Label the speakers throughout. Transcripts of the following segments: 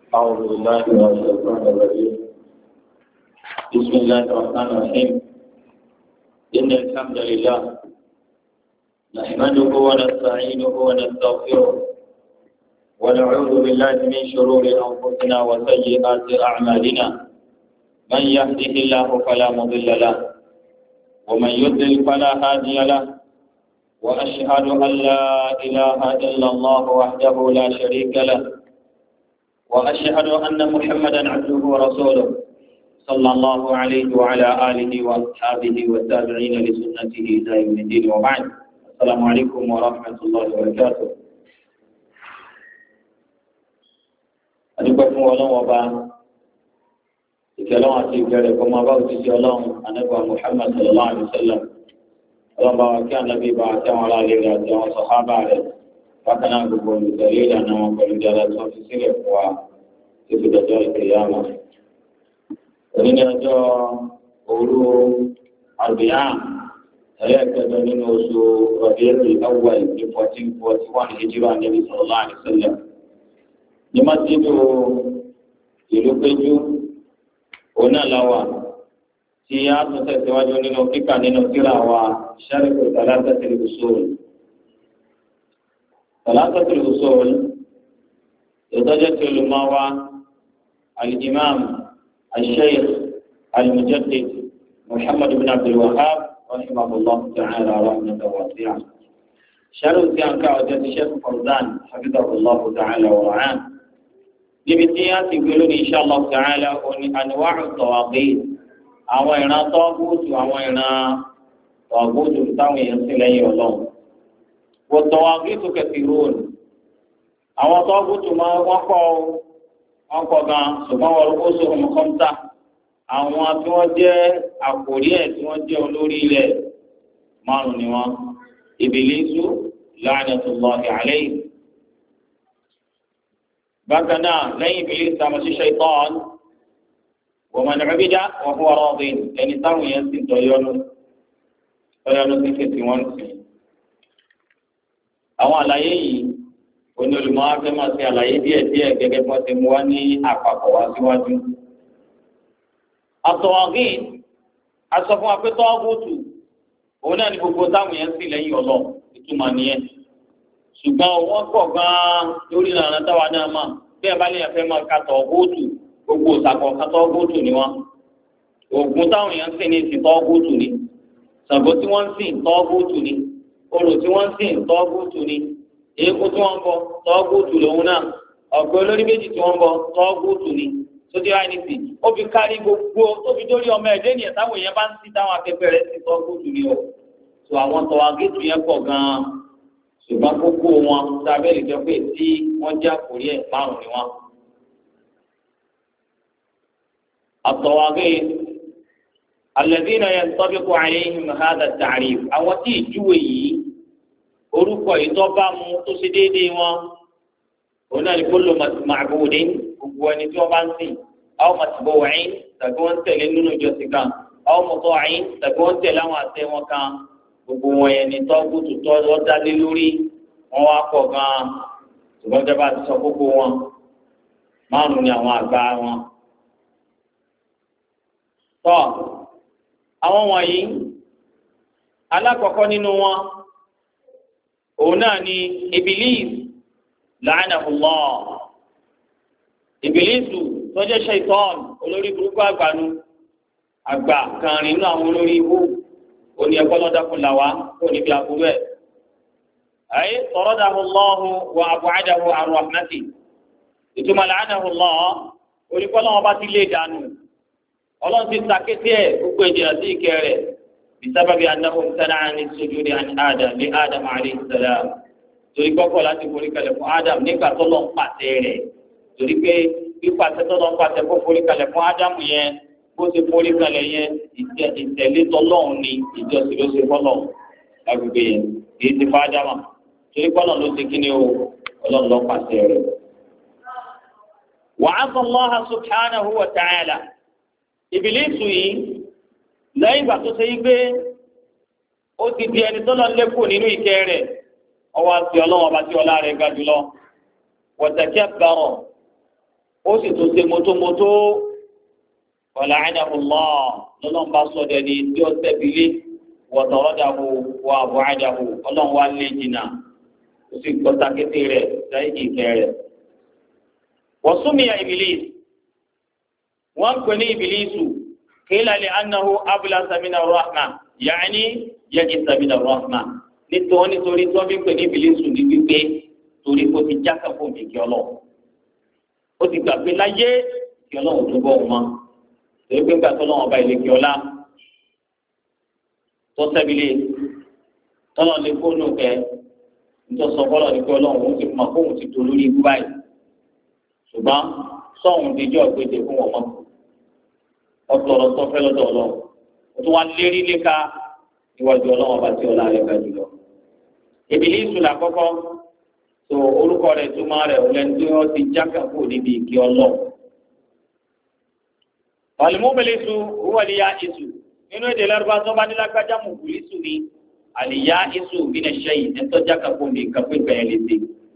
Speaker 1: أعوذ بالله من الشيطان الرجيم. بسم الله الرحمن الرحيم. إن الحمد لله نحمده ونستعينه ونستغفره ونعوذ بالله من شرور أنفسنا وسيئات أعمالنا. من يهده الله فلا مضل له ومن يضلل فلا هادي له وأشهد أن لا إله إلا الله وحده لا شريك له وأشهد أن محمدا عبده ورسوله صلى الله عليه وعلى آله وأصحابه والتابعين لسنته إلى يوم الدين وبعد. السلام عليكم ورحمة الله وبركاته. أدعوكم الله وبركاته. ìkẹlẹ́ àti ìbẹ̀rẹ̀ kọ́ máa bá òṣìṣẹ́ ọlọ́run anábà Muhammad sallallahu alayhi wa sallam ọlọ́run bá wa kí anábì bá àti àwọn aráàlú rẹ̀ àti àwọn sọ̀hábà rẹ̀ bákan náà gbogbo olùdarí ìlànà wọn pẹ̀lú dáadáa tí wọ́n fi sílẹ̀ fún wa títí dọjọ́ ìkẹyàmá. òní ní ọjọ́ òru àrùbíyá ẹlẹ́ẹ̀kẹjọ nínú oṣù Rabiul Awwal ní 1441 hijira Ànábì sallallahu alayhi wa sallam ní masjidu ìlú péjú ona lawa tí a tún tẹ̀síwájú nínú kíkà nínú tírà wa Sharh Thalathatul Usul. Thalathatul Usul ìtọ́jẹ́ tí olùmọ̀ wa al-Imam al-Shaykh al-Mujaddid Muhammad ibn Abdul Wahhab rahimahullah ta'ala rahmatan wasi'a. Sharh tí a ń ká ọjọ́ ti Shaykh Fawzan hafidhahullah ta'ala wa ra'ah. níbi tí a ti gbé lónìí insha Allah ta'ala oní anwa'u tawagit àwọn ìran tọ́gùtù àwọn ìran tọ́gùtù táwọn èèyàn sì lẹ́yìn ọlọ́run. wọ́n tawagitu kathirun àwọn tọ́gùtù máa wọ́n kọ́ gan ṣùgbọ́n wọ́n kó sóhun khamsa àwọn tí wọ́n jẹ́ àkórí ẹ̀ tí wọ́n jẹ́ olórí rẹ̀ márùn-ún ni wọ́n. Ibilisu la'natullahi alayhi. bákan náà lẹ́yìn Ìbílísì àmọ́sí Ṣaitan wa man 'ubida wa huwa radin ẹni táwọn yẹn sì tọ́yọ́nù sí kẹsì wọ́n sì. àwọn àlàyé yìí oní olùmọ̀ afẹ́ máa ṣe àlàyé díẹ̀díẹ̀ gẹ́gẹ́ bí wọ́n ti mú wá ní àpapọ̀ wá síwájú. àtọ̀wọ̀gì aṣọ fún apẹ́tọ́ ọ̀gùtù òun náà ní gbogbo táwọn yẹn sì lẹ́yìn Ọlọ́run ìtumọ̀ nìyẹn. ṣùgbọ́n wọ́n pọ̀ gan-an lórí ìlànà táwa náà mà bí ẹ bá lè fẹ́ máa ka tọ́gùtù gbogbo ìsàkọ̀ kan tọ́gùtù ni wọ́n. ògùn táwọn èèyàn ń sìn ní ìsìn tọ́gùtù ni Ṣàngó tí wọ́n ń sìn tọ́gùtù ni orò tí wọ́n ń sìn tọ́gùtù ni èékú tí wọ́n ń bọ tọ́gùtù lòun náà ọ̀pẹ olórí méjì tí wọ́n ń bọ tọ́gùtù ni sódì àìníṣì ó fi kárí gbogbo ó fi dórí ọmọ ẹ̀dẹ́ nìyẹn táwọn èèyàn bá ń sìn táwọn akẹgbẹ́ rẹ̀ sìn tọ́gùtù ni o tó àwọn tọ́wágẹ́tù yẹn pọ̀ gan-an ṣùgbọ́n kókó wọn sábẹ́ lè jọ pé tí wọ́n já kórí ẹ̀ márùn-ún ni wọ́n. الطواغيت الذين ينطبق عليهم هذا التعريف àwọn tí ìjúwe yìí orúkọ ìtọ́bámu tó ṣe déédéé wọn òun náà ní kullu ma'budin gbogbo ẹni tí wọ́n bá ń sìn aw matbu'in tàbí wọ́n ń tẹ̀lé nínú ìjọsìn kan aw muta'in tàbí wọ́n ń tẹ̀lé àwọn àṣẹ wọn kan gbogbo wọn yẹn ní tọ́gùtù tọ́ dálé lórí wọn wá pọ̀ gan-an ṣùgbọ́n jẹ́ bá ti sọ gbogbo wọn márùn-ún ni àwọn àgbà wọn. tọ́ àwọn wọ̀nyí alákọ̀ọ́kọ́ nínú wọn òun náà ni Ibilis la'anahullah. Ìbílísù tó jẹ́ Ṣaitan olórí burúkú àgbàánu àgbà kan nínú àwọn olórí ibú òní ẹ̀kọ́ lọ́dàkùn làwá kó níbi àbúrò ẹ̀. ayé taradahu Allahu wa ab'adahu an rahmatihi ìtumọ̀ la'anahullah oníkọ́lọ́ wọn bá ti lé dànù ọlọ́run ti sàkété ẹ̀ gbogbo ìjìnlẹ̀ sí ìkẹ́ rẹ̀ bisababi annahu imtana'a an as-sujudi an Adam alayhi salam torí kọ́kọ́ láti forí kalẹ̀ fún Adam nígbà tó lọ́n pàṣẹ rẹ̀ torí pé pípàṣẹ tó lọ́n pàṣẹ kó forí kalẹ̀ fún Adam yẹn bó ṣe forí kalẹ̀ yẹn ìtẹ̀lé tọ́lọ́hún ni ìjọsìn ló ṣe fọ́lọ́hún lágbègbè yẹn kìí ṣe fún Adam torí kọ́lọ̀ ló ṣe kíni o ọlọ́run lọ́n pàṣẹ rẹ̀. wa 'asa Allah subhanahu wa ta'ala Ìbílísù yìí lẹ́yìn ìgbà tó ṣe yí pé ó ti di ẹni tó lọ lékò nínú ìkẹ́ rẹ̀ ọwọ́ àti ọlọ́wọ́ bá tí ọlá rẹ̀ ga jùlọ wọ̀tẹ̀kẹ́ bẹ̀rọ̀ ó sì tún ṣe mótómótó wàlá àdàbọ̀lọ́ lọ́lọ́mbà sọ̀dẹ̀ ní tí ó tẹ̀bílé wọ̀tọ̀rọ̀dàbò wà àbọ̀àdàbò ọlọ́run wá lé jìnnà ó sì gbọ́ta kété rẹ̀ lẹ́yìn ìkẹ́ rẹ̀. wọ́n súnmìyà ìbílísì wọ́n pè ní ìbílísù kílà lè anahu abúlásà mina rahma yaani yagisa mina rahma nítorí tí wọ́n fi pè ní ìbílísù ní wípé torí kó ti jákà fún mi kí ọlọ́run ó ti gbà pé láyé kí ọlọ́run tó bọ̀ wọn torí pé gbà tọ́lọ́run ọba ilé kí ọlá tó sẹ́bílé tọ́lọ́ lè kónú kẹ́ nítorí sọ fọlọ́ ní pé ọlọ́run ó ti mọ̀ fóun ti tó lórí ikú báyìí ṣùgbọ́n sọ́hun díjọ́ gbèdé fún wọn mọ́ ọtọ̀rọ̀ sọfẹ́ lọ́dọ̀ ọlọ́run ó tún wá lérí léka níwájú ọlọ́run ọba tí ọlá rẹ̀ ga jùlọ. Ìbílísù làkọ́kọ́ tó orúkọ rẹ̀ túmọ̀ rẹ̀ ọ̀lẹ́ni tí wọ́n ti jákà kó níbi ìkí ọlọ́run. Wàlúmọ́bìlísù wúwàlì yá ìsù nínú èdè lárúbá tó bá nílágbájá mùbìlísù ni àlìyá ìsù bínú ṣẹ́yìn ẹ̀tọ́ jákà kó níbi ìkàpé bẹ̀rẹ̀ lédè.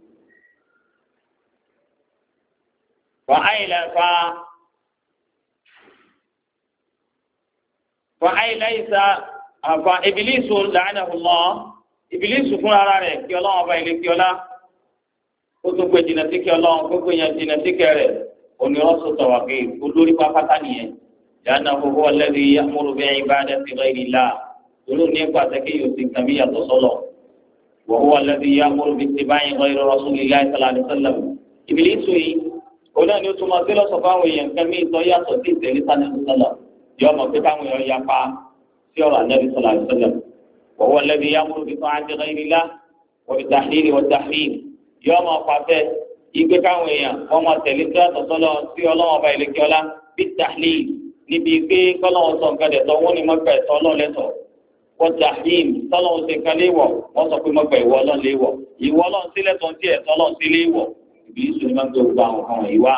Speaker 1: fa ibilisu la'anahullah ibilisu fún ara rẹ̀ kí Ọlọ́run ọba ilé kí ọlá ó tún gbé jìnnà sí kí Ọlọ́run gbogbo yẹn jìnnà sí kẹrẹ onírọ́sọ tọ̀wàgé olórí pápátá nìyẹn yàrá huwa alladhi ya'muru bi'ibadati ghayrillah olórí ní ẹ̀kọ́ àtẹ́kẹ́ yóò ti kàmí yàtọ̀ sọ́lọ̀ wa huwa alladhi ya'muru bittiba'i ghayri rasulillahi sallallahu alaihi wasallam ibilisu yìí olórí ni ó tún máa gbé lọ́sọ̀ fáwọn èèyàn kẹ́mí ìtọ́ yàtọ̀ sí ìtẹ̀lé sálẹ̀ yọ ọmọ pé káwọn èèyàn yapa sí ọ̀rọ̀ Ànábì sallallahu alaihi wasallam wa huwa alladhi ya'muru bi ta'ati ghayrillah wa bi tahlili wa tahrim yọ ọmọ pàfẹ́ ìgbé káwọn èèyàn wọ́n máa tẹ̀lé tí wọ́n sọ́lọ́ sí ọlọ́wọ́n ọba ìlẹ̀kẹ́ ọlá bí tahlil níbi pé kọ́lọ́wọ́n sọ nǹkan dẹ̀tọ́ wọ́n ní mọ́gbà ẹ̀tọ́ ọlọ́ọ̀lẹ́tọ̀ wa tahrim tọ́lọ́wọ́n ṣe nǹkan léèwọ̀ wọ́n sọ pé mọ́gbà ìwọ ọlọ́ọ̀ léèwọ̀ ìwọ ọlọ́ọ̀ sílẹ̀ tó ń tiẹ̀ tọ́lọ́ọ̀ sí léèwọ̀ Ìbílísù ni máa ń gbé gbogbo àwọn kan wọ̀nyí wá.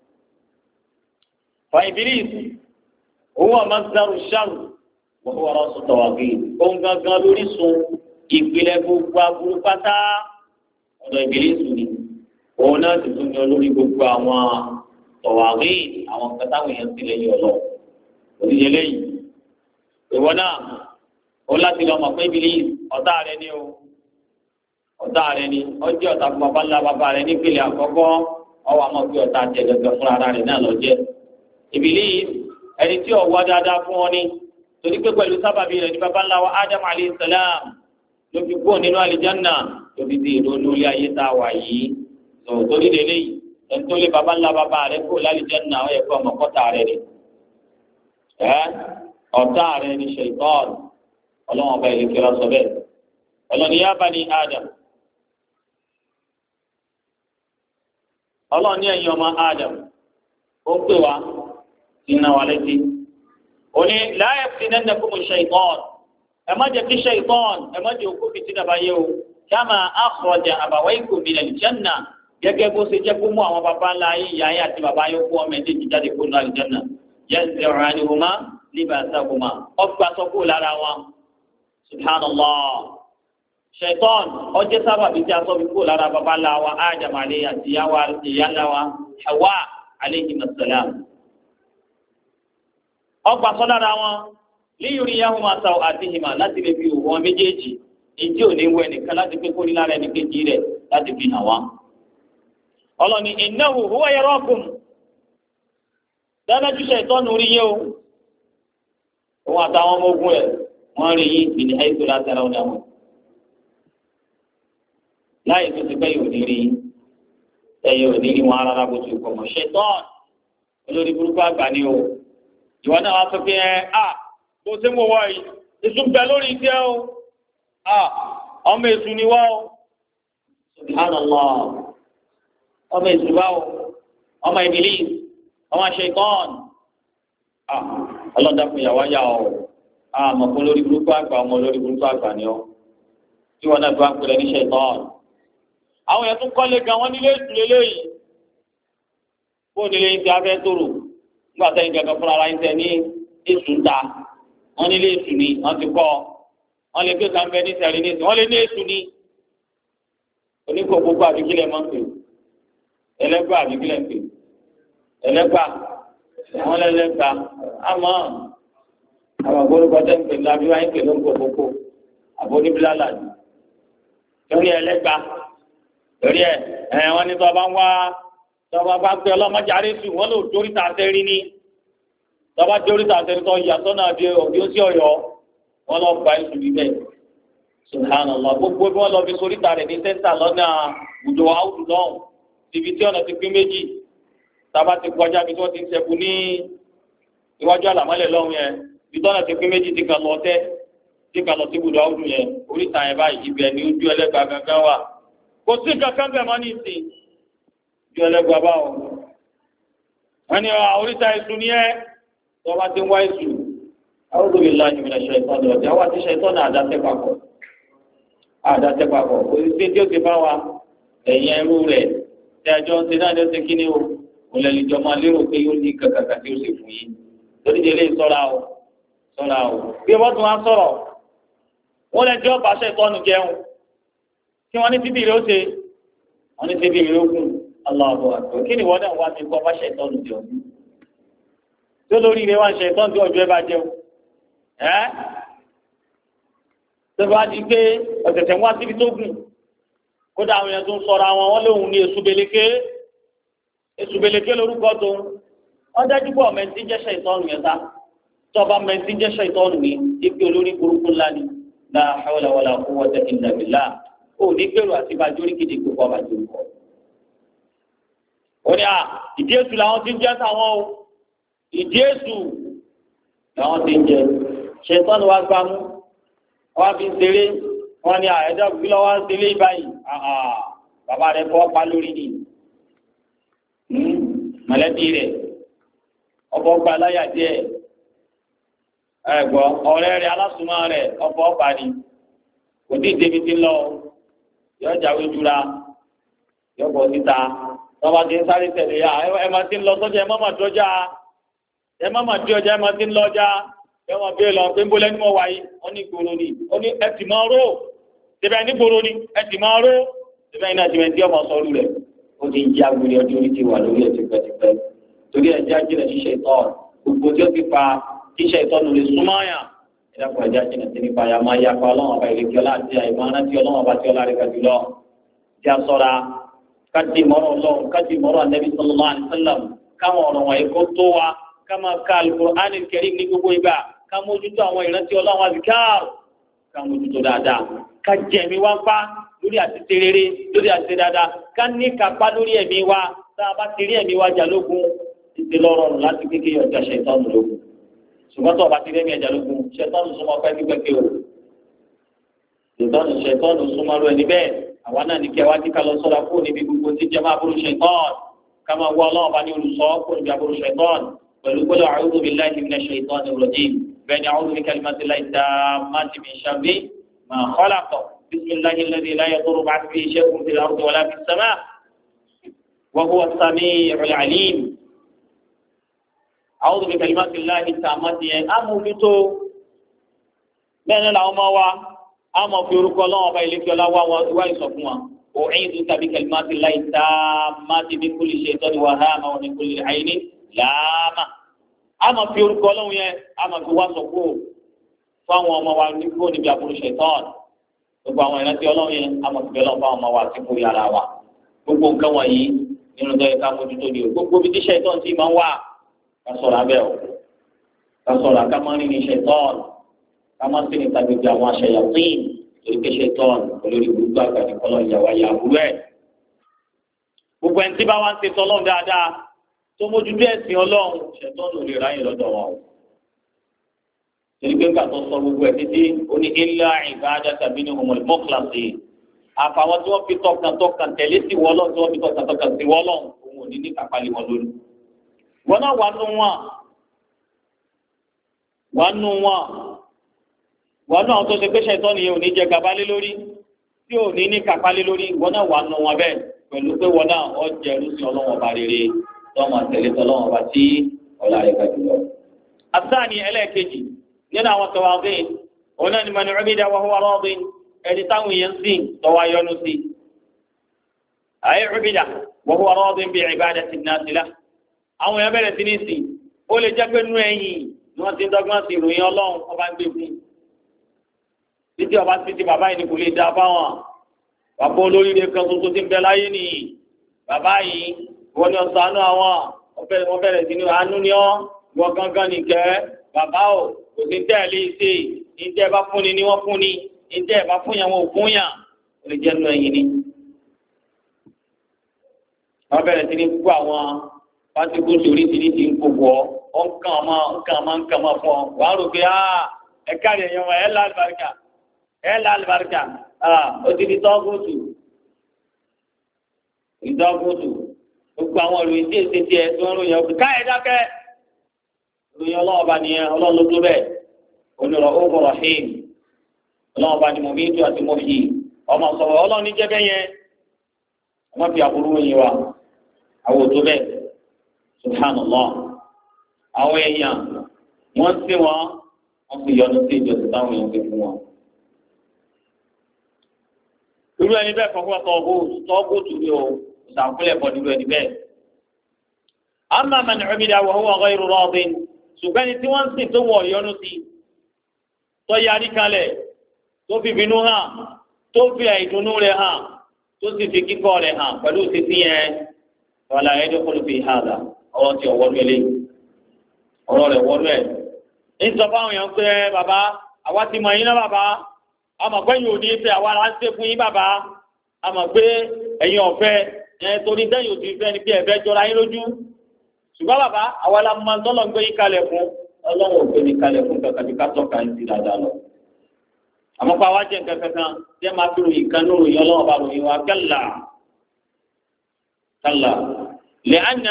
Speaker 1: fa Ìbílísù huwa masdaru sharr wa huwa rasu tawagid òun gangan lórí sun ìpìlẹ̀ gbogbo aburú pátá ọ̀dọ̀ Ìbílísù ni òun náà ti tún ní olórí gbogbo àwọn tawagid àwọn kẹtàwọn èèyàn ti lẹ́yìn ọlọ òdìyẹ lẹ́yìn ìwọ náà ó láti lọ mọ̀ pé Ìbílísù ọ̀tá rẹ ni o ọ̀tá rẹ ni ọjọ́ ọ̀tá fún bàbá ńlá bàbá rẹ nípìnlẹ̀ àkọ́kọ́ ọwọ́ àmọ́ pé ọ̀tá jẹ gẹ́gẹ́ fúnra ara rẹ náà lọ jẹ́ Ìbílísù ẹni tí ó wá dáadáa fún ọ ni torí pé pẹ̀lú sábàbí rẹ̀ ní baba ńlá wa Adam alayhi salam ló fi kúrò nínú àlìjánná tó fi di ìlú olórí ayé tá a wà yìí tó torí lè léyìí ẹni tó lé baba ńlá baba rẹ̀ kúrò lálìjánná ó yẹ kó ọmọ kọ́ta rẹ̀ ni ọ̀tá rẹ̀ ni ṣèitọ́ọ̀nù ọlọ́wọ́n ọba ìlú kíra sọ bẹ́ẹ̀ ọlọ́ni yá bani Adam ọlọ́ni ẹ̀yin ọmọ Adam ó ń pè wá iná wa létí òní láyé fìdánná kó mo ṣèitọ́ọ̀nù ẹ má jẹ́ kí ṣèitọ́ọ̀nù ẹ má jẹ́ òkú fìtí dàbà yẹ o kama akhraja abawaykum minal janna gẹ́gẹ́ bó ṣe jẹ́ kó mú àwọn baba ńlá yín ìyá yín àti baba yín kó ọmọ ẹ̀dẹ́ jíjáde kó nù àlìjánná yanzi'u anhuma libasahuma ọgbà sọ kó lára wọn subhanallah ṣèitọ́ọ̀n ọjọ́ sábàbí tí a sọ fi kó lára baba ńlá wa Adam alayhi àti ìyá ńlá wa Hawa alayhi masalam ọgbà sọ lára wọn líyùrí yahoo máa sa àtìhìmà láti lè fi òwò wọn méjèèjì ìdí òní wẹ nìkan láti pé kó ní lára ẹni kejì rẹ̀ láti fi hàn wá. ọlọ́ni innahu huwa yarakum dáadájú ṣèitọ́ọ̀nù rí yé o òun àtàwọn ọmọ ogun rẹ̀ wọ́n rí yín ìní àìsàn láti ara ọ̀dà wọn. láyé tó ti pẹ́ yóò ní rí ẹ̀yẹ ò ní rí wọn rárá bó ti kọ̀ mọ́ ṣèitọ́ọ̀nù olórí burúkú àgbà ni o ìwọ náà wá sọ pé bó ṣe mú wá yìí èṣù bẹ lórí ìtẹ́ o ọmọ èṣù ni wá o subhanallah ọmọ èṣù bá o ọmọ Ìbílísì ọmọ ṣèitọ́ọ̀nù ọlọ́dàkùn ìyàwó ayá o àmọ́ kó lórí burúkú àgbà ọmọ lórí burúkú àgbà ni ọ tí wọn náà fi wá ń pèlè ní ṣèitọ́ọ̀nù àwọn yẹn tún kọ́lé gan wọn nílé èṣù lélẹ́yìí kó nílé yín ti afẹ́ tòrò nígbà tẹ́yìn gẹ́gẹ́ fúnra ara yín tẹ́ ní èṣù ń ta wọ́n nílé èṣù ni wọ́n ti kọ́ wọ́n lè gbé kàńbẹ́ ní sẹ́rí ní wọ́n lè ní èṣù ni oníkó gbogbo àbíkílẹ̀ máa ń pè ẹlẹ́gbẹ́ àbíkílẹ̀ ń pè ẹlẹ́gbà wọn lẹ́lẹ́gbà àmọ́ àwọn àgbórúkọ tẹ́ ń pè ní abíwá ń pè ló ń kókókó àbóníbílálà ni lórí ẹlẹ́gbà lórí wọn ní tọ́ba ń wá tọ́ba bá pé ọlọ́mọdé àrẹ́sù wọn lò dórí ta sẹ́rí ní tọ́ba dórí ta sẹ́rí tọ́ ìyàtọ̀ náà di òbí ó sí ọ̀yọ́ wọn lọ gba èṣù bíbẹ̀ subhanallah gbogbo bí wọn lọ fi sórí ta rẹ̀ ní sẹ́ńtà lọ́nà ìjọ àwùjọ náà ibi tí ọ̀nà ti pín méjì tába ti kọjá bí wọ́n ti ń sẹ́kù ní iwájú àlàmọ́lẹ̀ lọ́hùn yẹn bí tọ́nà ti pín méjì ti kàn lọ tẹ́ ti kàn lọ sí ibùdó àwùjọ yẹn oríta yẹn báyìí ibẹ̀ ni ojú ẹlẹ́gbàá gangan wà kò sí kankan bẹ̀ mọ́ ní ìsìn ojú ẹlẹ́gbàá bá wọn. wọ́n ní oríta èṣù ni ẹ́ tó bá ti ń wá èṣù a'udhu billahi minash shaitani rajim àwọn àti ṣàìtọ́nà àdàtẹ́ papọ̀ òṣìṣẹ́ tí ó ti bá wa ẹ̀yìn ẹrú rẹ̀ tí ẹjọ́ ń ṣe náà ló ṣe kí ni o òlẹ̀lìjọ́ máa lérò pé yóò ní kàkàkà tí ó ṣe fún yín torí délé sọ́ra o bí wọ́n tún wá sọ̀rọ̀ wọ́n lè jẹ́ ọ̀bà ṣàìtọ́nù jẹun kí wọ́n ní tíbi rẹ̀ ó ṣe wọ́n ní tíbi rẹ̀ ó gùn Allahu akbar kí ni wọ́n náà wá sí kọ́ bá ṣàìtọ́nù jẹun tó lórí rẹ̀ wá ṣàìtọ́nù tí ọjọ́ ẹ bá jẹun tó bá di pé ọ̀tẹ̀tẹ̀ wá síbi tó gùn kódà àwọn èèyàn tó ń sọ̀rọ̀ àwọn wọn lóhùn ní èṣù beleke lórúkọ tó wọn dájú pé ọmọ ẹtí jẹ́sẹ̀ ìtọ́nù yẹn ta tọ́ba ọmọ ẹtí jẹ́sẹ̀ ìtọ́nù ní ipe olórí burúkú ńlá ni la hawla wala quwwata illa billah ó ní gbèrò àti bàjẹ́ orí gidi kó kọ́ bàjẹ́ orúkọ. ó ní ìdí èṣù làwọn ti ń jẹ́ táwọn o ìdí èṣù làwọn ti ń jẹ ṣètọ́nù wa gbámú wọn fi ń ṣeré wọn ní ẹjọ́ kí lọ́wọ́ ń ṣeré báyìí bàbá rẹ̀ fọ́ pa lórí ni mọ̀lẹ́bí rẹ̀ ọkọ̀ gba aláyà díẹ̀ ẹ̀gbọ́ ọ̀rẹ́ rẹ̀ alásùnmọ́ rẹ̀ ọkọ̀ ọ̀pá ni kò tí ì débi ti lọ yọ jáwé jura yọ bọ̀ síta tọ́ba ti ń sáré tẹ̀lé ya ẹ máa ti ń lọ sọ́jà ẹ má má dọ́jà ẹ má má dí ọjà ẹ má ti ń lọ́jà ẹ má bẹ́ẹ̀ lọ pé ń bọ́lẹ́ ní mọ̀ wáyé wọ́n ní gbòòrò ni wọ́n ní ẹ tì máa ró tẹ̀bẹ̀ ní gbòòrò ni ẹ tì máa ró tẹ̀bẹ̀ iná tìmẹ̀ tí ọmọ sọ́ọ́rù rẹ̀ ó ti ń já gbére ọjọ́ orí ti wà lórí ẹ̀ tipẹ́tipẹ́ torí ẹ̀jẹ̀ ajínà ṣíṣe ìtọ́ gbogbo tí ó ti fa ṣíṣe ìtọ́nu lè súnmọ́ àyàn ẹ̀dàpọ̀ ẹ̀jẹ̀ ajínà ti nípa ya máa yapa ọlọ́run ọba ìrèké ọlá àti àìmọ́ná tí ọlọ́run ọba tí ọlá rẹ̀ gàdú lọ. tí a sọra kájí mọ́rọ̀ ọlọ́run kájí mọ́rọ̀ Ànábì sallallahu alaihi wasallam káwọn ọ̀rọ̀ wọ̀nyí kó tó wa ká máa ka Al-Qur'anil Karim ní gbogbo ìgbà ká mójútó àwọn ìrántí ọlọ́run àzìkáàr ká mójútó dáadáa ká jẹ̀mí wá pa lórí àti terere lórí àti dáadáa ká ní kápá lórí ẹ̀mí wa tá a bá ti rí ẹ̀mí wa jà lógun ti lọ́rọ̀rùn láti kékeré ọjà ṣẹ̀tọ́nù lógun ṣùgbọ́n tó o bá ti rí ẹ̀mí ẹ̀jà lógun ṣẹ̀tọ́nù súnmọ́ pẹ́kípẹ́kí o ṣẹ̀tọ́nù súnmọ́ lọ ẹni bẹ́ẹ̀ àwa náà ní kí ẹ wá kí ká lọ sọ́ra kó níbi gbogbo tí jẹ́ máa burú ṣẹ̀tọ́n ká máa wọ ọlọ́run bá ní olùsọ́ kó níbi aburú ṣẹ̀tọ́n pẹ̀lú pẹ̀lú a'udhu billahi minash shaitanir rajim bẹ́ẹ̀ ni a'udhu bi kalimatillahi tammati min sharri ma khalaq bismillahi alladhi la yadurru ma'a ismihi shay'un fil ardi wala fis sama' wa huwa as-sami'ul 'alim a'udhu bi kalimatillahi tammati amójútó bẹ́ẹ̀ ni làwọn máa wá àmọ́ fi orúkọ ọlọ́wọ́n ọba ìlẹ́kẹ́ ọlá wá ìsọ̀ fún wa u'idhu bi kalimatillahi tammati min kulli shaytanin wa hama wa min kulli 'aynin laama àmọ́ fi orúkọ ọlọ́wọ́n yẹn àmọ́ fi wá sọ kó fún àwọn ọmọ wa nígbó níbi àbúrò ṣẹ̀tọ́n gbogbo àwọn ìrántí ọlọ́wọ́n yẹn àmọ́ fi bẹ́ẹ̀ lọ́wọ́ fún àwọn ọmọ wa àti kórè ara wa gbogbo nǹkan wọ̀nyí nínú tó yẹ ká mójútó ni o gbogbo bí tí ṣẹ̀tọ́n ti máa ń wà ká sọ̀rọ̀ abẹ́ o ká sọ̀rọ̀ ká máa ń rìn ní ṣẹ̀tọ́n kama sini tàbí àwọn aṣèyàtìn torí pé ṣètọ́n olórí gbogbo àgbà ní kọ́lọ́ ìyàwó ayé àbúrò ẹ̀. gbogbo ẹni tí bá wá ń ṣe tọ́lọ́run dáadáa tó mójútó ẹ̀sìn ọlọ́run ṣètọ́n ló lè ráyè lọ́dọ̀ wọn o. torí pé nígbà tó sọ gbogbo ẹ̀ títí ó ní illa ibadaka minhumul mukhlasin àfàwọn tí wọ́n fi tọkàntọkàn tẹ̀lé sí wọ́lọ́n tí wọ́n fi tọkàntọkàn sí wọ́lọ́n òun ò ní ní kápálí wọn lórí. wọn náà wà nù wọn náà tó ṣe pé ṣẹ̀tọ́ nìyẹn ò ní jẹ gàbálé lórí tí ò ní ní kàpálé lórí wọn náà wà nù wọn bẹ́ẹ̀ pẹ̀lú pé wọn náà ọ jẹrú sí ọlọ́wọ́n ọba rere tọ́mọ tẹ̀lé tọ́lọ́wọ́n ọba tí ọ̀la rẹ̀ gàdú lọ. asáàni ẹlẹ́ẹ̀kejì nínú àwọn tọwọ́ ọ̀gbìn òun náà ni man ubida wa huwa radin ẹni táwọn èèyàn sìn tọwọ́ ayọ́nu sí. ayé ubida wa huwa radin bi ibadati an-nas lahu àwọn èèyàn bẹ̀rẹ̀ sí ní sìn ó lè jẹ́ pé nú ẹ̀yìn ni wọ́n ti ń dọ́gbọ́n sí ìròyìn ọlọ́run ọba ń gbé fún títí ọba títí bàbá yìí ni kò lè dá fáwọn bàbá olóríire kan tuntun ti ń bẹ láyé nìyí bàbá yìí wọ́n ní ọ̀sán àánú àwọn wọ́n bẹ̀rẹ̀ sí ní àánú ni wọ́n gángan nìkẹ́ bàbá o kò sí tẹ́lẹ̀ ṣe ìjẹ́ bá fúnni ni wọ́n fúnni ìjẹ́ bá fúnyàn wọn ò fúnyàn ó lè jẹ́ nú ẹ̀yìn ni. wọ́n bẹ̀rẹ̀ sí ní kú àwọn pátíkù sórí ti ní ti ń kó wọ́ ọ́ nǹkan máa fún ọ wàá rò pé ẹ̀ka rẹ̀ yẹn wọ́n ẹ̀ lálùbáríkà ó ti di tọ́gùtù ìdọ́gùtù gbogbo àwọn ìròyìn tí èsì tiẹ̀ tó ń ròyìn ọ̀gbìn káyọ̀ dákẹ́ ròyìn ọlọ́ọ̀bá nìyẹn ọlọ́ọ̀lọ́ tó bẹ́ẹ̀ onírọ̀ ọ̀gbọ̀n rahim ọlọ́ọ̀bá ni mo bí tó àti mo fi ọmọ sọ̀rọ̀ ọlọ́ọ̀ni jẹ́ bẹ́ẹ̀ yẹn wọ́n fi àbúrò wọn yẹn wa àwọn òtó bẹ́ẹ̀ subhanallah àwọn èèyàn wọ́n sí wọn wọ́n fi yọnu sí ìjọsìn táwọn èèyàn fi fún wọn. irú ẹni bẹ́ẹ̀ fọwọ́ tọ́gùtù ni o ìsàkúlẹ̀ bọ̀ nínú ẹni bẹ́ẹ̀. amma man ubida wa huwa ghayru radin ṣùgbọ́n ẹni tí wọ́n ń sìn tó wọ̀ yọnu sí tó yarí kalẹ̀ tó fi bínú hàn tó fi àìdùnnú rẹ̀ hàn tó sì fi kíkọ́ rẹ̀ hàn pẹ̀lú títí yẹn wala yadkhulu fi hada ọ̀rọ̀ tí ọ̀wọ́ lé ọ̀rọ̀ rẹ̀ wọ́n lẹ̀. ń sọ fáwọn èèyàn pé bàbá àwa ti mọ̀ yín náà bàbá àmọ̀ pé yóò ní fẹ́ àwa là ń ṣe fún yín bàbá àmọ̀ pé ẹ̀yin ọ̀fẹ́ torí dẹ́yìn òtún ìfẹ́ ni bí ẹ̀fẹ́ jọra yín lójú ṣùgbọ́n bàbá àwa la máa ń tọ́lọ̀ ń gbé yín kalẹ̀ fún ọlọ́run òfin ní kalẹ̀ fún kankan bí ká tọ́ka yín sí dáadáa lọ. àmọ́ pa wá jẹ́ nǹkan kankan tẹ́ máa fi ròyìn kan ní ròyìn ọlọ́run bá ròyìn wa kalla li'anna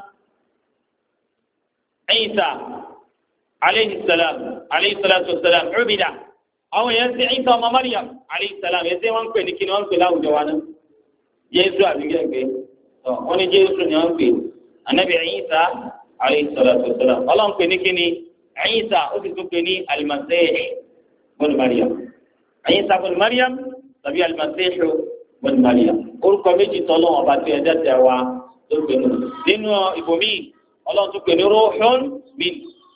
Speaker 1: Isa alayhi salatu wassalam ubida àwọn èèyàn sí Isa ọmọ Maryam alayhi salam ẹsẹ wọn ń pè ní kí ni wọn ń pè láwùjọ wa náà Jésù àbígẹ́gbẹ́ wọn ní Jésù ni wọn ń pè Ànábì Isa alayhi salatu wassalam ọlọ́run pè ní kí ni Isa ó sì tún pè ní al-Masih ibn Maryam Isa ibn Maryam tàbí al-Masih ibn Maryam orúkọ méjì tọ́lọ́ ọba tí ẹ dẹ́tẹ̀ wa tó pè nínú ibòmí ọlọ́run tún pè ní ruhun min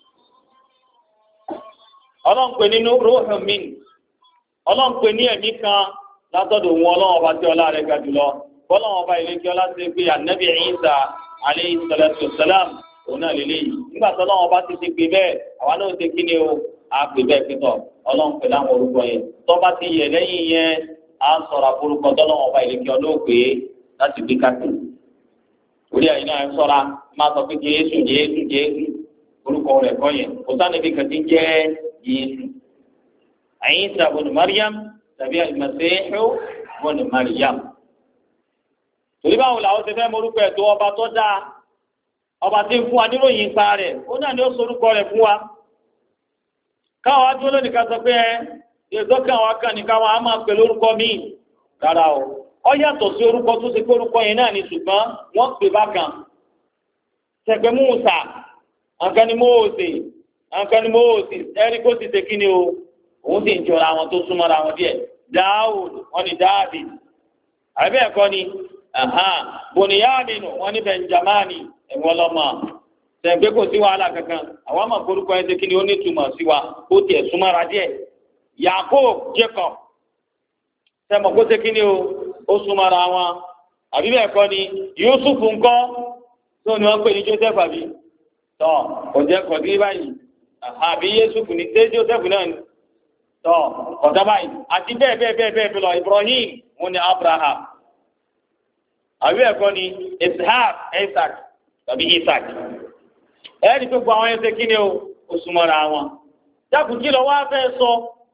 Speaker 1: ọlọ́run pè nínú ruhun min ọlọ́run pè ní ẹ̀mí kan látọ̀dọ̀ wọn ọlọ́run ọba tí ọlá rẹ̀ ga jùlọ bọ́lọ́run ọba ìlẹ́kí ọlá ti pé Ànábì Ìsá alayhi salatu wassalam òun náà lélẹ́yìí nígbà tó ọlọ́run ọba ti pè bẹ́ẹ̀ àwa náà ti kí ni o á pè bẹ́ẹ̀ pítọ̀ ọlọ́run pè láwọn orúkọ yẹn tó bá ti yẹ lẹ́yìn yẹn á sọ̀rọ̀ àforúkọ tọ́lọ́run ọba ìlẹ́kí ọlọ́ọ̀pẹ láti gbé káàkiri orí àyìn náà sọ́ra máa sọ pé Jésù orúkọ rẹ̀ kọ́ yẹn kò sáà níbi kan ti jẹ́ Jésù Ìsá ibn Maryam tàbí al-Masihu ibn Maryam. torí báwo làwọn ti fẹ́ morúkọ ẹ̀ tó ọba tó dáa ọba tí ń fún wa níròyìn ipa rẹ̀ ó náà ni ó sorúkọ rẹ̀ fún wa. káwọn wá dúró lónìí ká sọ pé èso kan wá kàn ní káwọn á máa pè lórúkọ míì rárá o ó yàtọ̀ sí orúkọ tó ṣe pé orúkọ yẹn náà ni ṣùgbọ́n wọ́n pè bákan ṣẹ̀pẹ̀ Mùsá àǹkan ni Mósè àǹkan ni Mósè ẹ̀rí kó ti ṣe kí ni o òun sì ń jọra àwọn tó súnmọ́ra wọn díẹ̀ Dáúdù wọn ni Dáàbì àbí ẹ̀kọ́ ni Bùnìyámínù wọn ni Bẹ̀njámánì ẹ̀wọ̀n lọ́mọ ṣẹ̀gbẹ́ kò sí wàhálà kankan àwọn àmọ̀ forúkọ ẹ̀ ṣe kí ni ó ní túmọ̀ sí wa ó tiẹ̀ súnmọ́ra díẹ̀ Yakob Jacob sẹ́mọ̀ kó ṣe kí ni ó súnmọ́ra wọn àbí bẹ́ẹ̀ kọ́ ni Yusuf ńkọ́ tó ni wọ́n pè ní Joseph àbí tọ́ kò jẹ́ kò sí báyìí àbí Yusuf ní ṣé Joseph náà ni tọ́ kọ̀tà báyìí àti bẹ́ẹ̀ lọ Ibrahim wọn ni Abraham àbí bẹ́ẹ̀ kọ́ ni Ishaq Isaac tàbí Isaac ẹ̀ẹ́dì tó gbọ́ àwọn ẹsẹ̀ kí ni ó súnmọ́ra wọn dákun kí lọ wá fẹ́ sọ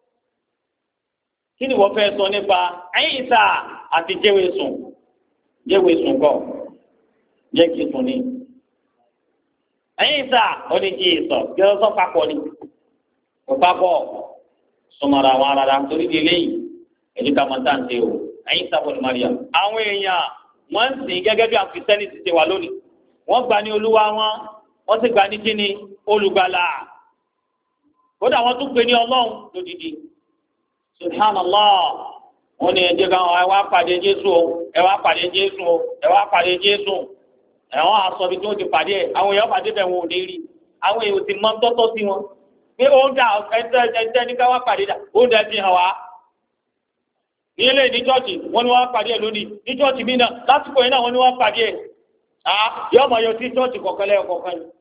Speaker 1: kí ni wọ́n fẹ́ sọ nípa Ìsá àti jẹ́wèsùn kọ́ jẹ́ kí sùn ní. Ìsá ó ní kí sọ kí ọ sọ papọ̀ ni kò papọ̀ sọmọra àwọn ará torí di eléyìí ẹ̀jú ká máa tàn dé o Ìsá ibn Maryam. àwọn èèyàn wọ́n ń sìn gẹ́gẹ́ bí àwọn Kìrìsìtẹ́nì ti ṣe wà lónìí wọ́n gbà ní olúwa wọn wọ́n sì gbà ní kíni olùgbàlà kódà wọ́n tún pè ní ọlọ́run lódìdí. Subhanallah wọ́n ní ẹjẹ kan ẹ wá pàdé Jésù o ẹ wá pàdé Jésù o ẹ wá pàdé Jésù àwọn asọ̀bi tí wọ́n ti pàdé ẹ̀ àwọn èèyàn pàdé bẹ̀ wọn ò ní rí àwọn èèyàn ti mọ tọ́tọ́ sí wọn pé ó ń dà ẹ̀ńtẹ́ ní ká wá pàdé dà ó ń dà ti hàn wá. ní ilé ní chọ́ọ̀chì wọ́n ní wọ́n pàdé ẹ̀ lónìí ní chọ́ọ̀chì mí náà lásìkò yìí náà wọ́n ní wọ́n pàdé ẹ̀ yọ ọmọ yọ sí chọ́ọ̀chì kọ̀ọ̀kan lẹ́yọ̀ kọ̀ọ̀kan yìí.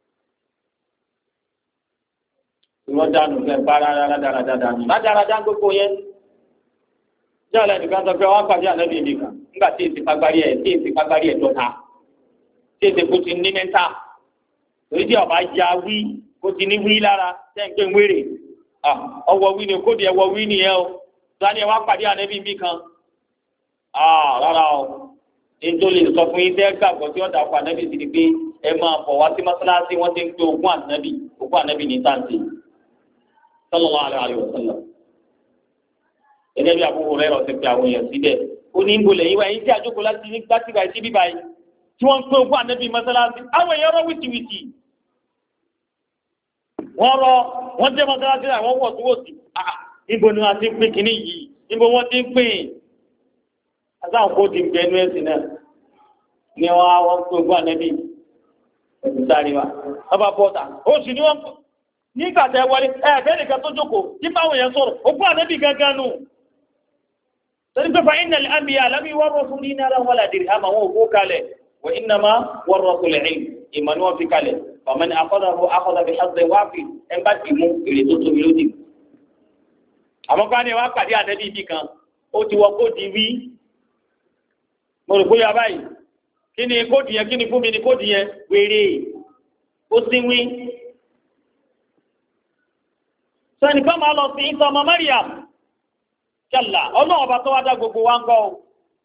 Speaker 1: ìwọ́n dànù fẹ́ bá rádaràdà gbogbo yẹn. jọ́ọ̀lẹ́ nìkan sọ pé wọ́n pàdé ànábì nìkan nígbà tí èsì fagbárí ẹ̀ dọ́ta tí èsì kò ti ní mẹ́ta torí tí ọba ya wí kò ti ní wí lára tẹ́ ń pè ń wéré ọwọ́ wí ni kóde ẹwọ́ wí ni ẹ o sani ẹ wá pàdé ànábì nìkan rárá o nítorí sọ fún yín tẹ́ gbàgbọ́ tí wọ́n dà fún ànábì sí ni pé ẹ máa bọ̀ wá sí mọ́sálásí wọ́n ti ń pe ogún ànábì ní tàǹtì sallallahu alaihi wasallam. gẹ́gẹ́ bí Abu Hurairah ti pe àwọn èèyàn síbẹ̀ ó ní ìbòlẹ̀ yìí wá ẹ̀yìn tí àjókòó láti ní gbàtìgbà sí bíbá yìí tí wọ́n ń pé ogún ànábì mọ́sálásí àwọn èèyàn rọ wìtìwìtì wọ́n jẹ́ mọ́sálásí rẹ̀ wọ́n wọ̀ tó wò sí níbo ni wọ́n ti ń pín kínní yìí níbo wọ́n ti ń pín asáwọn kó ti ń bẹnu ẹ̀sìn náà ni wọ́n pé ogún ànábì ẹ̀sìn sáré wa ọba bọ́ta ó sì ní wọ́n nígbà tẹ wọlé bẹ́ẹ̀ nìkan tó jókòó tí báwọn èèyàn sọ̀rọ̀ ogún ànábì gángan nù. sọ́ni pé fa innal anbiya lam yuwarrisu dinaran wala dirhaman àwọn òkú kalẹ̀ wa innama warrasu al-ilm ìmọ̀ ni wọ́n fi kalẹ̀ faman akhadahu akhadha bihazzin wafir ẹ̀ ń bá ti mú èrè tó tóbi lódì. àmọ́ ká ní wàá pàdé ànábì ibì kan ó ti wọ kóòdì wí mo rò bóyá báyìí kí ni kóòdì yẹn kí ni fún mi ni kóòdì yẹn wéré ó sì wí. sọ́ni kọ́ máa lọ sí ìtọ́ ọmọ Maryam kẹlà ọlọ́run ọba tó wá dá gbogbo wa ń kọ́ o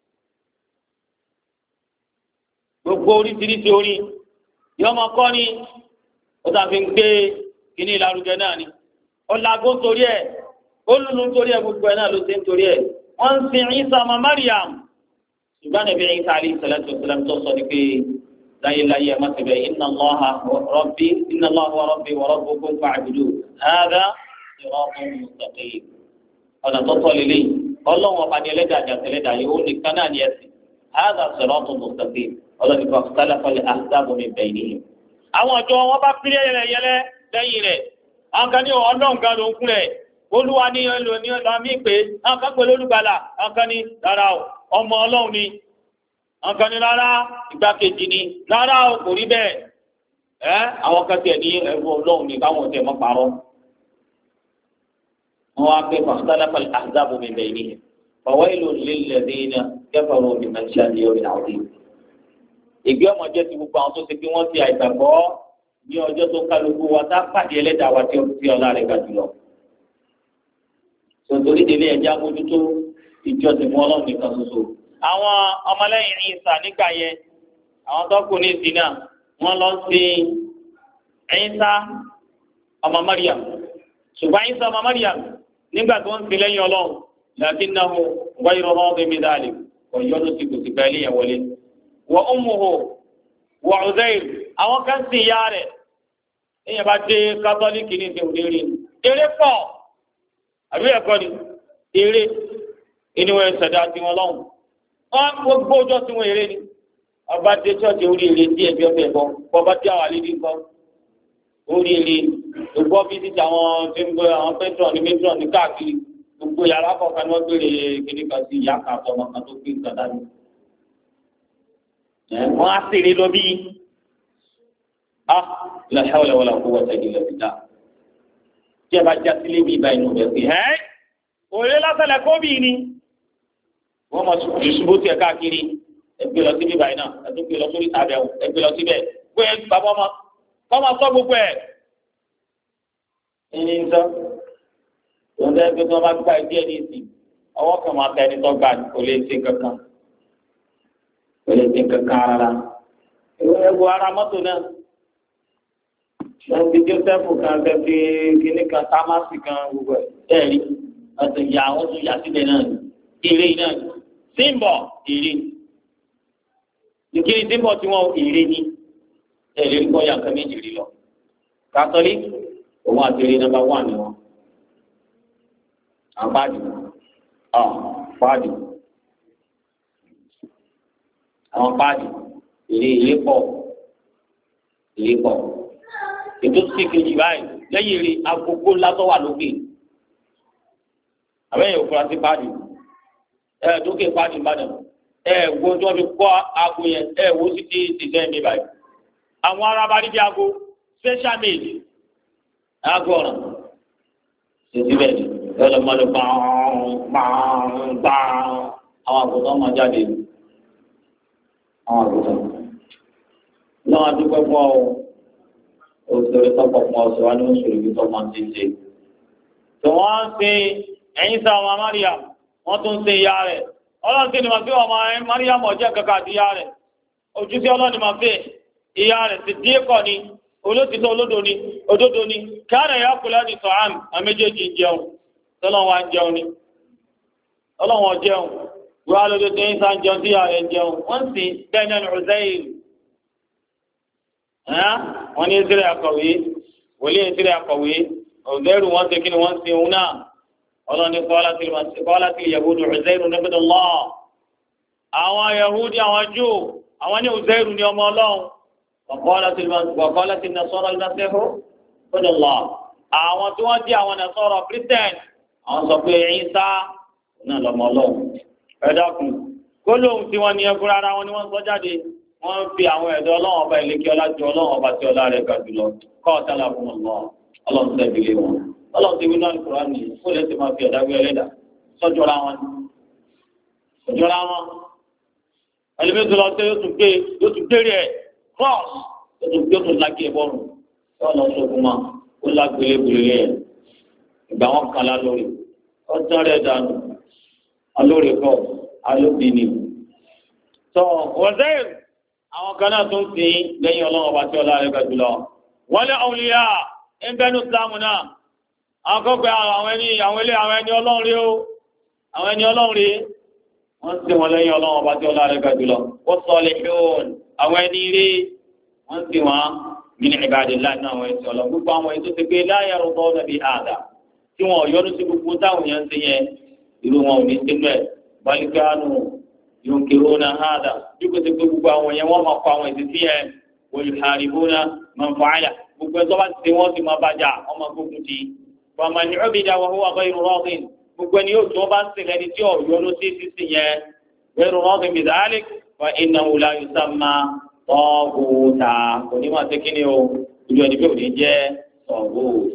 Speaker 1: gbogbo oríṣiríṣi orí yọmọ kọ́ ni ó tàbí ń gbé kíní ìlarugẹ náà ni ọ̀làgó torí ẹ̀ olùlù torí ẹ̀ gbogbo ẹ̀ náà ló ṣe ń torí ẹ̀ wọ́n ń sin Ìsá ọmọ Maryam ṣùgbọ́n Nàbí Ìsá alayhi salatu wassalam tó sọ ni pé láyéláyé ẹ̀ má ti bẹ̀ inna Allaha wa rabbi wa rabbukum fa'buduhu hadha siratun mustaqim ọ̀nà tó tọ́ lélẹ̀ ọlọ́run ọba ní ẹlẹ́dàá àti àtẹlẹ́dàá yìí ó nìkan náà ní ẹ̀sìn hadha siratun mustaqim ọlọ́run ìfọ̀ ikhtalafa al-ahzabu min baynihim. àwọn ọjọ́ wọn bá pílẹ̀ yẹlẹ lẹ́yìn rẹ̀ àwọn kan ní ọlọ́run gan ló ń kún rẹ̀ olúwa ní ọlọ́mí pé àwọn kan pẹ̀lú olùgbàlà àwọn kan ní rárá ọmọ ọlọ́run ni àwọn kan ní rárá ìgbákejì ni rárá kò rí bẹ́ẹ̀ àwọn kan tiẹ̀ ní ẹrú ọlọ́run ni káwọn tiẹ̀ mọ́ parọ́ wọ́n á pè فاختلف الأحزاب من بينهم فويل للذين كفروا من مشهد يوم عظيم. ìgbé ọmọ jẹ́ ti gbogbo àwọn tó ṣe pé wọ́n ti àìgbàgbọ́ ní ọjọ́ tó kálukú wa tá pàdé ẹlẹ́dàá wa tí ó fi ọlá rẹ̀ ga jùlọ. sọ̀tòrí délé ẹ̀já mójútó ìjọsìn fún ọlọ́run nìkan ṣoṣo. àwọn ọmọlẹ́yìn Ìsá nígbà yẹn àwọn tó kù ní ìsìn náà wọ́n lọ sí Ìsá ọmọ Maryam ṣùgbọ́n Ìsá ọmọ Maryam nígbà tó ń sin lẹ́yìn ọlọ́run lakinnahu ghayru radin min dhalik ọ̀yọ́dún ti kò sì gba ilé yẹn wọlé. wa ummuhu wa Uzair àwọn kan sì yá rẹ̀ èèyàn bá dé kátólíìkì ní ìṣe òdèrè eré pọ̀ àbí ẹ̀kọ́ ni eré ìníwọ̀n ẹ̀sẹ̀dá tí wọ́n lọ́hùn. wọ́n gbogbo ọjọ́ tí wọ́n eré ni ọba dé ṣọ́ọ̀ṣì orí eré díẹ̀ bí ọbẹ̀ bọ́ bọ́ba dé àwọn àlejò kan orí eré gbogbo ọ́fíìsì àwọn tí ń gbé àwọn pẹ́trọ̀ ní mẹ́trọ̀ ní káàkiri gbogbo yàrá kọ̀ọ̀kan ni wọ́n gbére kíní kan sí ìyá kan àtọmọ kan tó gbé nǹkan dání. wọ́n á sèré lọ bí la hawla wala quwwata illa billah. tí a bá já sílé mi ìbá inú rẹ̀ pé òye lásàlẹ̀ kóbì ni wọ́n mọ̀ ṣubú tiẹ̀ káàkiri ẹgbẹ́ lọ síbí báyìí náà ẹgbẹ́ lọ sórí tàbí ẹgbẹ́ lọ síbẹ̀ pé bàbá ọmọ kọ́mọ sọ gbogbo ẹ̀. ẹni ń sọ ìwọ́n tẹ́ pé tí wọ́n bá gba ẹbí ẹ̀ ní ìsìn ọwọ́ kan máa tẹ ẹni tó gbà kò lè ṣe kankan kò lè ṣe kankan rárá. ẹwọ ara mọ́tò náà wọ́n fi Jósẹ́fù kan fẹ́ fi kíní kan támásì kan gbogbo ẹ̀ rí ọ̀sẹ̀ ìyá àwọn tó yà sílẹ̀ náà èrè náà símbọ̀ èrè ìkíni símbọ̀ tí wọ́n èrè ní ẹ̀rí kọ́ ya nǹkan méjì rí lọ. kátólí òun àti eré nọ́mbà 1 ni wọn. àpáàdì páàdì àwọn páàdì ilé pọ̀ ètò sí kejì báyìí lẹ́yìn rí agogo látọ̀ wà lókè àbẹ́yẹ̀ òfurufú sí páàdì dókè páàdì ìbàdàn wo tí wọ́n fi kọ́ aago yẹn wo sí ti ṣiṣẹ́ mi báyìí àwọn ará bá rí bí aago special made aago ọ̀ràn ṣèṣì bẹ́ẹ̀ ni lọ́dọ̀ máa lọ gbàǹgbàǹgbàǹ àwọn àgùntàn máa jáde àwọn àgùntàn náà adúpẹ́ fún ọ òṣèré tọpọ̀ fún ọ̀sẹ̀ wa ní oṣù ibi tó máa ti ṣe. tí wọ́n ń ṣe ẹ̀yìn sá ọmọ Mariam wọ́n tún ń ṣe ìyá rẹ̀ ọlọ́run sì ni màá fi ọmọ Mariam ọ̀jẹ́ kankan àti ìyá rẹ̀ ojúṣe ọlọ́run ni màá fi ìyá rẹ̀ sì díẹ̀ kọ́ ni olótìtọ́ òdodo ni káàrà ìyá kùlẹ̀ ní sọ̀hán àméjèèjì jẹun tọ́lọ́ wa ń jẹun ni ọlọ́run jẹun wíwá lóde tó ń sá ń jẹun tí ìyá rẹ̀ ń jẹun wọ́n sì bẹ́ẹ̀ ní Uzair wọ́n ní Israel akọ̀wé wòlíì Israel akọ̀wé Uzairu wọ́n ṣe kí ni wọ́n ṣe òun náà ọlọ́ni qalat al-yahudu Uzairu ibnullah àwọn Yahudi àwọn Júù àwọn ní Uzairu ní ọmọ ọlọ́run wa qalat an-nasara al-masihu ibnullah àwọn tí wọ́n di àwọn Nasara Christian àwọn sọ pé Ìsá náà lọ́mọ ọlọ́run ẹ̀dọ́kùn gbólóhùn tí wọ́n ní ẹkúrẹ́ ara wọn ni wọ́n sọ jáde wọ́n fi àwọn ẹ̀dọ́ ọlọ́run ọba ìlékè ọlá ju ọlọ́run ọba tí ọlá rẹ̀ ga jùlọ kọ́ ọ̀tálà fún ọlọ́run ọlọ́run tẹ̀lé lé wọn ọlọ́run ti wí náà ní kúrò ní fún ẹ̀sìn máa fi ẹ̀dá gbé ẹlẹ́dà sọ́jọ́ra wọn ẹlẹ́mí tó lọ sí yóò tún gbére ẹ̀ cross yóò tún lágbé ẹ̀ bọ́ọ̀rù yóò lọ sókun mọ́ ó lágbélé gbélé ẹ̀ ìgbà wọn kan lá lórí ọjọ́ rẹ̀ dànù alórí kọ́ alóbìnrin tó wọ́n àwọn kan náà tún sí lẹ́yìn ọlọ́run ọba tí ọlá rẹ̀ ga jùlọ wọ́n lé awliya ń bẹ́nu Islam náà àwọn kan pé àwọn ẹni ọlọ́run rí o àwọn ẹni ọlọ́run rí wọ́n sì wọ́n lẹ́yìn ọlọ́run ọba tí ọlá rẹ̀ ga jùlọ wọ́n salihun àwọn ẹni rí wọ́n sì wọ́n min ibadillah náà àwọn ẹni ọlọ́run gbogbo àwọn ètò ti pé la yarduna bi hada tí wọn yọnu sí gbogbo táwọn yẹn ń ṣe yẹn irú wọn ò ní sínú ẹ̀ bal kanu yunkiruna hada dúkọ̀ sí gbogbo àwọn yẹn wọ́n máa kọ àwọn ìdísí yẹn wa yuharibuna man fa'ala gbogbo ẹjọ́ bá ti ṣe wọ́n sì máa bàjá wọ́n máa gbógun ti faman ubida wa huwa ghayru radin gbogbo ẹni yóò tí wọ́n bá ń sìn lẹ́ni tí ọ̀yọ́ ló sí sísìn yẹn ghayru radin bi dhalik fa innahu la yusamma taghuta kò ní máa ṣe kí ni o ìlú ẹni bí ò ní jẹ́ taghut.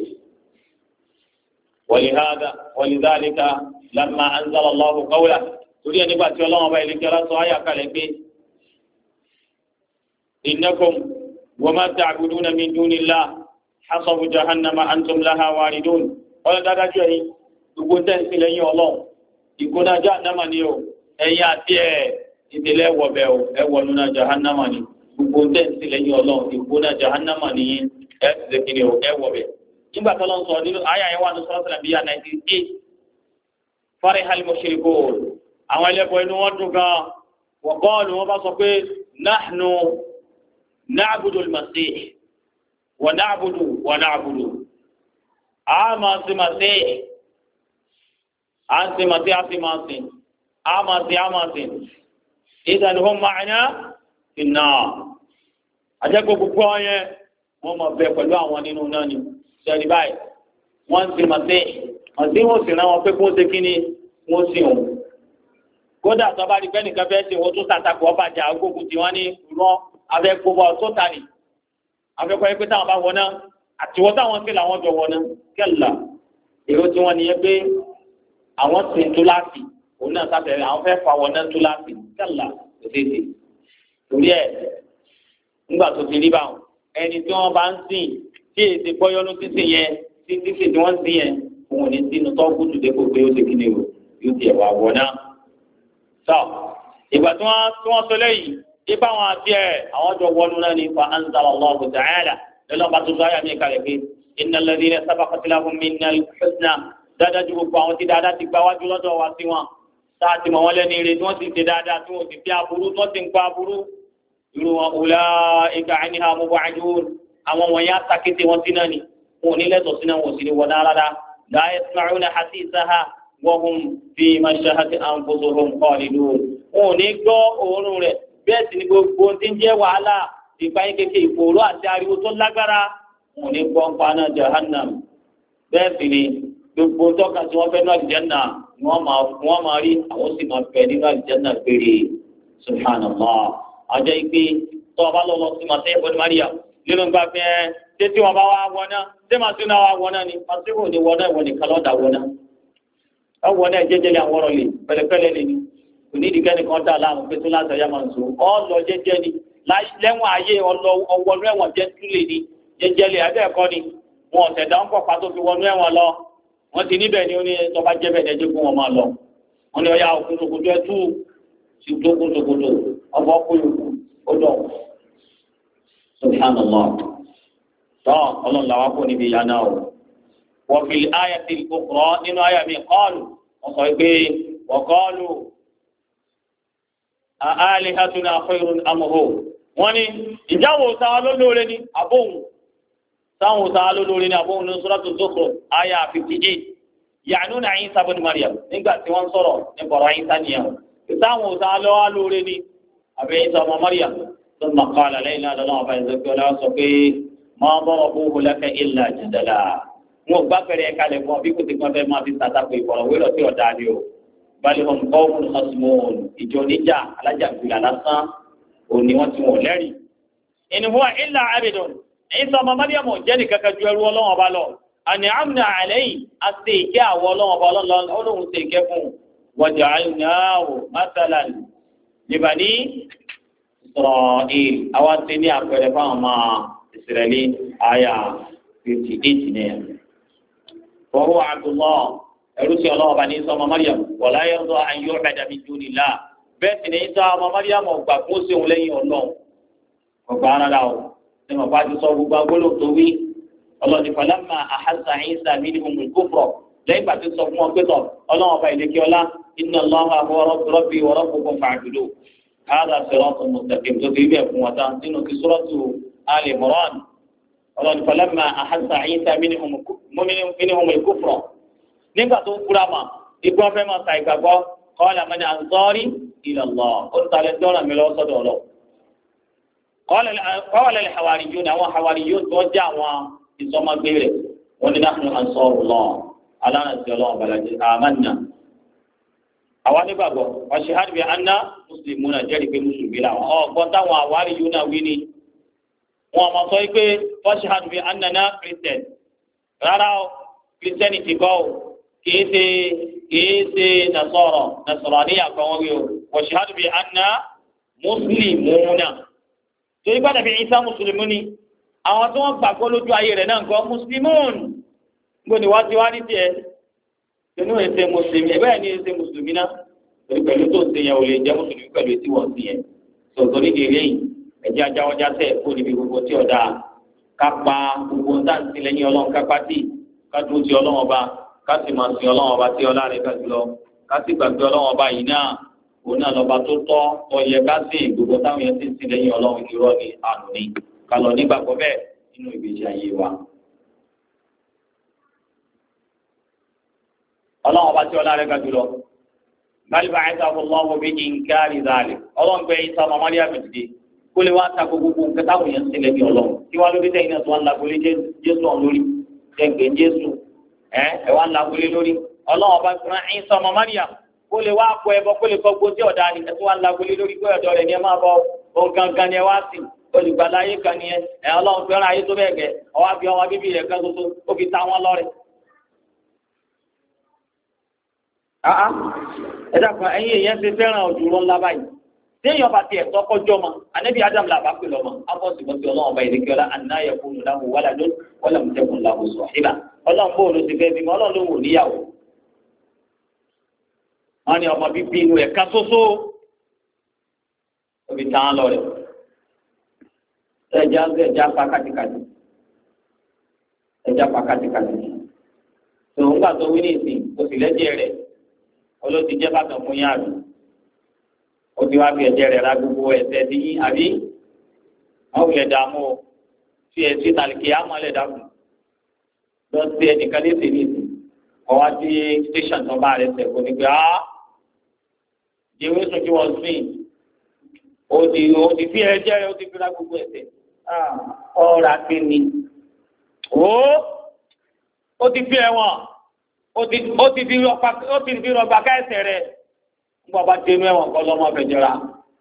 Speaker 1: ولذلك لما أنزل الله قوله torí ẹni gbà tí ọlọ́wọ́n bá ilé kí ọlá sọ ayà kalẹ̀ pé innakum wa ma ta'buduna min dunillah hasabu jahannama antum laha waridun ọlọ́ dáadájú ẹ̀yìn gbogbo tẹ́ǹsì lẹ́yìn ọlọ́run ìgbóná jahannama ni o ẹ̀yìn àti ìdílé ẹ̀wọ̀bẹ̀ o ẹ̀wọ̀nùnà jahannama ni gbogbo tẹ́ǹsì lẹ́yìn ọlọ́run ìgbóná jahannama ni ẹ̀ẹ́dẹ̀kìnì o ẹ̀wọ̀bẹ̀ nígbà tó lọ́n sọ nínú ayà yẹn wà ní sọ́ọ́sì bíyà 98 farihal mushrikun àwọn ẹlẹ́bọ̀ inú wọn dùn gan wọ́n bọ́ọ̀lù wọn bá sọ pé nahnu na'budu al-masih wa na'budu àmà sí masih àti masih àti masih àmà sí idhan hum ma'ana fin-nar àjẹkọ̀ gbogbo ọ̀yẹ́ wọ́n mọ̀ bẹ́ẹ̀ pẹ̀lú àwọn nínú náà ni sẹ́ni báyìí wọ́n ti masih wọ́n sì rán wọn pé kó ṣe kí ni wọ́n sì hùn kódà tó bá rí pé nìkan fẹ́ ṣe wọ́n tó sàtàkù ọbàjà agbógun tí wọ́n ní rán abẹ́kọ̀ọ́ tó ta ni abẹ́kọ̀ọ́ yẹn pé táwọn bá wọná àtiwọ́ táwọn sí làwọn jọ wọná kẹ́là èrò tí wọ́n nìyẹn pé àwọn sì ń túláàsì òun náà sábẹ̀rẹ̀ àwọn fẹ́ fa wọná túláàsì kẹ́là kò tètè torí ẹ̀ nígbà tó ti rí báwọn ẹni tí wọ́n bá ń sìn tí èsì bọ́yọ́nú sísìn yẹn títí tí wọ́n ń sìn yẹn òun ò ní sínú tọ́gùtù dépò pé ó ti kí ni o yóò tiẹ̀ wà wọná sọ ìgbà tí wọ́n sọ lẹ́yìn ipa wọn àti àwọn jọ wọnú náà ní fa anzala Allahu ta'ala lọ́lọ́ bá tuntun ayé mi kalẹ̀ pé innal ladhina sabaqat lahum minnal husna dáadáa ju gbogbo àwọn tí dáadáa ti gba wájú lọ́dọ̀ wa sí wọn sáàtì mọ̀ wọ́n lẹ́ni ire tí wọ́n ti ṣe dáadáa tí wọ́n ti fi aburú tí wọ́n ti ń pa aburú irú wọn ulaika anha mub'adun àwọn wọ̀nyí àtàkété wọn sí náà ni wọn ò ní lẹ́tọ̀ọ́ sí náà wọn ò sì ní wọ náà rárá la yasma'una hasisaha wa hum fi mashahati anfusuhum khalidun wọn ò ní gbọ́ òórùn rẹ̀ bẹ́ẹ̀ sì ni gbogbo tí ń jẹ́ wàhálà ìpayín kékeré ìfòòró àti ariwo tó lágbára wọn ní pọ́npá náà jahannam bẹ́ẹ̀ sì ni gbogbo tọ́ka tí wọ́n fẹ́ ní àlìjẹ́nà ni wọ́n máa rí àwọn sì máa fẹ́ nínú àlìjẹ́nà péré subhanallah àjọ ìpè tó ọba lọ́wọ́ sí màtí ẹ̀kọ́ ní Maria nínú gbà fẹ́ ṣé tí wọ́n bá wá wọná ṣé màtí náà wá wọná ni màtí wò ní wọná ìwọ nìkan lọ́dà wọná ọwọ́ná jẹ́jẹ́lẹ̀ àwọn ọ̀rọ̀ lè pẹ̀lẹ́pẹ̀lẹ́ lè ní kò ní ìdíkẹ́ni kan dà láàmú pé tó láti ọ̀yá máa ń so ọ̀lọ́ jẹ́jẹ́ ni lẹ́wọ̀n ayé ọwọ́nú ẹ̀wọ̀n jẹ́ túlẹ̀ ni jẹ́jẹ́lẹ̀ abẹ́ẹ̀kọ́ ni wọn ọ̀sẹ̀ dá ń pọ̀ pàtó fi wọnú ẹ̀wọ̀n lọ wọ́n ti níbẹ̀ ni ó ní tọ́ba jẹ́bẹ̀ ní ẹjẹ́ kó wọn máa lọ wọ́n ní ọ̀yá òkun ṣòkòtò ẹ̀ tú sí tókun ṣòkòtò ọgbọ́ kó yòókù ó dọ̀ subhanallah tọ́ ọlọ́run làwọn kò níbi ìyá náà o wọ́n fi àyà ti kókòrò nínú àyà mi kọ́ọ̀lù wọ́n sọ pé wọ́n kọ́ọ̀lù àhàlìhàtúnà khayrun am hu wọ́n ní ìjáwó sáà lólóore ní àbóhùn sáwọn sáà lólóore ní àbóhùn ní suratu Zukhruf àyà 58 ya'nuna Isa ibn Maryam nígbà tí wọ́n sọ̀rọ̀ nípa ọ̀rọ̀ Isa nìyẹn sáwọn sáà lọ́wọ́ lóore ní àbẹ́ Isa ọmọ Maryam thumma qala lẹ́yìn náà lọ́wọ́ ọba ìzọ́kẹ́ ọlá sọ pé ma darabuhu laka illa jadala wọn gbá fẹ́rẹ̀ kalẹ̀ fún ọ bí kò ti kàn fẹ́ máa fi sàtàkù ìfọ̀rọ̀wérọ̀ tí ọ̀dà ni o balihum qawmun khasmun ìjọ níjà alájàgbìlà lásán òní wọn ti wọn lẹ́rìí. in huwa illa abidun Isa ọmọ Maryam jẹ́ nìkan kan ju ẹrú Ọlọ́run ọba lọ an'amna alayhi àti ìkẹ́ àwọ̀ Ọlọ́run ọba Ọlọ́run ti ìkẹ́ fún wa ja'alnahu mathalan li bani Isra'il àwọn ti ní àpẹẹrẹ fáwọn ọmọ Israẹli àyà 58 nìyẹn. وهو عبد الله ẹrúsìn ọlọ́wọ́ bá ní Ìsá ọmọ Maryam wala yarda an yu'bada min dunillah bẹ́ẹ̀ sì ní Ìsá ọmọ Maryam ọgbà kó sèwọn lẹ́yìn ọlọ́run ọgbà arára o ní wọn bá ti sọ gbogbo agbóló tó wí ọlọ́ọ̀ni falamma ahassa Ìsá minhumul kufra lẹ́yìn ìgbà tó sọ fún wọn pẹ́tọ̀ ọlọ́wọ́ bá ilé kí ọlá inna Allaha huwa rabbi wa rabbukum fa'buduhu hadha siratun mustaqim tó ti bẹ̀ fún wọn tán nínú kí suratu Ali Imran ọlọ́ọ̀ni falamma ahassa Ìsá minhumul kufra nígbà tó ń kúra mà ikú ọfẹ máa ta ìgbàgbọ́ qala man ansari ila Allah ó ń talẹ̀ dọ́là mi lọ́wọ́ sọ́dọ̀ ọlọ́ qala al-hawariyun àwọn hawariyun tó jẹ́ àwọn ìsọmọgbé rẹ̀ wọ́n ní nahnu ansarullah alánàtì ọlọ́wọ́ balajẹ amanna àwọn nígbàgbọ́ wa shahadu bi anna muslimuna jẹ́rìí pé mùsùlùmí làwọn ọ̀gbọ́n táwọn hawariyun náà wí ni wọn mọ̀ sọ pé wa shahadu bi annana christian rárá o christianity kọ́ o kìí ṣe nasọ̀rọ̀ níyà kan wọ́n wí o wa shahadu bi anna muslimuna torí gbọ́dọ̀ bí Ìsá mùsùlùmí ni àwọn tí wọ́n gbàgbọ́ lójú ayé rẹ̀ náà nǹkan muslimun gbọ́dọ̀ ni wá ti wá ní tiẹ̀ nínú ẹsẹ̀ mùsùlùmí ẹ̀ bẹ́ẹ̀ ni ẹsẹ̀ mùsùlùmí náà torí pẹ̀lú tó ń ṣe yẹn ò lè jẹ́ mùsùlùmí pẹ̀lú etí wọ́n sí yẹn sọ̀tọ̀ nídìí eléyìí ẹ̀jẹ̀ ajáwọ́já tẹ̀ kó níbi gbogbo tí ọ̀dà kápá gbogbo ń tà sí lẹ́yìn ọlọ́run kápá tì ká dúró ti ọlọ́run ọba ká sì máa sin ọlọ́run ọba tí ọlá rẹ̀ ká jùlọ ká sì gbàgbé ọlọ́run ọba yìí náà òun náà lọ́ba tó tọ́ tó yẹ ká sì gbogbo táwọn yẹn ti ń sin lẹ́yìn ọlọ́run irọ́ ni àná ni ká lọ nígbàgbọ́ bẹ́ẹ̀ nínú ìgbésí ayé wa. ọlọ́run ọba tí ọlá rẹ̀ ká jùlọ bal ba'athahu Allahu bi inkari dhalik ọlọ́run gbé Ìsá ọmọ Maryam dìde kó lè wá ta gbogbo nǹkan táwọn yẹn ń sin lẹ́yìn ọlọ́run kí wá lóde tẹ́yìn náà tó wá ń lagbólé Jésù ọ̀hún lórí ẹgbẹ́ Jésù ẹ wá ń lagbólé lórí ọlọ́run ọba fúnra Ìsá ọmọ Maryam kó lè wá kọ ẹbọ kó lè kọ gbó tí ọ̀dà ni ẹtú wa ń lagbólé lórí pé ọ̀dọ̀ rẹ̀ ni ẹ máa bọ ohun gangan ni ẹ wá sí olùgbàlà ayé kan ni ẹ ọlọ́run fẹ́ràn ayé tó bẹ́ẹ̀ gẹ̀ ọwọ́ àbí ọmọ bíbí rẹ̀ kan ṣoṣo ó fi ta wọn lọ́rẹ̀. ẹ dàpọ̀ ẹ̀yin èèyàn ti fẹ́ràn òjòrò ńlá báyìí téèyàn bá tiẹ̀ tọkọjọ́ ma anabi adam la bá pè lọ́mọ abọ́sibọ́sí ọlọ́run ọba ìdíkẹ́lá anna yakunu lahu waladun wa lam takun lahu sahiba ọlọ́run bó olùsí fẹ́ bímọ ọlọ́run ló wò níyàwó wọn ni ọmọ bíbí inú ẹ̀ ká sóso òbí tán lọ rẹ̀ ẹja pa kàtìkàtì tòun gbà tó wí ní ìsìn kò sì lẹ́jẹ̀ rẹ̀ olóòtú jẹ́ bàtàn fún yàrá ó ti wá fi ẹ̀jẹ̀ rẹ̀ ra gbogbo ẹ̀ṣẹ̀ ti yín àbí wọ́n wulẹ̀ dààmú o fi ẹ̀sìn tàlìkì àmọ́lẹ̀ dàkú lọ sí ẹnìkan léṣe ní ìsìn ọwọ́ sí station tó bá rẹ̀ sẹ̀kọ́ ní pé jẹ́wé sùn kí wọ́n sìn ó ti fi ẹ̀jẹ̀ rẹ̀ ó ti fi ra gbogbo ẹ̀ṣẹ̀ ọ̀rọ̀ akéwì ó ti fi ẹ̀wọ̀n ó ti fi rọgbà ká ẹ̀ṣẹ̀ rẹ̀ nígbà bá dénú ẹ̀wọ̀n kọ́ lọ́mọ fẹ̀jẹ̀ ra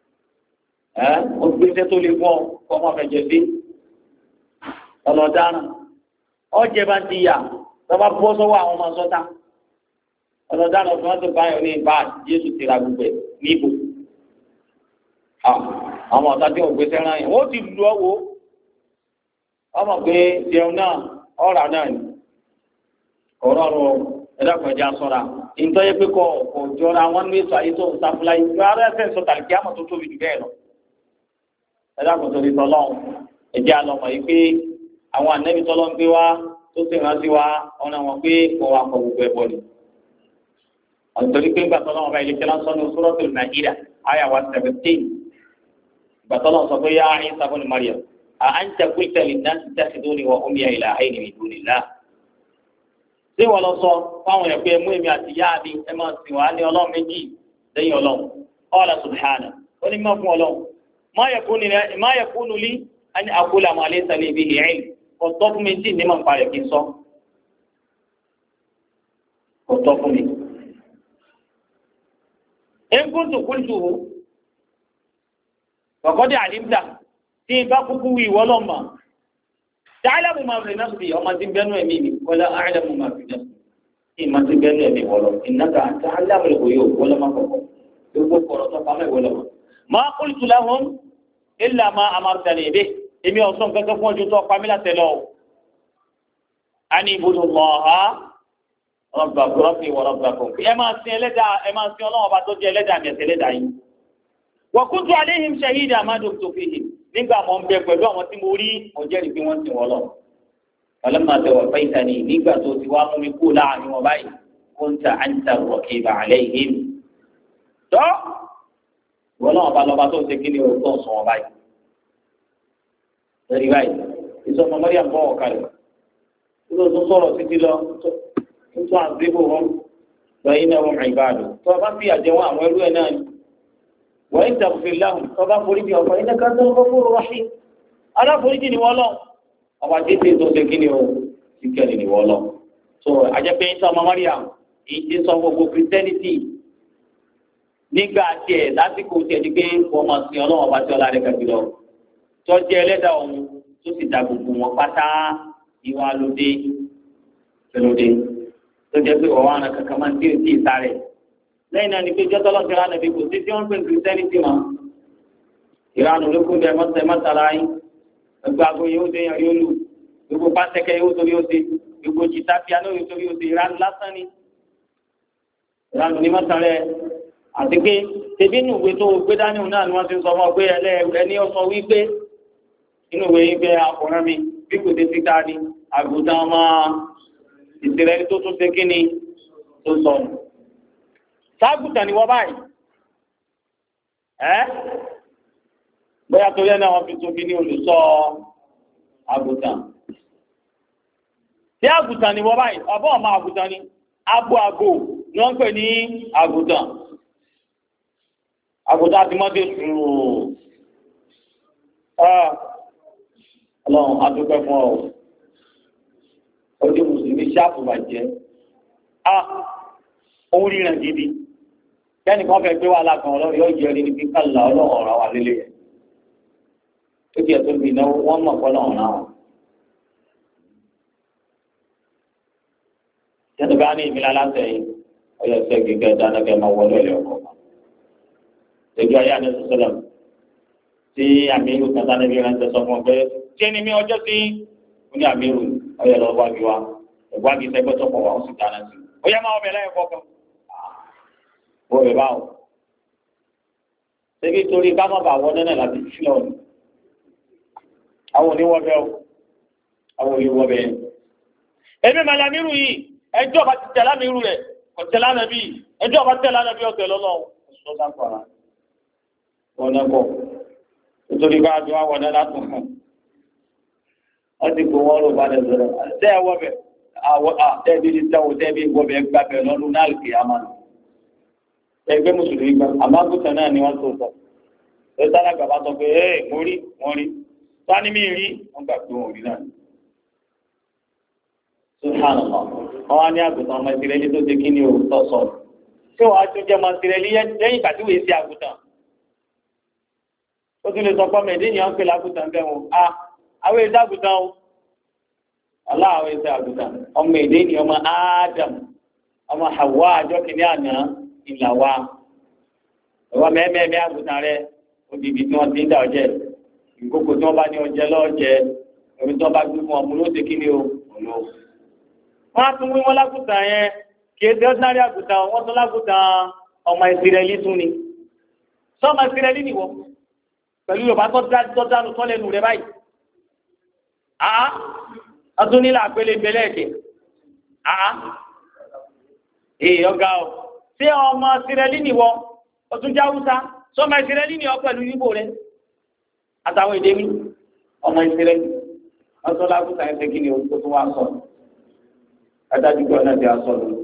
Speaker 1: ó gbé iṣẹ́ tó lè gbọ́ kọ́ ọmọ fẹ̀jẹ̀ dé ọlọ́daràn ọ̀jẹ̀ bá ti yà lọ́ba bọ́ sọ́wọ́ àwọn ọmọ sọ́tà ọlọ́daràn ọ̀sán wọn tó báyọ̀ ní ìbá Jésù ti ra gbogbo ẹ̀ níbo àwọn ọ̀tá tí wọ́n gbé sẹ́ràn yẹn wọ́n ti lu ọwọ́ ọmọ pé jẹun náà ọ̀rà náà ni ọ̀rọ̀ ẹ̀dàkùn ẹ̀jẹ̀ asọ́ra ìtọ́yẹ pé kò jọra wọn ní ètò ayé tó ń sáfúlá yìí ara ẹ̀sẹ̀ sọ tàbí kí á mọ̀ tó tóbi jù bẹ́ẹ̀ lọ ẹ̀dàkùn tó lè tọ́lọ́ ẹ̀jẹ̀ alọ́mọ yìí pé àwọn ànẹ́bí tọ́lọ́ ń gbé wá tó sì rántí wá ọ̀nà wọn pé kò wá kọ gbogbo ẹ̀bọ ni. àtòrí pé gbàtọ́ náà ọba ilé kẹlá sọ́nù Suratul Maida àyà wa 17 gbàtọ́ náà sọ pé yá Isa ibn Maryam a anta qulta linnasi ittakhiduni wa ummiya ilahayni min dunillah. ṣé wọ́n lọ sọ fáwọn ẹ̀kọ́ ẹ̀mú èmi àti yá mi ẹ máa sìn wá ní ọlọ́run méjì lẹ́yìn ọlọ́run qala subhana ó ní má fún ọlọ́run má yakunu li an aqula ma laysa li bihi ilm ọ̀tọ́ fún mi tí ní mọ̀ nípa rẹ̀ kí n sọ ọ̀tọ́ fún mi. in kuntu qultuhu faqad alimta tí n bá kúkú wí ìwọ lọ́mọ ta'lamu ma fi nafsi ọmọ tí ń bẹ́nu ẹ̀mí mi wala a'lamu ma fi nafsi tí n má ti bẹ́nu ẹ̀mí wọlọ innaka ta'lamul ghuyub wọlọ má kọ̀kọ́ gbogbo kọ̀rọ̀ tó pamẹ́ wọlọ. ma qultu lahum illa ma amartani bihi èmi ọ̀sán kankan fún ọjọ́ tó pamílà tẹ̀lọ́ ani ibudullaha rabbi wa rabbakum ẹ máa sin ọlọ́wọ́ bá tó jẹ́ ẹlẹ́dàá mi ẹ̀sẹ̀ ẹlẹ́dàá yìí. wa kuntu alayhim shahida ma dumtu fihim nígbà mọ̀ ń bẹ pẹ̀lú àwọn tí mo rí mo jẹ́rìí pé wọ́n sìn wọ́n lọ. falamma tawaffaytani nígbà tó ti wá mú mi kú láàrin wọn báyìí kunta anta ar-raqiba alayhim. tọ́ wọn náà bá lọ́ba tó ṣe kí ni o tó ń sọ wọn báyìí. lórí báyìí ìsọmọ mọ́rí àbọ̀ ọ̀kalẹ̀ ló tún sọ̀rọ̀ títí lọ tún àdébò wọn lọ́yìn náà wọn ìbáàdùn tó o bá fi àjẹwọ́n àwọn ẹrú ẹ̀ náà ni wọ́n ń tàbí láhùn tó o bá forí bí ọkọ̀ yìí ká tó ń kọ́ fúru rọ́ṣì aláforíjì ni wọ́n lọ ọba títí tó ṣe kí ni o ti kẹ́lì ni wọ́n lọ. tó àjẹpẹ́ ìsọmọ mọ́rí àwọn èyí ti sọ gbogbo Christianity nígbà tiẹ̀ lásìkò tiẹ̀ ni pé wọ́n máa sin ọlọ́wọ́n bá ti ọlá rẹ̀ kàbí lọ tọ́jú ẹlẹ́dàá ọ̀hún tó sì da gbogbo wọn pátá ìwà lóde lóde tó jẹ́ pé ọ̀wá àna kankan máa ń tí ì tí ì sáré lẹ́yìn náà ni pé jọ́tọ́ lọ́sẹ̀ rán nàbí kò sí tí wọ́n ń pè ní kìrìsìtẹ́nìtì mọ́ ìranù ló kún bẹ́ẹ̀ mọ́tàlá yín gbogbo aago yóò dé yan yóò lù gbogbo pásẹ́kẹ́ yóò torí ó ṣe gbogbo jìtá piano yóò torí ó ṣe ìranù lásán ni ìranù ní mọ́tàlá ẹ̀ àti pé tẹbí inú ìwé tó gbé dání òun náà ni wọ́n ti sọ fún ọ pé ẹni ọsọ wípé inú ìwé yìí pé àkùnrin mi bí kò dé síta ni àgùntàn ọmọ ìsirẹ́lì tó tún ṣe kí ni tó sọ nù. ságùntàn ni wọ́n báyìí bóyá torí ẹ̀ náà wọ́n fi tóbi ní olùsọ àgùntàn. tí àgùntàn ni wọ́n báyìí ọ̀bọ̀ ọmọ àgùntàn ni abo ni wọ́n ń pè ní àgùntàn. àgùntàn àti mọ́tò sùúrù ọlọ́run adúpẹ́ fún ọ ojú mùsùlùmí ṣáàpù bàjẹ́ òun ríran gidi kẹ́ni kan fẹ́ gbé wàhálà kan ọlọ́run yóò jẹ́ ẹni bí kálá ọlọ́run ọ̀rọ̀ wa lélẹ̀ yẹn tó jẹ́ tó bí náwó wọ́n mọ̀ pọ́ lọ́run náà. jẹ́nu bá ní ìmìlá látẹ̀yìn ọyọ sẹ́gi kẹta náà kẹ́ máa wọlé ọ̀lẹ́ ọkọ̀ ẹgbẹ́ ayé àti sọ́sọ́lá tí àmírù kàtà níbi ìrántí sọ fún ọ pé tí ẹni mi ọjọ́ sí ó ní àmírù ọyọ lọ wá bí wa ẹ̀gbọ́n àbí sẹ́gbẹ́ tó pọ̀ wá ó sì dáná sí ó yẹ máa wọ bẹ̀rẹ̀ ẹ̀kọ́ kan wọ bẹ̀ báwo ṣébi torí ká má bàa wọ nínú láti fi ọ ni àwọn oníwọ bẹ o àwọn oníwọ bẹ ẹbí màlẹ àmírù yìí ẹjọ́ bá ti tẹ̀lé àmírù rẹ̀ ọ̀tẹ̀lá nàbí ẹjọ́ bá tẹ̀lé ànàbí ọ̀tẹ̀ lọ́nà ọ̀sán wọn náà bọ̀ nítorí bá a jọ àwọn ọ̀nà látọ̀ hàn wọ́n ti kó wọ́n ló bá lè sọ̀rọ̀ ṣé ẹ wọ́ bẹ̀ tẹ́ẹ̀bí ti tẹ́wọ́ tẹ́ẹ̀bí wọ́ bẹ̀ gbà bẹ̀ lọ́dún náà kì í àmà nù ẹgbẹ́ mùsùlùmí gbà àmọ́ àgùntàn náà ni wọ́n tó sọ ẹ sára gbàgbà sọ pé ẹ mo rí wọn rí sani mi rí wọn gbà pé wọn ò rí náà. subhanallah wọn wá ní àgùntàn ọmọ ìsirẹ́lì tó ṣe kí ni o sọ̀sọ̀ tí wàá tún jẹ́ ọmọ ìsirẹ́lì lẹ́yìn ìgbà tí wòye sí àgùntàn. ó tún lè sọ pé ọmọ ẹ̀dẹ́ ènìyàn ń pè lágùntàn bẹ́ẹ̀ wọn àwọn èsì àgùntàn o aláwọ̀ èsì àgùntàn ọmọ ẹ̀dẹ́ ènìyàn ọmọ Adam ọmọ Hawa àjọ kìíní àná ìlà wa ẹ̀wọ́n mẹ́ẹ̀mẹ́ẹ̀mẹ́ àgùntàn rẹ odidi tí wọ́n ti ń dà ọjẹ́ ìkókò tí wọ́n bá ní ọjẹ́ lọ́ọ̀jẹ́ omi tí wọ́n bá gbé fún ọmọ ló ṣe kí ni o ọ̀nà. wọ́n á tún wí wọ́n lágùntàn yẹn kì í ṣe ordinary àgùntàn wọ́n tún lágùntàn ọmọ ìsirẹ́lì tún ni sọ́ọ̀mọ ìsirẹ́lì nìwọ pẹ̀lú yorùbá tó dánu tọ́lẹ̀nu rẹ báyìí. ọdún nílà àpẹẹlẹ ìbẹ̀lẹ̀ ẹ̀kẹ́ ọ̀gá o ṣé ọmọ ìsirẹ́lì nìwọ ọdún jáwúsá sọ́ọ̀mọ ìsirẹ́lì nìwọ pẹ̀lú yíbò rẹ àtàwọn èdè mi ọmọ ìsirẹ́lì ọtún lágùntàn ẹsẹ̀ kí ni o tó tún wá sọ adájú gbọ́ náà ti sọ lọ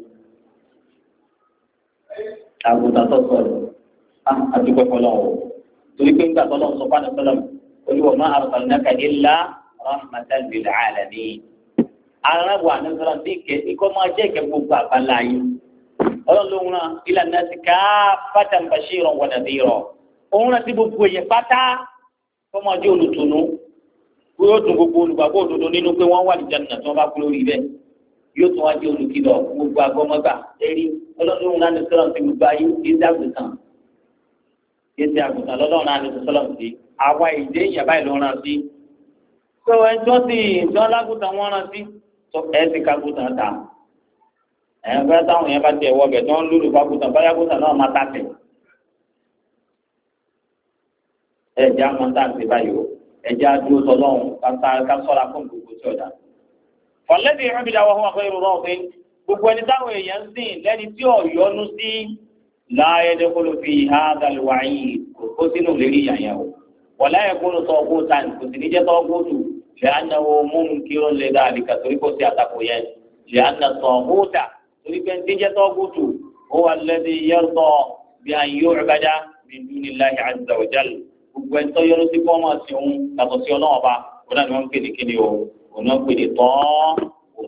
Speaker 1: àgùntàn tó sọ lọ àdúgbò fọlọ́wọ́ torí pé nígbà tọ́lọ́ sọ fún àdàsọ́lọ́ olúwa ma arsalnaka illa rahmatan lil alamin. arábò àdàsọ́lọ́ sí ìkẹ́ ikọ́ máa jẹ́ ìkẹ́ gbogbo àbálá yìí ọlọ́run náà ila nasi kaffatan bashiran wa nadhira òun náà ti gbogbo èèyàn pátá kọ́ máa jẹ́ olùtùnú yóò dùn gbogbo olùgbàgbọ́ òdodo nínú pé wọ́n wà ní Jánnà tí wọ́n bá kú lórí bẹ́ẹ̀ yóò tún wá jẹ́ olùkìlọ̀ gbogbo agbọ́mọgbà ẹ̀rí ọlọ́run náà ní sọ́lá ti gbogbo ayé ti dàgbùtàn yéésì àgùntàn lọ́dọ̀ náà ní sọ́lá sí àwa ìdè yẹn báyìí ló rán sí. tó ẹjọ́ sì ìjọ lágùntàn wọn rán sí tó ẹ ti ka gùntàn ta ẹ̀ fẹ́ táwọn yẹn bá tiẹ̀ wọ bẹ̀ tó ń lùlù fagùntàn báyà gùntàn náà máa tàtẹ̀. ẹ jẹ́ àmọ́ tá à ń ṣe báyìí o ẹ jẹ́ àdúró sọlọ́run ká sọ́ra fún gbogbo tí ọ̀dà. fọlẹ́bí ìrìnbíjà wọ́n fún wa pé irú náà pé gbogbo ẹni táwọn èèyàn ń sìn lẹ́ni tí ò yọnu sí láyé dẹ́kọ́lù fi hádàlù wáyé kó sínú lérí yàyà o wọ́n láyé kó ló sọ̀kó tán kò sì ní jẹ́ sọ́kó tù lẹ́yìn àwọn múmu kí ó lè dá àdìkà torí kó sí àtakò yẹn lẹ́yìn sọ̀kó tà torí pé ní jẹ́ sọ́kó tù ó wà lẹ́dí yẹ́rọ̀ bí a yóò rẹ̀bàdá min dunillahi azza wa jal gbogbo ẹni tó yọrọ sí kọ́ máa ṣe òun yàtọ̀ sí ọlọ́wọ́ bá wọn náà ni wọ́n ń pè ní kíni o òun náà ń pè ní tán o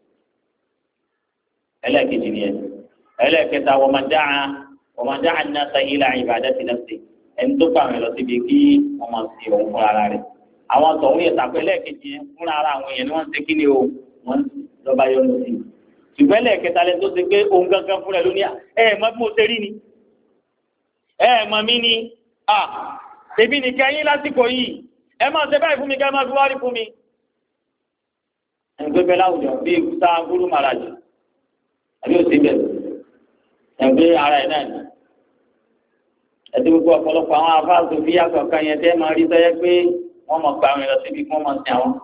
Speaker 1: ẹlẹ́ẹ̀kejì nìyẹn ẹlẹ́ẹ̀kẹta wọ́n máa dá an-nasa ila ibadati nafsi ẹni tó pààrọ̀ lọ síbi kí wọ́n máa sin òun fúnra ara rẹ̀ àwọn tọ̀hún yẹn tàpẹ́ ẹlẹ́ẹ̀kejì yẹn fúnra ara àwọn èèyàn ni wọ́n ń ṣe kíni o wọ́n lọ́ba yọ lọ sí i ṣùgbọ́n ẹlẹ́ẹ̀kẹta lẹ́ni tó ṣe pé òun gangan fúnra ẹ̀ lónìí mọ́ bí mo ṣe rí ni mọ́ mi ni tèmi nìkan yín lásìkò yìí ẹ máa ṣe báyìí fún mi ká máa fi wárí fún mi. ẹgbẹ́ bẹ́ẹ̀ láwùjọ bíi ìkúta gúrú màràjì àbí òsì bẹ́ẹ̀ ẹgbẹ́ ara ẹ̀ náà ni. ẹtí gbogbo ọ̀pọ̀lọpọ̀ àwọn afáàzò bí akọ̀ọ̀kan yẹn tẹ́ máa rí sọ́yẹ́ pé wọ́n mọ̀ pa àwọn ẹ̀rọ síbi kí wọ́n mọ̀ sí àwọn.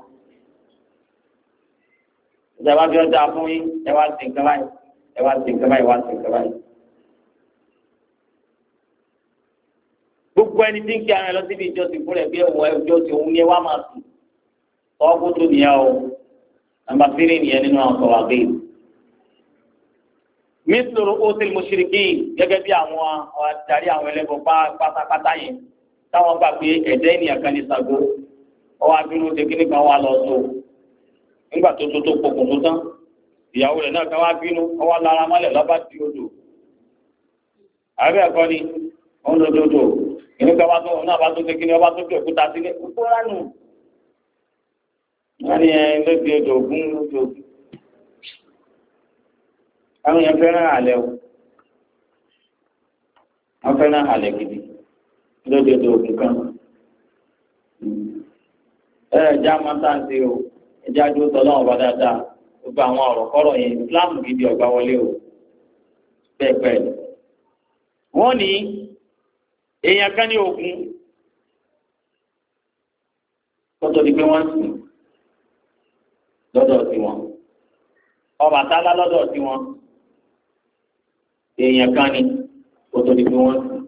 Speaker 1: ìjọba bí ọjà fún yín ẹ wá sí nǹkan báyìí ẹ wá sí nǹkan báyìí wá sí nǹkan báyìí. gbogbo ẹni tí ń kí ara ẹ lọ síbi ìjọsìn fún rẹ bí ẹwọ ìjọsìn òun ni ẹ wá máa sùn tọ́kù tó nìyẹn o nàmbà tírì nìyẹn nínú àwọn sọ̀rọ̀ àgbẹ̀ yìí. mísòrò òsèlú mọ̀ṣíríkì gẹ́gẹ́ bí àwọn adarí àwọn ẹlẹ́bọ̀ pátápátá yẹn táwọn gbà pé ẹ̀dẹ́ ènìyàn kan ní sago ọwọ́ abínú tẹkínní kan wà lọ sọ nígbà tó pokùn tó tán ìyàwó rẹ̀ náà kan wá bínú ọwọ́ lára mọ́lẹ̀ lọ́ba tí ó dò àbẹ́ ẹ̀kọ́ ni ó ń lòdòdò ìní ká wá tó ọ̀nà àbá tó kékeré ọba tó fi òkúta sílẹ̀ kókó ránù. wọ́n ní lóde odò ògún lóde ògún. àwọn yẹn fẹ́ràn àlẹ́ o wọ́n fẹ́ràn àlẹ́ gidi lóde odò ògún kan. ẹ̀ẹ́dá máa ń tàǹtì o ẹ̀já dúró tọ́lọ́ ọba dáadáa gbogbo àwọn ọ̀rọ̀ kọ́rọ̀ yẹn Islam gidi ọ̀gbá wọlé o bẹ́ẹ̀ bẹ́ẹ̀. wọ́n ní èèyàn kan ní Ògún tọ́tọ́ di pé wọ́n sìn lọ́dọ̀ sí wọn Ọbàtálá lọ́dọ̀ sí wọn èèyàn kan ní tọ́tọ́ di pé wọ́n sìn.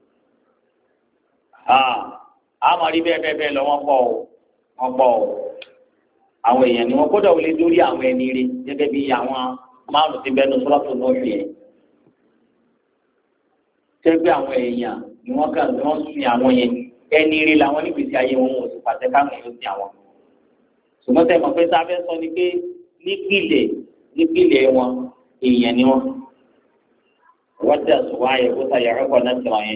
Speaker 1: àmọ́ rí bẹ́ẹ̀ lọ wọ́n pọ̀ o àwọn èèyàn ni wọ́n kódà wọlé lórí àwọn ẹni rí gẹ́gẹ́ bí àwọn márùn-ún ti bẹ́ẹ̀ ní sọ́lọ́tò náà fi yẹn tẹ́gbẹ́ àwọn èèyàn ni wọ́n kàn ní wọ́n sin àwọn yẹn ẹni rí làwọn nígbèsí ayé wọn ò sì pàṣẹ káwọn èèyàn sí àwọn. ṣùgbọ́n tẹ́ mọ̀ pé sáfẹ́ sọ ni pé nípìnlẹ̀ wọn èèyàn ni wọn. wọ́n ti àsùnwọ̀n ayẹ̀ kó sàyà ẹ̀kọ́ náà ti wọ̀nyẹn.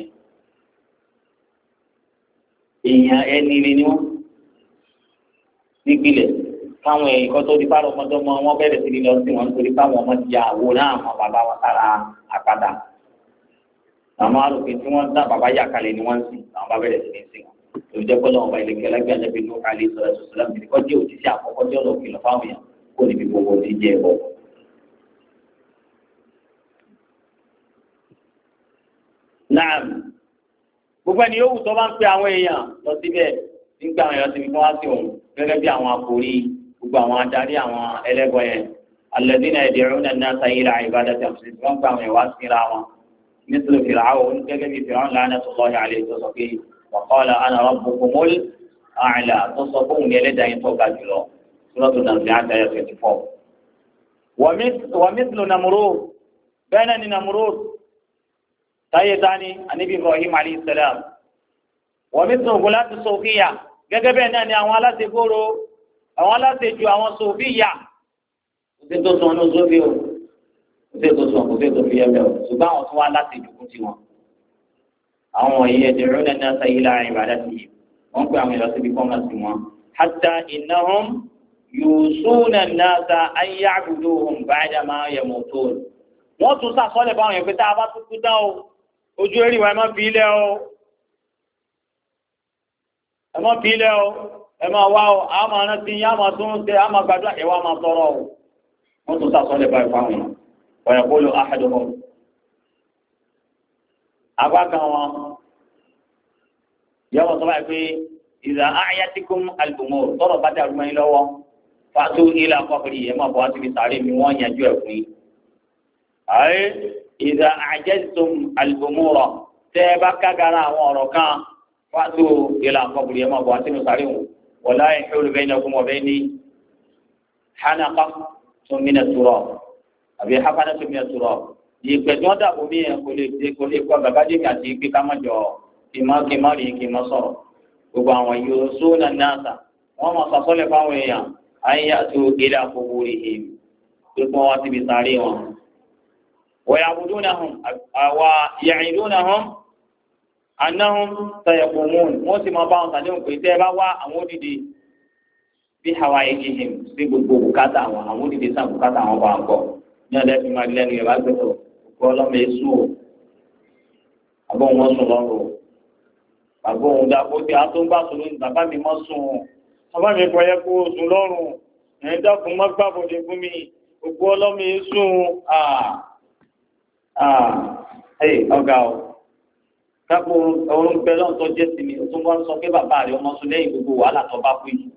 Speaker 1: èèyàn ẹni rí ni wọn nípìnlẹ̀ káwọn èèyàn kan tó di fáwọn ọmọdọ́mọ wọn bẹ̀rẹ̀ sí ní lọ sí wọn nítorí káwọn ọmọ ti ya àwòrán àwọn bàbá wọn sára àpáta. àwọn arúgbó tí wọ́n dá bàbá yà kalẹ̀ ni wọ́n ń sìn àwọn bá bẹ̀rẹ̀ sí ní sìn wọn. olùjẹ́ pé lọ́wọ́ ọba ilẹ̀kẹ́ lágbẹ́ àjẹbí ní ọkà alẹ́ sọ̀rọ̀ sọ̀rọ̀ mi kọ́ jẹ́ òtítí àkọ́kọ́ tí ọ̀rọ̀ kìlọ̀ fáwọn èèyàn kó níbi gbogbo ti jẹ́ ẹ̀bọ. náà gbogbo ẹni yòówù tó bá ń pe àwọn èèyàn lọ síbẹ̀ nígbà àwọn èèyàn ti fi wá sí òun gẹ́gẹ́ bí àwọn àkòrí gbogbo àwọn adarí àwọn ẹlẹ́bọ yẹn alladhina yad'una an-nasa ila ibadati anfusihim wọ́n gba àwọn èèyàn wá síra wọn nítorí Fir'aun gẹ́gẹ́ bí Fir'aun la'natullahi alayhi tó sọ pé wa qala ana rabbukumul a'la tó sọ fóun ní ẹlẹ́dàá yẹn tó ga jùlọ Suratul Nazi'at ayat 24. wa mithlu Namrud bẹ́ẹ̀ náà ni Namrud táyé dání anabi Ibrahim alayhi salam wa mithlu ghulati Sufiyya gẹ́gẹ́ bẹ́ẹ̀ náà ni àwọn aláṣẹ gbòòrò àwọn aláṣẹ ju àwọn Sufiyya kò sí tó sọ ọ́nà sófì o kò sí tó sọ kò sí tó fi ẹ̀mẹ́ o ṣùgbọ́n àwọn tó wá aláṣẹ jù kú tiwọn. àwọn wọ̀nyí yad'una an-nasa ila ibadatihi wọ́n pè àwọn ìlọsíbi kọ́mọ̀ sí wọn. hatta innahum yusuna an-nasa an ya'buduhum ba'da ma yamutun. wọ́n tún sàkọọ́lẹ̀ báwọn yẹn pé tá a bá tún kú dán o ojú eré wa ẹ má fi ilẹ̀ o ẹ má fi ilẹ̀ o ẹ má wá o a máa rántí yín a máa tún ṣe a máa gbàdúrà ẹ wá máa tọrọ o wọ́n tún sàkọọ́lẹ̀ báyìí fáwọn yẹn wa yaqulu ahaduhum agbákan wọn yẹ wọ́n sọ báyìí pé idha a'yatikum al-umur tọrọ bá dàrú mọ́ yín lọ́wọ́ fatu ila qabri ẹ má bọ́ wá síbi sàárè mi wọ́n yanjú ẹ̀ fún yín. ayé idha a'jaztum al-umura tẹ́ ẹ bá kágara àwọn ọ̀rọ̀ kan fatu ila qabri ẹ má bọ́ wá síbi sàárè wọn wala yahulu bainakum wa bayni hanaqatun min at-turab àbí hafanatun min at-turab ìpè tí wọ́n dàbò mí yẹn kò lè kọ́ bàbá jẹ́mi àti ìpè ká má jọ kí má rí kí má sọ̀rọ̀ gbogbo àwọn yóò sóònà náàsà wọ́n máa sàsọ́lẹ̀ fáwọn èèyàn ayé àti ilé àkókò rí èmi gbogbo wọn ti fi sáré wọn. ويعبدونهم ويعيدونهم أنهم سيقومون wọ́n sì máa bá wọn sàdéhùn pé tẹ́ ẹ bá wá àwọn òdìdí bí hawaijihim sí gbogbo bùkátà àwọn òdìdí sàn bùkátà àwọn bá ń bọ̀ ní ọ̀dẹ́ fi máa lẹ́nu yẹn bá gbẹ̀tọ̀ kọ́ ọlọ́mọ èso o àbọ̀ wọn sùn lọ́rùn o àbọ̀ òun dàpọ̀ tí a tó ń bá sùn lónìí bàbá mi mọ́ sùn o bàbá mi kọ́ yẹ kó o sùn lọ́rùn ẹ̀yin dákun má gbàbọ̀dé fún mi gbogbo ọlọ́mọ èso ọ̀gá o kápò ọ̀run bẹ lọ́n tó jẹ́ sí mi o tún wá sọ pé bàbá rẹ̀ ọmọ sùn lẹ́yìn gbogbo wàhálà tó bá kú yìí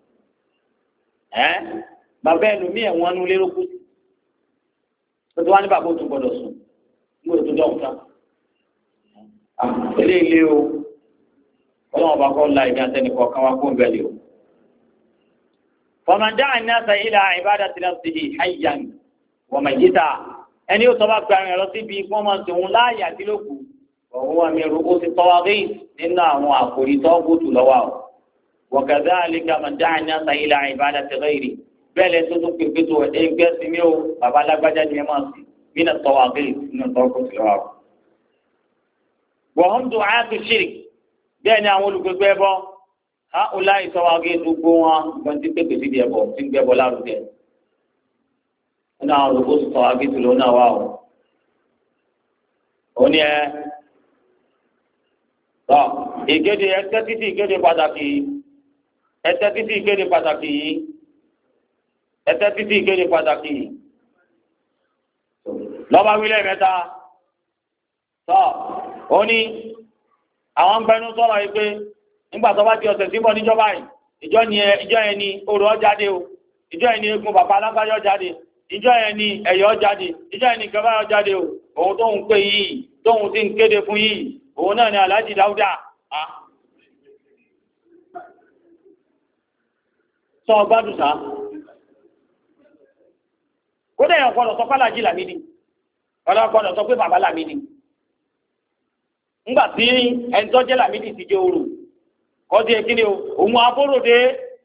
Speaker 1: bàbá ẹlòmíì ẹ̀wọ̀n nu lérò kú sí o tún wá ní bàbá o tún gbọdọ̀ sùn ní o tún dọ̀hún tán eléyìí o ọlọ́wọ́n bá kọ́ la ìní àtẹnìkọ̀ kan wá kó ń bẹ̀lẹ̀ o. faman da'a an-nasa ila ibadati nafsihi hayyan wa mayyita ẹni yóò tọ́ bá gba ẹ̀rọ síbi fún ọmọ tòun láàyè àti lókù òun wà mí rúkú sí tọ́wárí nínú àwọn àkòrí tó gbótù lọ́wọ́ o. wa kadhalika man da'a an-nasa ila ibadati ghayri bẹ́ẹ̀ lẹ́yìn tó tún pèpè tó ẹgbẹ́ sí mi o bàbá alágbájá ni ẹ máa sìn nínú tọ́wárí nínú tó gbótù lọ́wọ́ o. wa hum du'atu shirk bẹ́ẹ̀ ni àwọn olùgbègbè ẹbọ ha ọlá ìsọwárí gbogbo wọn gbọ́n ti pèpè síbi ẹbọ tí ń gbẹ́bọ lárugẹ nínú àwọn olùkóso sọ agéjì ló náà wà o ó ní tọ ìkéde ẹtẹ títí ìkéde pàtàkì ẹtẹ títí ìkéde pàtàkì yìí ẹtẹ títí ìkéde pàtàkì yìí lọ́ba wílẹ̀ mẹ́ta tọ ó ní àwọn gbẹnu sọ̀rọ̀ yìí pé nígbà tó bá di ọ̀sẹ̀ tí ń bọ̀ níjọba yìí ìjọ yẹn ni orò ọjáde o ìjọ yẹn ni egun bàbá alágbájọ jáde ìjọ yẹn ni ẹ̀yọ́ jáde ìjọ yẹn ni kẹfà jáde o òun tóun pé yìí tóun ti ń kéde fún yìí òun náà ni Alhaji Dáúdà sọ gbádùn sá kódà yẹn gbọ́dọ̀ sọ pé Alhaji Lámídì gbọ́dọ̀ sọ pé bàbá Lámídì ńgbà tí ẹni tó jẹ́ Lámídì ti jẹ́ orò kọ́dí ẹ̀ kí ni o òun abóròdé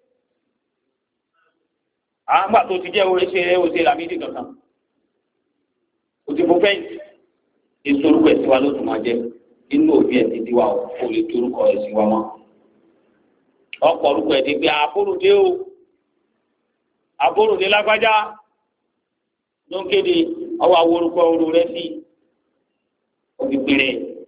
Speaker 1: àgbà tó ti jẹ́ oṣù làmídì kankan òtí mo fẹ́yìntì èso orúkọ ẹ̀sìn wa ló tún máa jẹ́ inú òbí ẹ̀ títí wa ò lè tó orúkọ ẹ̀sìn wa mọ́ ọ̀pọ̀ orúkọ ẹ̀ ti gbé abóròdé o abóròdé lágbájá ló ń kéde ọwọ́ àwọn orúkọ orú rẹ sí òbí péré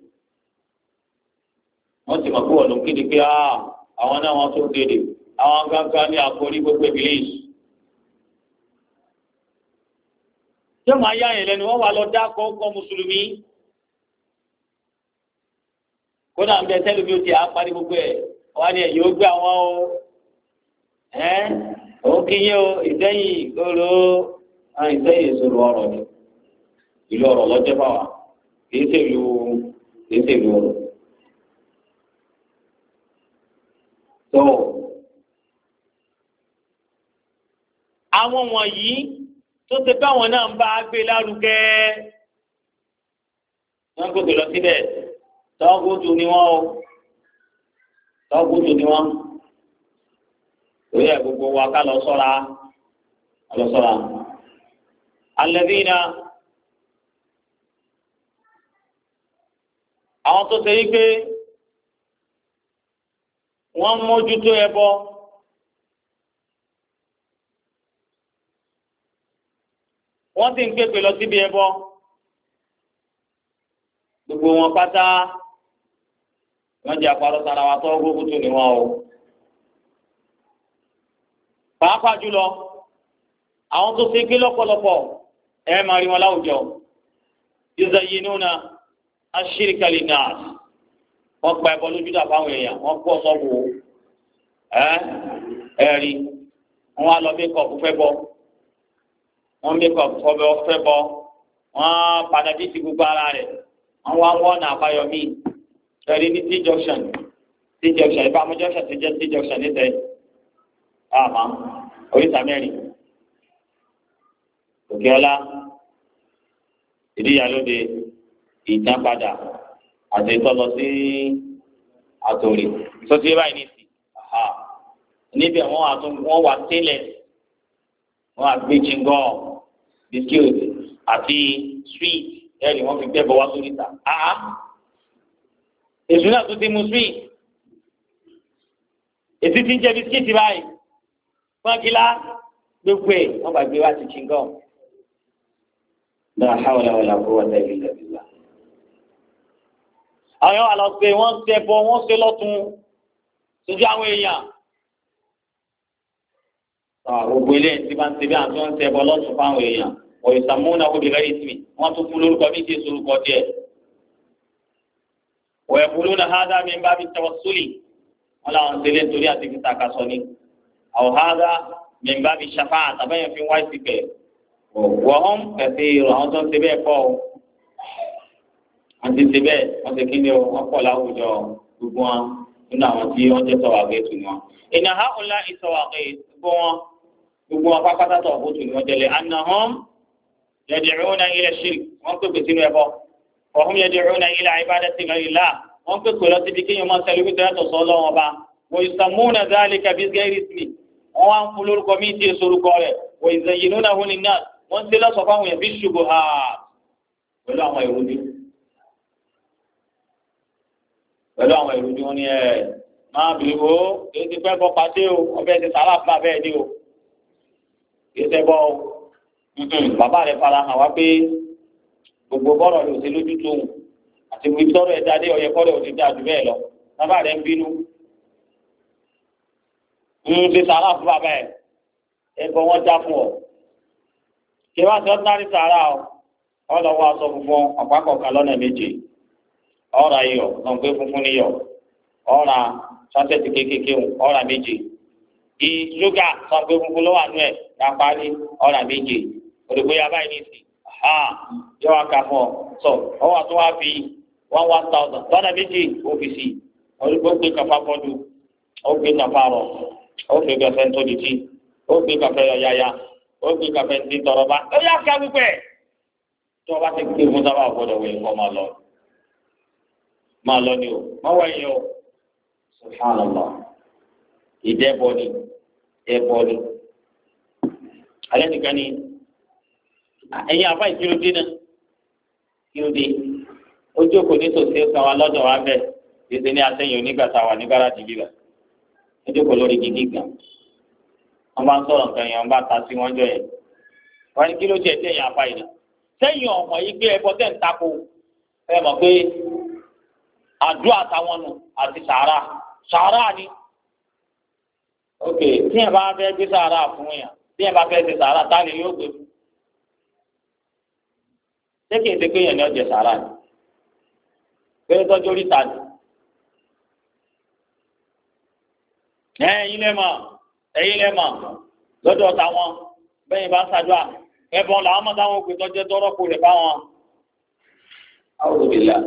Speaker 1: wọ́n ti mọ̀ pé wọ́n ló ń kéde pé àwọn náà wọ́n tó kéde àwọn gángan ní àkórí gbogbo ìbílẹ̀ yóò máa yá yẹn lẹ́nu wọ́n wà lọ dá kọ́kọ́ mùsùlùmí kódà ń bẹ sẹ́lẹ̀ bí ó ti àpárí gbogbo ẹ̀ wọ́n á ní ẹ̀yìn ó gbé àwọn o òun kì í yé o ìsẹ́yìn ìgboro ìsẹ́yìn ìṣòro ọ̀rọ̀ ni ìlú ọ̀rọ̀ lọ́jọ́ bá wa kìí ṣèlú ọ̀rọ̀. tó àwọn wọ̀nyí tó ṣe báwọn náà ń bá gbé lárugẹ wọ́n gbọ́dọ̀ lọ síbẹ̀ tọ́gùdù ni wọ́n o tọ́gùdù ni wọ́n torí ẹ̀ gbogbo wa ká lọ sọ́ra alladhina àwọn tó ṣe yí pé wọ́n mójútó ẹbọ wọ́n sì ń pèpè lọ síbi ẹbọ gbogbo wọn pátá wọ́n jẹ́ àpárọ̀ sára wa tó gbógun tó ní wọn o pàápàá jùlọ àwọn tó ṣe gbé lọ́pọ̀lọpọ̀ ẹ máa rí wọn láwùjọ yuzayyinuna ash-shirka lin-nas wọ́n gba ẹbọ lójú dà fáwọn èèyàn wọ́n pọ̀ sọ́wọ́ ẹ̀rí wọ́n wá lọ mékọ̀pù fẹ́ bọ́ wọ́n mékọ̀pù fẹ́ bọ́ wọ́n padà dé ti gbogbo ara rẹ̀ wọ́n wá wọ́n nà àbáyọmí ẹ̀rí ní t-junction ìbámu junction ti jẹ́ t-junction níta àmọ́ oríta mẹ́rin òkè ọlá ìdíyàlóde ìtànpadà àti ìtọ́lọ sí àtòrè sọtí báyìí ní ìsìn níbẹ̀ wọ́n wà tẹ́lẹ̀ wọ́n á gbé chingom biscuit àti sweet ẹ̀rì wọ́n fi gbẹ́ bọ́ wá sórí ìta èso náà tún ti mu sweet èsì ti ń jẹ biscuit báyìí fúnkìlá gbogbo ẹ̀ wọ́n bá gbé wá sí chingom la hawla wala quwwata illa billah. àwọn àlọ́pẹ̀ wọ́n ṣe bọ́ wọ́n ṣe lọ́tún sójú àwọn èèyàn. gbogbo ilé tí bá ń ṣe bí àwọn tí wọ́n ń ṣe bọ́ lọ́tún fáwọn èèyàn wọ́n ìsàmúnà òbí rẹ̀ ìsìn wọ́n tún fún lórúkọ bí ṣe sorúkọ díẹ̀. wọ́n yẹ fún lónà hádà min babi tawassuli wọ́n làwọn ṣe lé nítorí àti fi takasọ ni. àwọn hádà min babi shafa'a àtàbẹ̀yẹ̀ fi wáyé sí pẹ̀. wọ́n kẹsì àwọn tó ń ṣe bẹ́ẹ̀ pọ̀ wọ́n ti ṣe bẹ́ẹ̀ wọ́n ti kí ni wọ́n pọ̀ láwùjọ gbogbo wọn nínú àwọn tí wọ́n jẹ́ sọ̀wágé tù ní wọn. ìnà ha ńlá ìsọ̀wágé gbogbo wọn pápátá tó ọ̀bọ̀ tù ní wọn jẹlẹ̀ annahum yad'una ila shirk wọ́n pèpè sínú ẹbọ wa hum yad'una ila ibadati ghayrillah wọ́n pèpè lọ síbi kéèyàn máa sẹ́lẹ̀ wípé yàtọ̀ sọ́ lọ́wọ́ ọba wa yusammuna dhalika bi ghayri ismi wọ́n wá ń fún lórúkọ mí tí èso orúkọ rẹ̀ wa yuzayyinunahu lin-nas wọ́n ti lọ́sọ̀ fáwọn yẹn bí shubuhat pẹ̀lú àwọn ìrújú wọn ni máa bìrì o èyí ti fẹ́ bọ́ pàṣẹ o ọbẹ̀ ti sàrà fún abẹ́ ẹni o èyí tẹ́ bọ́ o bàbá rẹ̀ fara hàn wá pé gbogbo bọ́rọ̀ ló ṣe lójú tó wù àti ibi tọ́rọ̀ ẹ̀ dáadé ọ̀yẹ́ kọ́rọ̀ òní dáa jù bẹ́ẹ̀ lọ bàbá rẹ̀ ń bínú ti sàrà fún bàbá ẹ̀ ẹ̀kọ́ wọn já fún ọ kí wọ́n ti ọ́tínárì sàrà ọ lọ́wọ́ aṣọ funfun ọ̀pá kọ̀ọ̀kan lọ́nà méje ọ̀rà iyọ̀ náà gbé funfun níyọ̀ ọ̀rà sátẹ̀tì kéékèèké ọ̀rà méje ṣúgà náà gbé funfun lọ́wọ́ àánú ẹ̀ yàpá ní ọ̀rà méje òdòdó yaba yìí nìsí yọ wá kà fún ọ sọ ọwọ́ àti wá fi 1,000 lọ́nà méje òfìsì ó gbé kàfá fọ́dù ó gbé kàfá rọ̀ ó gbé kàfẹ́ ntòdìtì ó gbé kàfẹ́ yọ̀yáyá ó gbé kàfẹ́ ntì tọrọba ó yà ká wípé tí wọ́n bá ti gbé fún sábà gbọ́dọ̀ wẹ̀ kọ́ máa lọ ni o má wẹ̀yìn o subhanallah ìdẹ́bọ ni ẹbọ ni alẹ́ nìkan ni ẹ̀yin àbá ìkílódé náà kílódé ó jókòó nítòsí ẹ̀sán wa lọ́dọ̀ wa bẹ́ẹ̀ títí ní atẹ́yìn onígbàtà wà ní gáràjì bíbẹ̀ ó jókòó lórí gidi gan wọ́n bá ń sọ̀rọ̀ nǹkan yẹn wọ́n bá ta sí wọ́n jọ yẹn wọ́n ní kílódé ẹ̀tẹ́yìn àbá yìí náà sẹ́yìn ọmọ yìí gbé ẹbọ tẹ́ ń tako ẹ mọ̀ pé àdúrà táwọn nù àti sàárà ni ok tí yẹn bá fẹ́ gbé sàárà fún yẹn tí yẹn bá fẹ́ ṣe sàárà tá ni yóò gbé fún ṣé kìí ṣe pé yẹn ni ọjẹ sàárà ni pé tọ́jú orí ta ni ẹ̀yin lẹ́mọ̀ lọ́dọ̀ táwọn bẹ́ẹ̀ bá ń ṣàdúrà ẹ̀bọ̀n làwọn mọ̀ táwọn òkè tọ́jú tọ́rọ́ kù rẹ̀ báwọn àwọn òbí là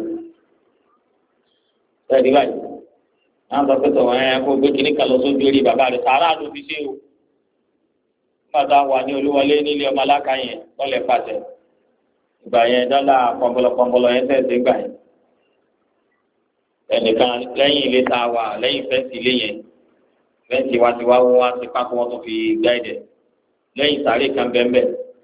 Speaker 1: ẹ̀rí báyìí náà sọ pé tọ̀wọ́ ẹ̀ kó gbé kínní kan lọ sójú orí bàbá rẹ̀ sàárà ló fi ṣe o bàtà wà ní olúwọlé nílé ọmọ aláka yẹn lọ́lẹ̀ pàṣẹ ìgbà yẹn dọ́là pọ̀npọ̀lọpọ̀npọ̀lọ yẹn tẹ̀sí gbà yẹn ẹnìkan lẹ́yìn ilé tá a wà lẹ́yìn fẹ́ǹsì ilé yẹn fẹ́ǹsì wa ti wá wọ́n wá sí pákó wọn tó fi gáìdẹ̀ lẹ́yìn sàárè kan bẹ́ẹ̀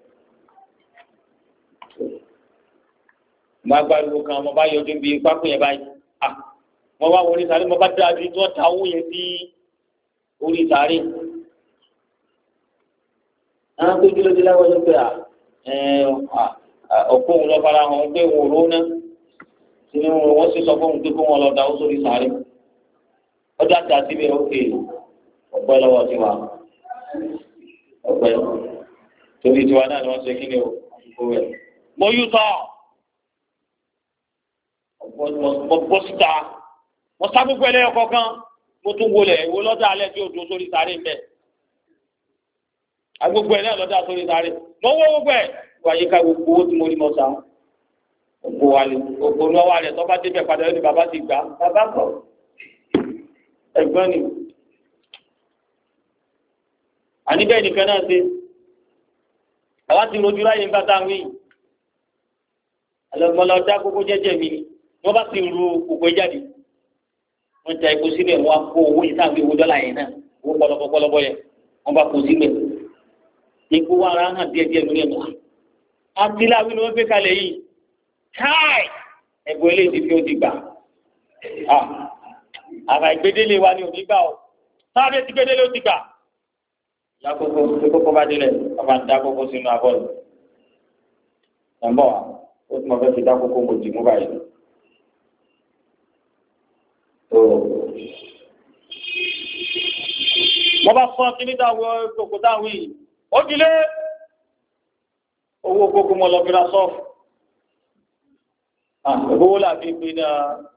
Speaker 1: mo agbáriwo kan mo bá yọjú bí pákó yẹn báyìí mo wá wọlé sáré mo bá dáa ju tí wọ́n ta owó yẹn sí orí sáré. àwọn pé kí ló dé láwọn ọdún pé ọ̀pọ̀ òun lọ fara hàn pé òun ró náà tí wọ́n sì sọ fún òun pé kó wọn lọ da ó sórí sáré. ọjọ́ àti àtibẹ̀ òkè ọ̀pẹ́ lọ́wọ́ tiwa ọ̀pẹ́ torí tiwa náà ni wọ́n ṣe kí ni o àsìkò rẹ̀. mo yú tán mo bọ́ síta mo sá gbogbo ẹlẹ́yọ kọ̀ọ̀kan mo tún wọlé ìwọ lọ́dọ̀ alẹ́ tí o dùn sórí sáré mbẹ́ agbogbo ẹ̀ náà lọ́dọ̀ sórí sáré mo wọ́ gbogbo ẹ̀ wáyé ká gbogbo owó tí mo rí mọ́ sáwọn gbogbo wa lè gbogbo lọ́wọ́ alẹ́ tó bá débẹ̀ padà lónìí bàbá ti gbà bàbá kọ̀ ẹ̀gbọ́n ni àníbẹ̀ nìkan náà ṣe àwa ti rojú láyé nígbà táwọn yìí àlọ́mọlọ́ dá kókó jẹ́jẹ́ mi ni wọ́n bá ti ru òkú jáde wọ́n ta epo síbẹ̀ wọ́n á kó owó yìí sáà fi owó dọ́là yẹn náà owó pọlọpọlọpọ yẹn wọ́n bá kó síbẹ̀ epo wa ara hàn díẹ̀díẹ̀ lórí ẹ̀mọ́ àtìláwí ni wọ́n gbé kalẹ̀ yìí káì ẹ̀bùn eléyìí ti fi ó ti gbà àrà ìgbédélé wa ni ò ní gbà ọ́ sáré ti gbédélé ó ti gbà ìyá kókó bá délẹ̀ ọba ń dá kókó sínú abọ́ rẹ̀ ẹ̀mbọ́ wa ó ti mọ̀ fẹ́ fi dá kókó mo dì mú báyìí. wọ́n bá fọ́n kí ní dáwọ́ kòkó dáwọ́ yìí ó dilé owó kókó mọ́ lọ fi ra sọ́ọ̀fù owó làbí pé náà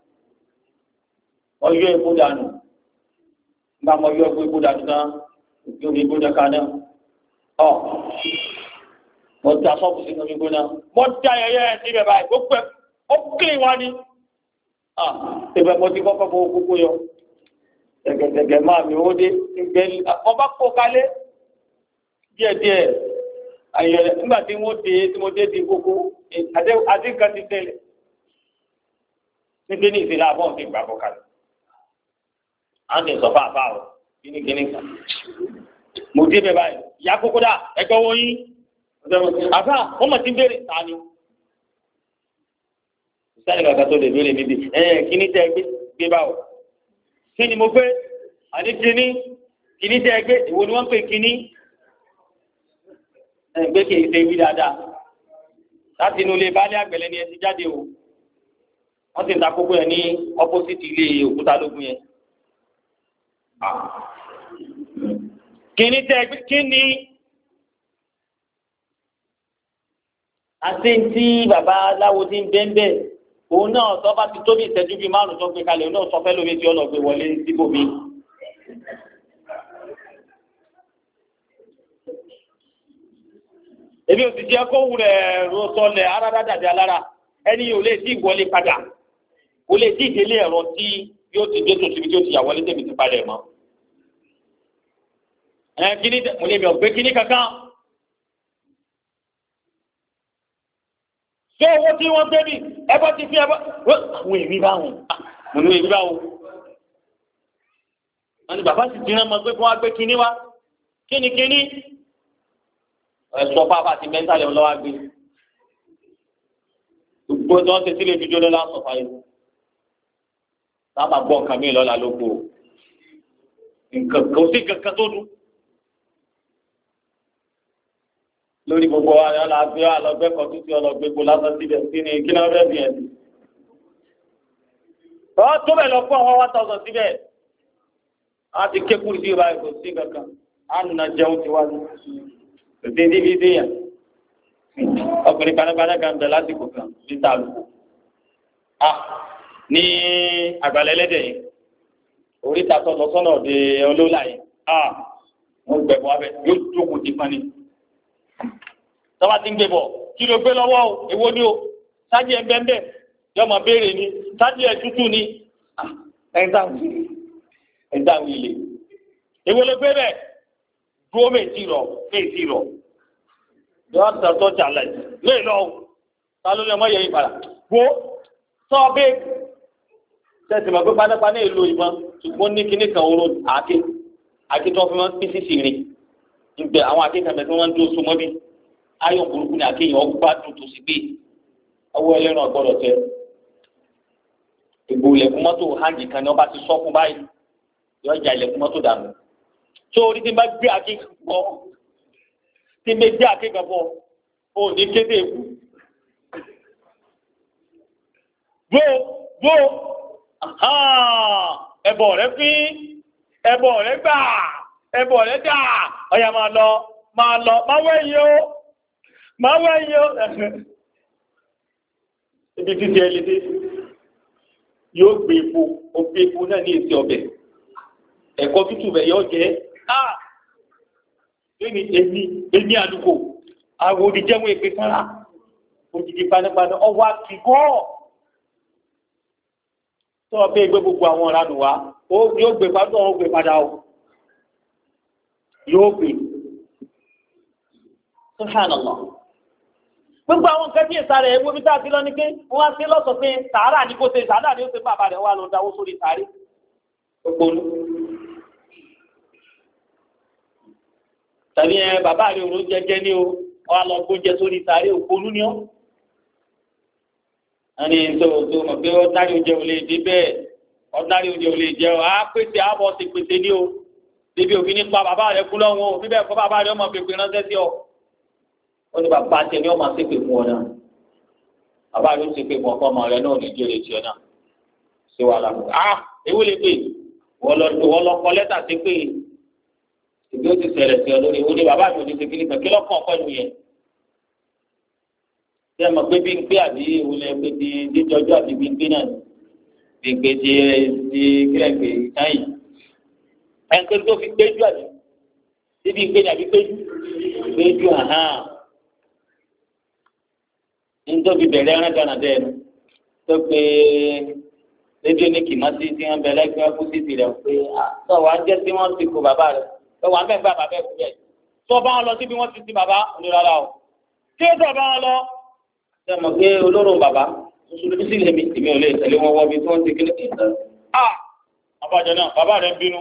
Speaker 1: ọyọ́ epo dànù nígbà mọ́ yọ epo dànù náà yóò fi epo dànù náà mo da sọ́ọ̀fù sínú epo náà mo da ẹyẹ síbẹ̀ báyìí ó pẹ́ ó kílì wá ní ìbẹ̀ mo ti kọ́kọ́ fowó kókó yọ gẹ́gẹ́gẹ́ máa mi ó dé ìgbẹ́ ọba kó kalẹ̀ díẹ̀díẹ̀ àyẹ̀rẹ̀ nígbà tí wọ́n dé tí mo dé di kókó àti nǹkan ti tẹ̀lẹ̀ níbi ní ìfìlà àbọ̀ ní ìgbà bọ̀ kalẹ̀ à ń lè sọ fáfá o kíníkíní kan mo dé bẹ́ẹ̀ báyìí ìyá kókó dà ẹgbẹ́ owó yín àbá wọ́n mọ̀ sí ń béèrè ta ni sani kàkà tó lè béèrè níbi kíní tẹ́ gbé báwo kí ni mo gbé àní kíní tẹ́ gbé ìwọ ni wọ́n pè kíní gbé kì í ṣe wí dáadáa láti inú ilé baálé àgbẹ̀lẹ̀ ni ẹ ti jáde o wọ́n sì ń ta kókó yẹn ní ọ́pọ́sìtì ilé òkúta lógún yẹn. kíní tẹ́ gbé kíní àti tí bàbá aláwo ti ń bẹ́ńbẹ́ òun náà sọ bá ti tóbi ìṣẹ́jú bíi márùn-ún tó gbé kalẹ̀ òun náà sọ fẹ́ lómi tí ọ̀nà gbé wọlé síbòmí. èmi ò sì jẹ́ kó wù rẹ̀ ro sọlẹ̀ arára dàbí alára ẹni yóò lè tí ìwọlé padà kò lè tí ìdílé ẹ̀rọ tí yóò ti dé tó síbi tí ó ti yà wọlé tẹ̀mí ti padà mọ́. kíní mo lè mi ò gbé kíní kankan. ṣé owó tí wọ́n gbé ní ẹbọ ti fi ẹbọ àwọn èrí báwọn mo ní èrí báwọn wọ́n ní bàbá sì ti rán ọmọ pé kí wọ́n á gbé kinní wá kíni ẹ̀sọ́ pápá àti mẹ́ńtàlẹ̀ ọlọ́wà gbé gbogbo tí wọ́n ti sílẹ̀ fi jóná lásán fáyé sábà gbọ́ nǹkan mi lọ́la ló kú nǹkan kò sí kankan tó dùn lórí gbogbo àlọ́gbé àlọ́gbé kan tó ti ọlọ́gbé kó lásán síbẹ̀ kí ni wọ́n fẹ́ bí ẹ̀ sí. ọ́ tó bẹ̀ lọ fún àwọn 1000 síbẹ̀ á ti ké kúrú sí ìbáyìí kò sí kankan á nà jẹun ti wá ní òde níbi déyàn ọkùnrin panápaná kan bẹ lásìkò kan níta àlùkò ní àgbàlẹ̀ ẹlẹ́dẹ̀ yìí oríta tó lọ sọ́nà òde olóòlà yìí wọ́n gbẹ̀bọ̀ abẹ yóò jókòó ti pani tọ́wá ti ń gbé bọ̀ kí ló gbé lọ́wọ́ o èwo ni o sájì ẹ̀ bẹ́ẹ̀ yóò máa béèrè ni sájì ẹ̀ tútù ni ẹ̀dáwìn ilé èwo ló gbé bẹ́ẹ̀ dúró méjì rọ̀ yóò tọ́ jà lẹ̀ lé lọ́wọ́ ta ló ní ọmọ yẹ ìpadà wo sọ bẹ́ẹ̀ tẹ̀sí ma pé panápaná èlò ìbọn ṣùgbọ́n ní kíní kan oró àáké tó fi máa ń pín sí sèré ìgbẹ́ àwọn àáké kan bẹ̀ tí wọ́n ń dúró sọmọ́ bí ayọ̀ burúkú ni àáké yẹn ọgbà dùn tó sì gbé ọwọ́ ẹlẹ́nu ọgbọ́dọ̀ tẹ ìgbò ilẹ̀kùn mọ́tò hangi kan ní ọba ti sọ́kùn báyìí yọ ọjà ilẹ̀kùn mọ́tò dànù tó orí tí n bá gbé àáké bọ́ tí n bẹ gbé àáké kan bọ́ ò ní kéde èkó gbó ẹbọ rẹ pín ẹbọ rẹ gbà ẹbọ rẹ dà ọyà máa lọ máa wẹ̀yìn o ibi títí ẹ lédè yóò gbé epo ògbé epo náà ní èsì ọbẹ̀ ẹ̀kọ́ tútù bẹ yóò jẹ èmi àdúgbò àwọn òdìjẹun èpè kára òdìdí panápaná ọwọ́ àkìkọ tó o bẹ́ẹ̀ gbé gbogbo àwọn ọ̀rá nù wá yóò gbé padà ó gbé padà ó yóò gbé subhanallah gbogbo àwọn nǹkan tí èsà rẹ̀ wọ́n bí tá a ti lọ ní pé wọ́n á sí lọ́sọ̀ pé sàárà ní kó ṣe sàárà ní ó ṣe bàbá rẹ̀ wà lọ dáwó sórí sàárè òpònú tàbí bàbá rẹ̀ òun jẹjẹ ní o wọ́n á lọ gbóúnjẹ sórí sàárè òpònú ni ọ́ ẹni tó mọ̀ pé ọ̀dárí oúnjẹ ò lè dé bẹ́ẹ̀ ọ̀dárí oúnjẹ ò lè jẹ́ ọ́ á pèsè àbọ̀ ti pèsè ní o débi òfin nípa bàbá rẹ̀ kú lọ́wọ́ òfin bẹ́ẹ̀ kọ́ bàbá rẹ̀ ọmọ pèpè ránṣẹ́ sí ọ. ó ní bàbá tiẹ̀ ní ọmọ ṣépè fún ọ náà bàbá rẹ̀ ó ṣépè fún ọkọ ọmọ rẹ̀ náà ní jèrè tiẹ̀ náà ṣé wàá lànà ewu lè pè wọ́n lọ kọ lẹ́tà sí pé ìgbé ó ti ṣẹlẹ̀ sí ọ lórí ewu ní bàbá mi ò ní ṣe kí nìkan kí lọ́kàn ọkọ ìlú yẹn tí a mọ̀ pé bí n gbé àbí ìwúlẹ̀ pé ti dídọ́jú àbí bí n gbé náà bí n gbé ti kílẹ̀ gbé táyì ẹnìkan tó fi gbéjú àbí síbi ń gbé ní àbí gbéjú nítorí bẹ̀rẹ̀ ẹ̀rẹ́dánadẹ́ ẹnu tó pé rédíò ní kìmọ́sí tí wọ́n bẹ̀rẹ̀ ẹgbẹ́ fún títì rẹ̀ pé sọ wàá jẹ́ tí wọ́n ti kó bàbá rẹ̀ sọ wàá bẹ́ẹ̀ bá bàbá ẹ̀ kú bẹ́ẹ̀ sọ bá wọn lọ síbi wọ́n ti ti bàbá onírara o kí ó sọ bá wọn lọ ṣe mọ̀ pé olóró bàbá mùsùlùmí sì lèmi èmi ò lè tẹ̀lé wọn wọ́n bí tí wọ́n ti kílẹ̀ kí n tẹ̀. àbájá náà bàbá rẹ̀ ń bínú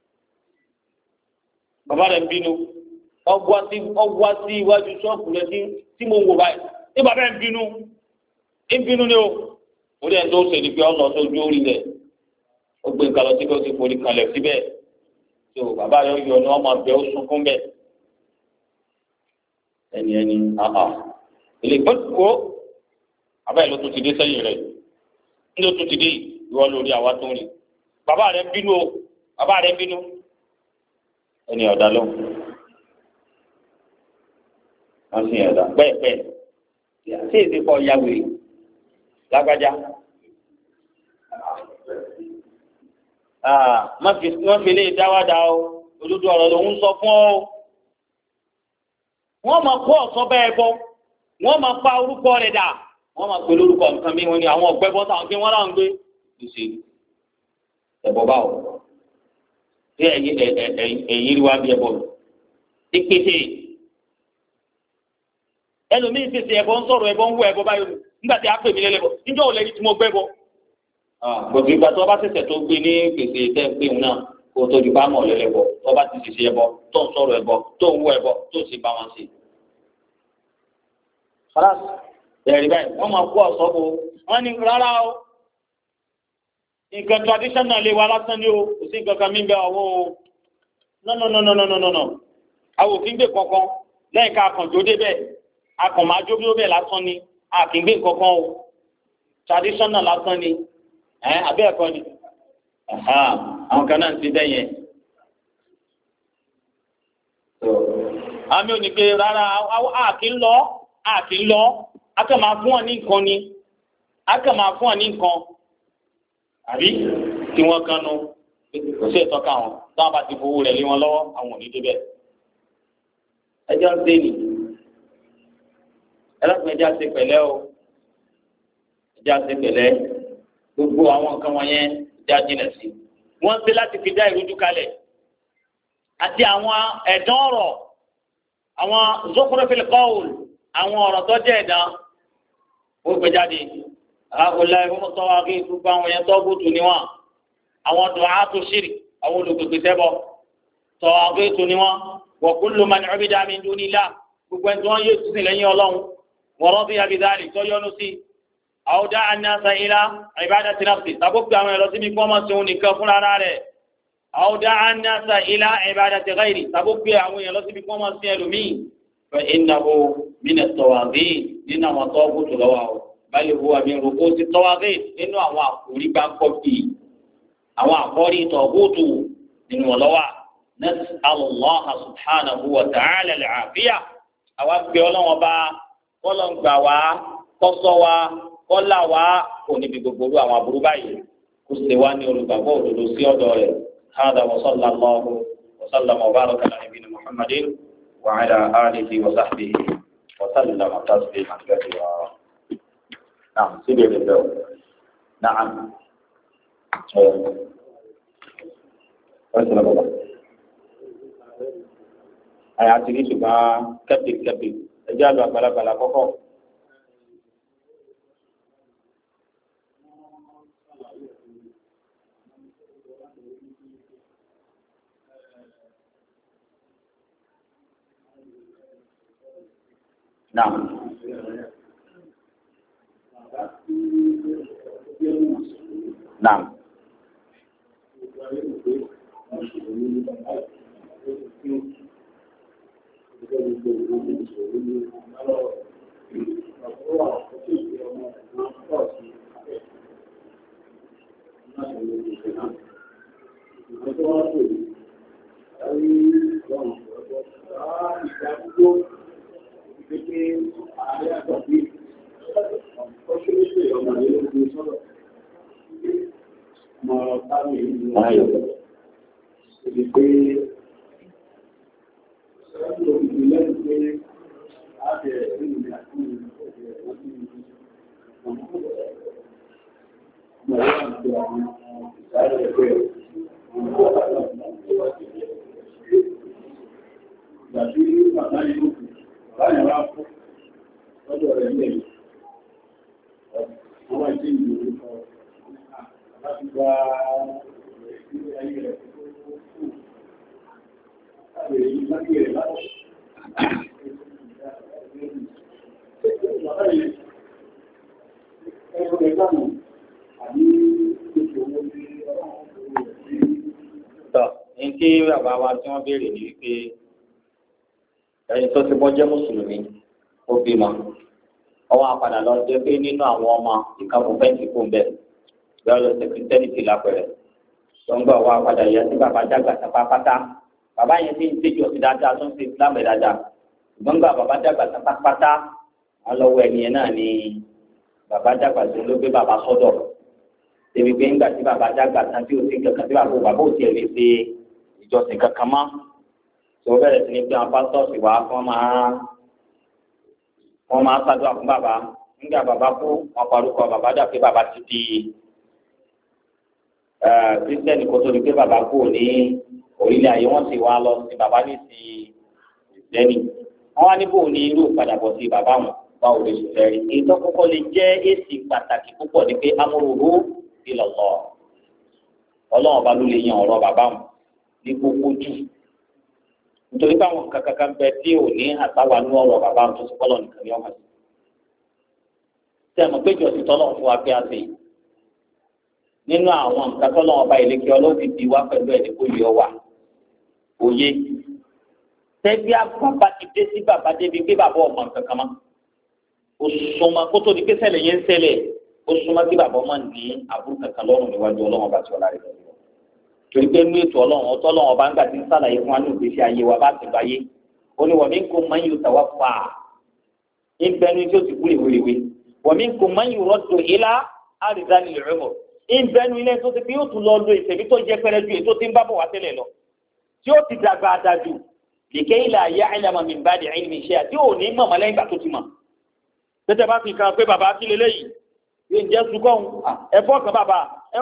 Speaker 1: ọgbà sí iwájú ṣọ́ọ̀bù rẹ̀ tí mo ń wò báyìí tí bàbá rẹ̀ ń bínú ni o orí ẹ̀ tó ṣe ni pé ọ̀nà sójú orí rẹ̀ ó gbé nǹkan lọ sí pé ó ti forí kalẹ̀ síbẹ̀ tó bàbá rẹ̀ yọ ní ọmọ abẹ́ ó sunkún bẹ́ẹ̀ ẹni ilé gbọ́dọ̀ abáyé ló tún ti dé sẹ́yìn rẹ̀ ló tún ti dé ìwọ lórí àwa tó ń rí bàbá rẹ̀ ń bínú ẹni ọ̀dà lọ wọ́n sì ọ̀dà pẹ́ẹ́pẹ́ àti èdè kọ́ yàwé lágbájá wọ́n fi lè dáwádà o olódò ọ̀rọ̀ lòún sọ fún ọ wọ́n máa kó ọ̀sán bẹ́ẹ̀ bọ́ wọ́n máa pa orúkọ rẹ̀ dà wọ́n máa pè lórúkọ nǹkan bí wọ́n ní àwọn ọ̀gbẹ́bọ́ táwọn gbé wọ́n láwọn gbé ṣe ẹ̀bọ̀ báwò bí ẹ̀yìn rí wá bí ẹ̀bọ̀ ìpèsè ẹlòmíín pèsè ẹ̀bọ̀ ń sọ̀rọ̀ ẹ̀bọ̀ ń wọ ẹ̀bọ̀ báyìí nígbà tí a pè mí lẹ́lẹ́bọ̀ níjọ́ òlẹ́ni tí mo gbẹ́bọ̀ gbogbo ìgbà tó bá ṣẹ̀ṣẹ̀ tó gbé ní pèsè tẹ́ ń pè wọn náà kó tó di bá mọ̀ lẹ́lẹ́bọ tó bá ti ṣiṣẹ́ ẹbọ tó ń sọ̀rọ̀ ẹbọ tó ń wọ ẹbọ tó sì bá wọn sí. fọláṣí ẹ̀rí báyìí wọ́n máa kó ọ̀sọ́ bo wọ́n ní rárá o nǹkan traditional lè wa lásán ni o kò sí nǹkan kan mí bẹ ọwọ́ o nọ́nọ́nọ́nọ́nọ́nọ́ àwọn òfin gbé kankan lẹ́yìn ká àkànjó débẹ̀ akànmájó bí ó bẹ̀ lásán ni àkíngbé kankan o traditional lásán ni abẹ́ ẹ̀kọ́ ni àwọn kan náà ń ti bẹ́ yẹn. àmì ò ní pé rárá àkì ń lọ akẹ́ máa fún ọ ní nǹkan ni akẹ́ máa fún ọ ní nǹkan àbí tí wọ́n kanu kò sí ìtọ́ka wọn táwọn bá ti fowó rẹ̀ lé wọn lọ́wọ́ àwọn ò ní débẹ̀. ẹjọ́ ń sẹ́ni ẹlẹ́kùn ẹjọ́ àti pẹ̀lẹ́ o ẹjọ́ àti pẹ̀lẹ́ gbogbo àwọn nǹkan wọ̀nyẹn já jìnà sí wọ́n ṣe láti fi dá ìrújú kalẹ̀ àti àwọn ẹ̀dán ọ̀rọ̀ àwọn zokhrofil qawl àwọn ọ̀rọ̀ tó jẹ́ ẹ̀dán ó gbé jáde àhùlá ìfowópamọ́ tọ́wọ́ akí gbogbo àwọn yẹn tó bùtù níwọ̀n àwọn du'atu shirk àwọn olùgbègbè sẹ́bọ̀ tọ́wọ́ akí tù níwọ̀n wa kullu man ubida min dunillah gbogbo ẹni tí wọ́n yé sísìn lẹ́yìn ọlọ́run wa radiya bidhalik tó yọnu sí aw da'a an-nasa ila ibadati nafsi tàbí pé àwọn ẹ̀rọ síbi kí wọ́n máa ṣe òun nìkan fúnra rẹ̀ aw da'a an-nasa ila ibadati ghayri tàbí pé àwọn ẹ̀rọ síbi kí wọ́n máa ṣe ẹlòmíì fa innahu min at-tawaghin nínú àwọn tó bùtù lọ́wọ́ o bal huwa min ru'usi at-tawaghin nínú àwọn àkórí bá kọ́ bí àwọn àkórí tọ̀gùtù nínú ọlọ́wà nas'alullaha subhanahu wa ta'ala al-'afiyah àwa gbé ọlọ́wọ́n bá kọ́lọ́ ń gbà wá kọ́sọ́ wa kọ́lá wa kò níbi gbogbo orú àwọn aburú báyìí kó ṣe wá ní olùgbàgbọ́ òdodo sí ọ̀dọ̀ rẹ̀ hādhā wa sallallahu wa sallama wa baraka ala nabiyyina muhammadin wa ala alihi wa sahbihi wa sallama tasliman kathīrā. Naam, síbẹ̀ lè bẹ̀rù. Naam. Àyà ti ní ṣùgbọ́n kẹ́pì ẹjẹ́ àlọ́ àgbàlagbàlà kọ́kọ́. Naam. Naam. Bàbá wa tí wọ́n béèrè ní wípé ẹni tó ti bọ́ jẹ́ mùsùlùmí ó bímọ ọwọ́ apàdà lọ jẹ́ pé nínú àwọn ọmọ ìkànnì fẹ́ǹsì kò ń bẹ̀ bẹ́ẹ̀ lọ sí kìrìtẹ́nìtì lápẹ̀rẹ̀ tó ń gbọ́ ọwọ́ apàdà yẹn tí bàbá dàgbà pátápátá bàbá yẹn ti ń tẹ́jọ́ sí dáadáa tó ń ṣe ìsìlámù dáadáa ṣùgbọ́n gbà bàbá dàgbà pátápátá alọ́wọ́ ẹni yẹn náà ni bàbá dàgbà tó ló gbé bàbá sọ́dọ̀ débi pé ńgbà tí bàbá dàgbà tán tí ó ti kankan tí bàbá ò tiẹ̀ lè ṣe ìjọsìn kankan mọ́ tí wọ́n bẹ̀rẹ̀ sí ní pé àwọn pásítọ̀sì wá wọ́n máa ṣàdúrà fún bàbá nígbà bàbá kú wọn parúkọ bàbá dà pé bàbá ti di kírísítẹ́nì kó tó di pé bàbá kú ní orílẹ̀ ayé wọ́n sì wá lọ sí bàbá ní ti ìsẹ́nì wọ́n wá níbò ní irú ìpadàbọ̀ sí bàbá wọn báwo lè ṣe fẹ́ rí ètò kọ́kọ́ lè jẹ́ èsì pàtàkì púpọ̀ ní pé amúrúurú ila Allah ọlọ́run ọba ló lè yan ọ̀rọ̀ bàbá wọn ní kókó jù nítorí báwọn kankan bẹ tí ò ní àtàwà ní ọ̀rọ̀ bàbá tó ti kọ́lọ̀ nìkan ní ọmọ sí. sẹ́mu péjọ sí tọ́lọ̀ fún wa pé a sè nínú àwọn nǹkan tọ́lọ̀ ọba ìlẹ́kẹ́ ọlọ́ọ̀dì di wá pẹ̀lú ẹ̀ ní kó yọ wà òye. tẹ́bí bàbá ti dé sí bàbá débi pé bàbá ọmọ nǹkan kan mọ́ òṣùmọ̀ kó tó di pé ṣẹlẹ̀ yẹn ń ṣẹlẹ̀ ó súnmọ́ kí bàbá ọmọ ní àbúrò kankan lọ́rùn níwájú ọlọ́run ọba tí ọlá rẹ̀ lọ́wọ́ torí pé ní ètò ọlọ́run ọtọ́ ọlọ́run ọba ń gbà tí ń sàlàyé fún wa ní ìgbésí ayé wa bá ti báyé oníwọ̀n mi kò mọ yóò tàwa fà á ń bẹnu tí ó ti kú ìwéréwé wọ̀n mi kò mọ yóò rọ́dọ̀ ilá àrídánì rẹ̀mọ̀ ń bẹnu ilé tó ti fi yóò tún lọ lo ìṣẹ̀mí tó jẹ́ pẹ́rẹ́ ju ètò tí ń bá bọ̀ wá tẹ́lẹ̀ lọ tí ó ti dàgbà àdájú lèkè ilà ayé àìlàmà mi bá di àìlèmí iṣẹ́ àti òní mọ̀mọ́ lẹ́yìn ìgbà tó ti mọ̀ tẹ́tẹ́ bá fi kan pé bàbá kí leléyìí yóò ń jẹ́ sukọ́ ẹ̀fọ́ kan bàbá ẹ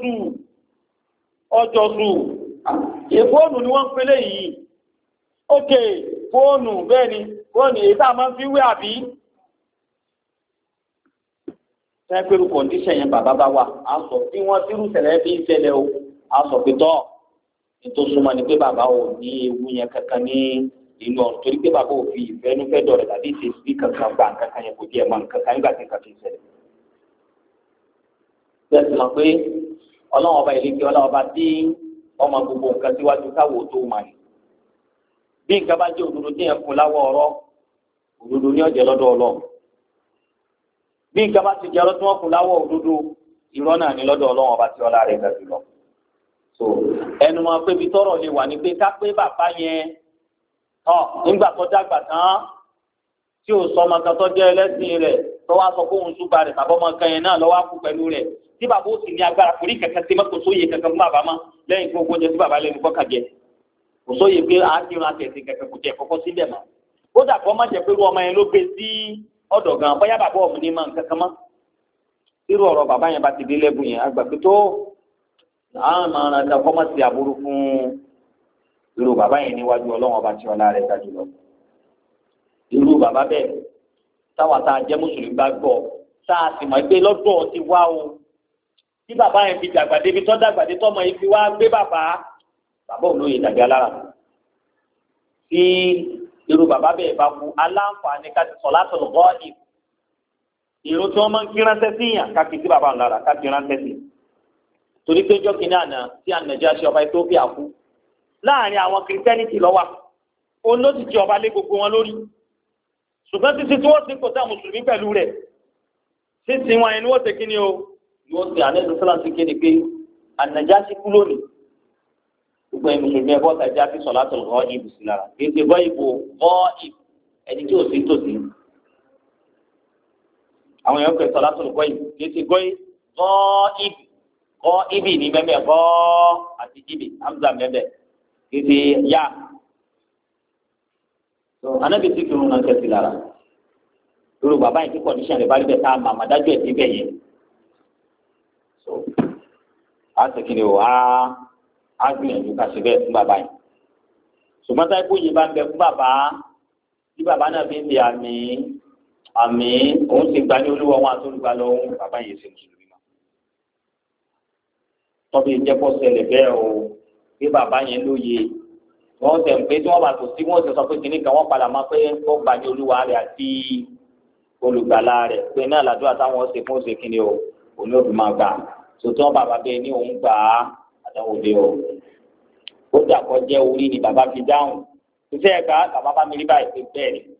Speaker 1: ọjọ́ sùn ìfóònù ni wọ́n ń pélé yìí ókè fóònù bẹ́ẹ̀ ni fóònù èyí tá a máa ń fi wé àbí. sẹ́pẹ̀rù kọ̀ǹdíṣẹ̀ yẹn bàbá bá wà á sọ bí wọ́n ti rú ṣẹlẹ̀ bí ń ṣẹlẹ̀ o á sọ pé tọ́ nítorí súnmọ́ ni pé bàbá ò ní ewu yẹn kankan ní inú ọ̀run torí pé bàbá ò fi ìfẹ́nufẹ́ dọ̀rẹ̀ tàbí ìṣesí kankan gbà kankan yẹn kò díẹ̀ mọ́ nǹkankan nígbà tí nǹkan ti ń ṣẹlẹ̀. bẹ́ẹ̀ sì mọ̀ pé ọlọ́run ọba ìlẹ́kẹ́ ọlọ́run ọba tí ọmọ gbogbo nǹkan síwájú káwọ́ tó mà ní. bí nǹkan bá jẹ́ òdodo tí yẹn kún láwọ̀ ọ̀rọ̀ òdodo ní ọ̀jẹ̀ lọ́dọ̀ ọlọ́run. bí nǹkan bá ti jẹ́ ọlọ́ tí wọ́n kún láwọ̀ òdodo irọ́ náà ní lọ́dọ̀ ọlọ́run ọba tí ọlá rẹ̀ ga jùlọ. so ẹnu máa pé ibi tọ́rọ̀ lè wà ní pé ká pé bàbá yẹn nígbà tó dàgbà tán tí ò sọ ọmọ kan tó jẹ́ ẹlẹ́sìn rẹ̀ tó wá sọ fóun ṣùgbà rẹ̀ tàbí ọmọ kan yẹn náà lọ́wọ́ á kú pẹ̀lú rẹ̀ tí bàbá ó sì ní agbára kò rí kankan sí mọ́tò sóye kankan fún bàbá mọ́ lẹ́yìn fún oúnjẹ tí bàbá lẹ́nu kọ́ kàjẹ́ kò sóye pé àádìrún àtẹ̀sí kankan kò jẹ́ kọ́kọ́ síbẹ̀ mọ́ ó dàpọ̀ má jẹ́ pé irú ọmọ yẹn ló gbé sí ọ̀dọ̀ gan bóyá bàbá ọ̀hún ní mọ́ nǹkan mọ́ irú ọ̀rọ̀ bàbá yẹn bá ti dé lẹ́bùn yẹn àgbà pé tó àwọn ọmọ ọ̀ràn kan kọ́ mọ́ sí aburú fún irú bàbá yẹn níwájú ọlọ́run ọba tí ọlá rẹ̀ dájú lọ irú bàbá bẹ́ẹ̀ táwa tá a jẹ́ mùsùlùmí bá gbọ́ tá a sì mọ̀ pé lọ́dọ̀ ti wá o tí bàbá yẹn fi dàgbà débi tó dàgbà dé tọ́mọ yìí fi wá gbé bàbá olóye dàbí alára tí irú bàbá bẹ́ẹ̀ bá kú aláǹfààní ká ti solatul ghaib ìró tí wọ́n máa ń kí ránṣẹ́ sí yàn ká kí sí bàbá ńlára ká kí ránṣẹ́ sí torí pé jọ́ kínní àná tí An-Najashi ọba Ethiopia kú láàrin àwọn kìrìtẹ́nìtì lọ́wọ́ òun ló ti jẹ ọba lé gbogbo wọn lórí ṣùgbọ́n títí tí wọ́n ti kò sí àwọn mùsùlùmí pẹ̀lú rẹ̀ sísìn wọn ẹni wọ́n ti kí ni o yóò ṣe àlejò sọlá ti kéde pé An-Najashi kú lónìí gbogbo ẹni mùsùlùmí ẹ̀kọ́ tàjà fi salatul ghaib sí lára kì í ṣe bọ́ ìbò ghaib ẹni tí ò sí tòsí àwọn èèyàn pè salatul ghaib kì í ṣe ghaib ibi ní bẹ́ẹ̀ gọ́ àti ibi hamza bẹ́ẹ̀ kì í ṣe yá anabi tí kìrún náà tẹ̀sí lára lórí bàbá yìí tí kọ̀díṣàn rẹ̀ bá rí bẹ́ẹ̀ tá a mà má dájú ẹ̀ síbẹ̀ yẹn a sì kí ni o a gbìyànjú ká ṣe bẹ́ẹ̀ fún bàbá yìí ṣùgbọ́n táyé kó yé bá ń bẹ fún bàbá tí bàbá náà fi ń di àmì òun ti gba ní olúwa wọn àti olùgbà lọ́wọ́ bàbá yìí ṣe mùsùlùmí mọ́ tọ́bi ìjẹ́pọ̀ ṣẹlẹ̀ bẹ́ẹ̀ o bí bàbá yẹn lóye wọ́n tẹ̀ ń pé tí wọ́n bá tó sí wọ́n ti sọ pé kìnnì kan wọ́n padà máa pé kó gba ní olúwa rẹ̀ àti olùgbàlà rẹ̀ pé náà làdúrà táwọn ṣe fún òṣè kìnnì o òun yóò fi máa gbà sòtún bàbá bẹ́ẹ̀ ní òun gbà á àtàwọn òde o ó dàpọ̀ jẹ́ orí ni bàbá fi dáhùn ṣiṣẹ́ ẹ̀ka bàbá bá mi rí báyìí pé bẹ́ẹ̀ ni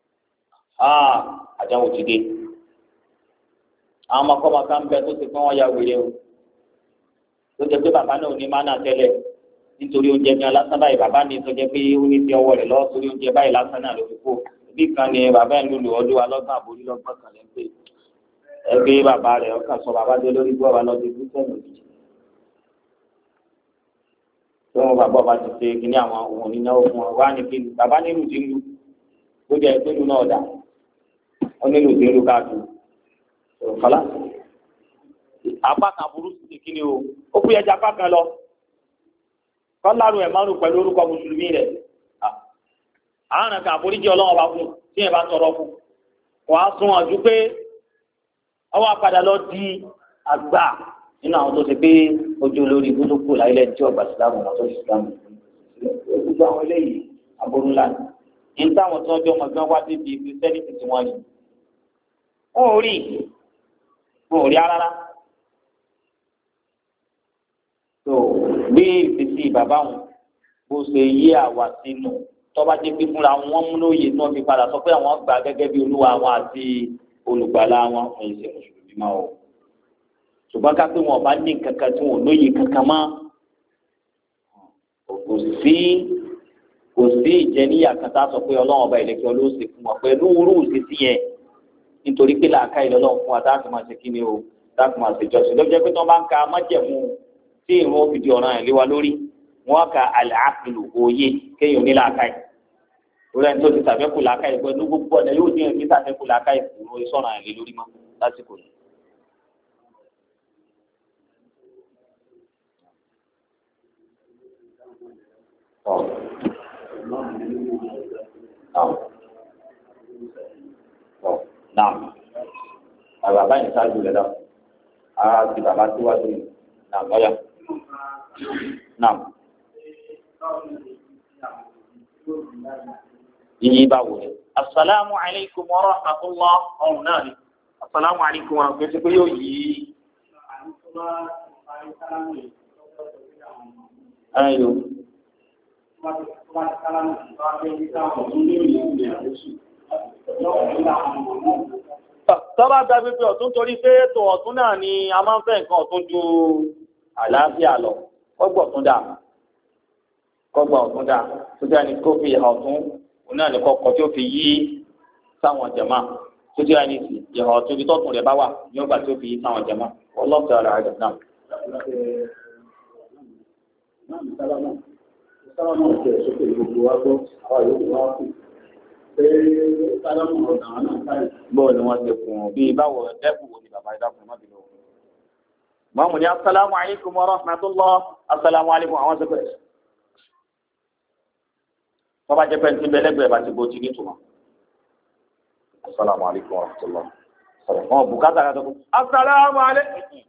Speaker 1: àtàwọn òtí dé àwọn ọmọkọ́mọ kan bẹ tó ti pé wọ́n ya wèrè o tó jẹ́ pé bàbá náà ò ní má náà tẹ́lẹ̀ nítorí oúnjẹ gan lásán báyìí bàbá ní tó jẹ́ pé ó ní ti ọwọ́ rẹ̀ lọ́wọ́ torí oúnjẹ báyìí lásán náà ló fi kó bí kan ni bàbá ẹ̀ ń lùlù ọdún alọ́gbọ̀n àbórí lọ́gbọ̀n kan lẹ́ ń pè ẹgbẹ́ bàbá rẹ̀ ọkàn sọ bàbá dé lórí gbọ́ bàbá lọ́dún kírísítẹ́nì òjijì tí wọ́n bàbá ọba ti ṣe kíní àwọn ohun onínáwó fún wọn wá ní kí bàbá nílùú ti ń lu ó jẹ́ ìpínlẹ̀ náà dà wọ́n nílùú ti ń lu káàkiri ọ̀fọlá apá kan burú sí ti kíní o ó fi ẹja apá kan lọ kọ́ńdàrú ẹ̀ márùn pẹ̀lú orúkọ mùsùlùmí rẹ̀ àárín kan àforíjì ọlọ́wọ́ bá fún tí ẹ̀ bá tọrọ fún wàá sún ọ̀jú pé ọwọ́ apàdà lọ di àgbà nínú àwọn tó ṣe pé ojú olórí ibùdókò láìlẹ̀ tí ọgbà sílámù wọn tó ṣe sílámù gbogbo àwọn eléyìí aburú ńlá ní táwọn tí wọ́n jọ ọmọ gan wá débi kristianity tí wọ́n yìí wọn ò rí rárá. tó bí ìfèsì bàbá wọn bó ṣe yí àwa sínú tọ́ba jẹ́ pé fúnra wọn mú lóye tí wọ́n fi padà sọ pé àwọn gbà gẹ́gẹ́ bí olúwa wọn àti olùgbàlà wọn fún ìṣe mùsùlùmí máa o. ṣùgbọ́n ká pé wọn bá ní kankan tí wọn ò lóye kankan mọ́ kò sí ìjẹníyà kan tá a sọ pé ọlọ́run ọba ìlẹ́kẹ́ olóòsè fún wọn pẹ̀lú irú òṣèṣì yẹn nítorí pé làákà ìlọ́lọ́run fún wa tá a fi máa ṣe kí ni o tá a fi máa ṣe jọ́sìn lọ́jọ́ pé tí wọ́n bá ń ka májẹ̀mú tí ìrún òfìdí ọ̀ràn ẹ̀ lé wa lórí wọ́n ka àlàáfíìlù òye kéèyàn ní làákà ẹ̀ lórí ẹni tó ti sàfẹ́kù làákà ẹ̀ pẹ̀lú gbogbo ọ̀nà yóò dín ẹni sàfẹ́kù làákà ẹ̀ fún orí sọ̀ràn ẹ̀ lé lórí mọ́ lásìkò yìí. Naam, bàbá yìí ṣáájú rẹ̀ dáa, ara ti bàbá síwájú yìí, naam lọ́yà, naam. Yìí bá wò ni, asalaamu alaykum wa rahmatulah ọ̀hún náà ni, asalaamu alaykum wa rahmatulah pé yóò yí. Ayo. Tọ́ba gba pípé ọ̀tún torí pé ètò ọ̀tún náà ni a máa ń fẹ́ nǹkan ọ̀tún ju àlàáfíà lọ. Kọ́gbọ̀ ọ̀tún dà. Kọ́gbọ̀ ọ̀tún dà. Sójà ni kó fi ìhà ọ̀tún òun náà ní kọ́kọ́ tí ó fi yí sáwọn jẹ̀má. Sójà ni ìhà ọ̀tún ibi tọ́tún rẹ̀ bá wà ní ọgbà tí ó fi yí sáwọn jẹ̀má. Ọlọ́ọ̀tà ara rẹ̀ náà. Sáwọn náà tẹ̀ sókè gbogbo wa gbọ́ àwọn yòókù wa kù. Bọ́ọ̀ ni wọ́n ti kún un bíi báwo dẹ́kun wo ni bàbá ìdákun má bínú. Mọ́mù ní asalaamu alaykum wa rahmatulah asalaamu alaykum àwọn sẹ́kẹ̀. Bọ́bá jẹ́ pẹ́ntì bẹ́lẹ́gbẹ̀ẹ́ bá ti bó ti ní tuma. Asalaamu alaykum wa rahmatulah. Wọ́n bùkátà ká tó kú. Asalaamu alaykum.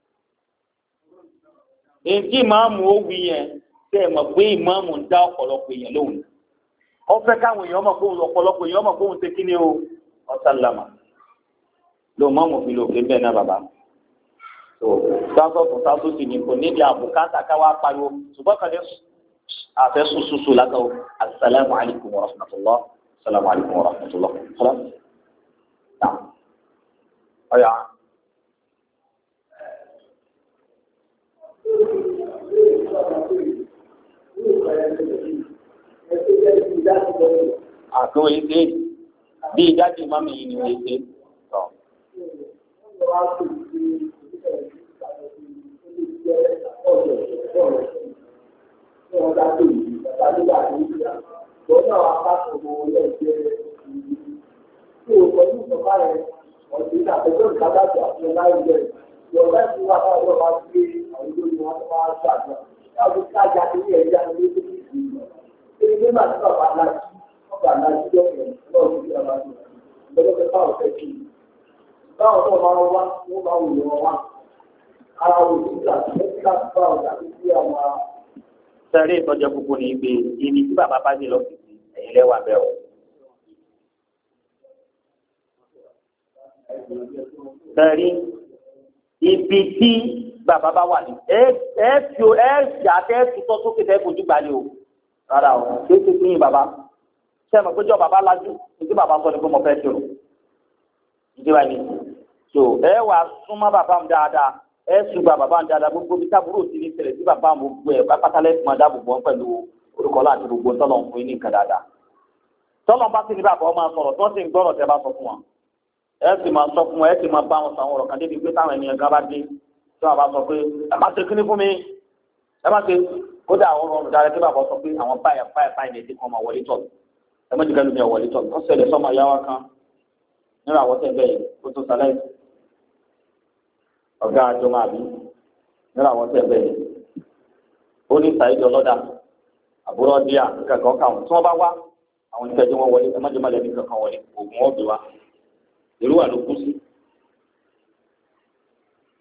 Speaker 1: Èyí ìmáàmù ó wí yẹn tẹ́ ẹ̀ mọ̀ pé ìmáàmù ń dá ọ̀pọ̀lọpọ̀ èèyàn lóhùn. Ọfẹ káwọn èèyàn mọ̀ fóun ọ̀pọ̀lọpọ̀ èèyàn mọ̀ fóun ṣe kíni o ọsàlámà ló mọ àmọ òfin lòkè bẹ́ẹ̀ náà bàbá tó sáfọ fún sáfọ sì ní kò níbi àbùkátà káwá pariwo ṣùgbọ́n kàdé àfẹ sùsùsù lákà o asalaamu alaykum wa rahmatulah asalaamu alaykum wa rahmatulah kọlá nà ọyà. Àtún èké bí ìdájí mami yìí ni wọ́n ṣe tọ̀. Ọgbà náà ti dọ́kẹ̀ lọ́wọ́ sí ọba tó lọ́dọ̀ pé báwo fẹ́ kí i. Báwo tó máa wá wọ́n máa wù wọ́n wá. Ara wò sí kíláàsì lẹ́sí láti bá ọ̀gá tó sí àwọn. Sẹ́rí ìtọ́jú gbogbo ní ibi ibi tí bàbá bá dé lọ́fíìsì ẹ̀yìn lẹ́wà bẹ́ẹ̀ o. Sẹ́rí ibi tí bàbá bá wà ní ẹ̀ tutọ́ sókè tẹ́ fojú gbalẹ̀ o. Rárá o, ṣé ti fi yin bàbá? Ṣé ẹ mọ̀ pé jọ bàbá lajú? Ìdí bàbá sọ ni pé mo fẹ́ ṣòro. Ìdí wa ni. So ẹ wàá súnmọ́ bàbá mi dáadáa. Ẹ ṣùgbọ́n bàbá mi dáadáa gbogbo bí tábúrò sí ní tẹ̀lé sí bàbá mi gbogbo ẹ̀ pápátálẹ̀ fún ọjà gbogbo pẹ̀lú orúkọ láti gbogbo tọ́lọ̀ ń fún yín ní nǹkan dáadáa. Tọ́lọ̀ bá sì ní bàbá ọmọ sọ̀rọ̀ tó sì ń gbọ́rọ̀ tẹ́ bá sọ fún wọn. Ẹ sì máa sọ fún wọn, ẹ sì máa bá wọn sọ àwọn ọ̀rọ̀ kan débi pé táwọn ènìyàn gan bá dé. Tí wọn bá sọ pé ẹ má ṣe kíní fún mi. Ẹ má ṣe kódà àwọn ọ̀rọ̀ dára tí bàbá sọ pé àwọn báyà ní ẹ̀dín kan máa wọlé tọ̀ ẹ mọ́jú kẹ́lu mi ò wọlé tọ̀ wọ́n ṣẹlẹ̀ sọ́mọ ìyá wa kan nínú àwọn tẹ̀ bẹ́ẹ̀ kó tó sálẹ̀ ọ̀gá àjọ máa bí nínú àwọn tẹ̀ bẹ́ẹ̀ ó ní sàyídì ọlọ́dà àbúrò díà kankan káwọn tí wọ́n bá wá àwọn oníkẹ́jọ́ wọn wọlé ẹ mọ́jú má lẹ́ni kankan wọlé oògùn wọn gbé wa èrú wà ló kú sí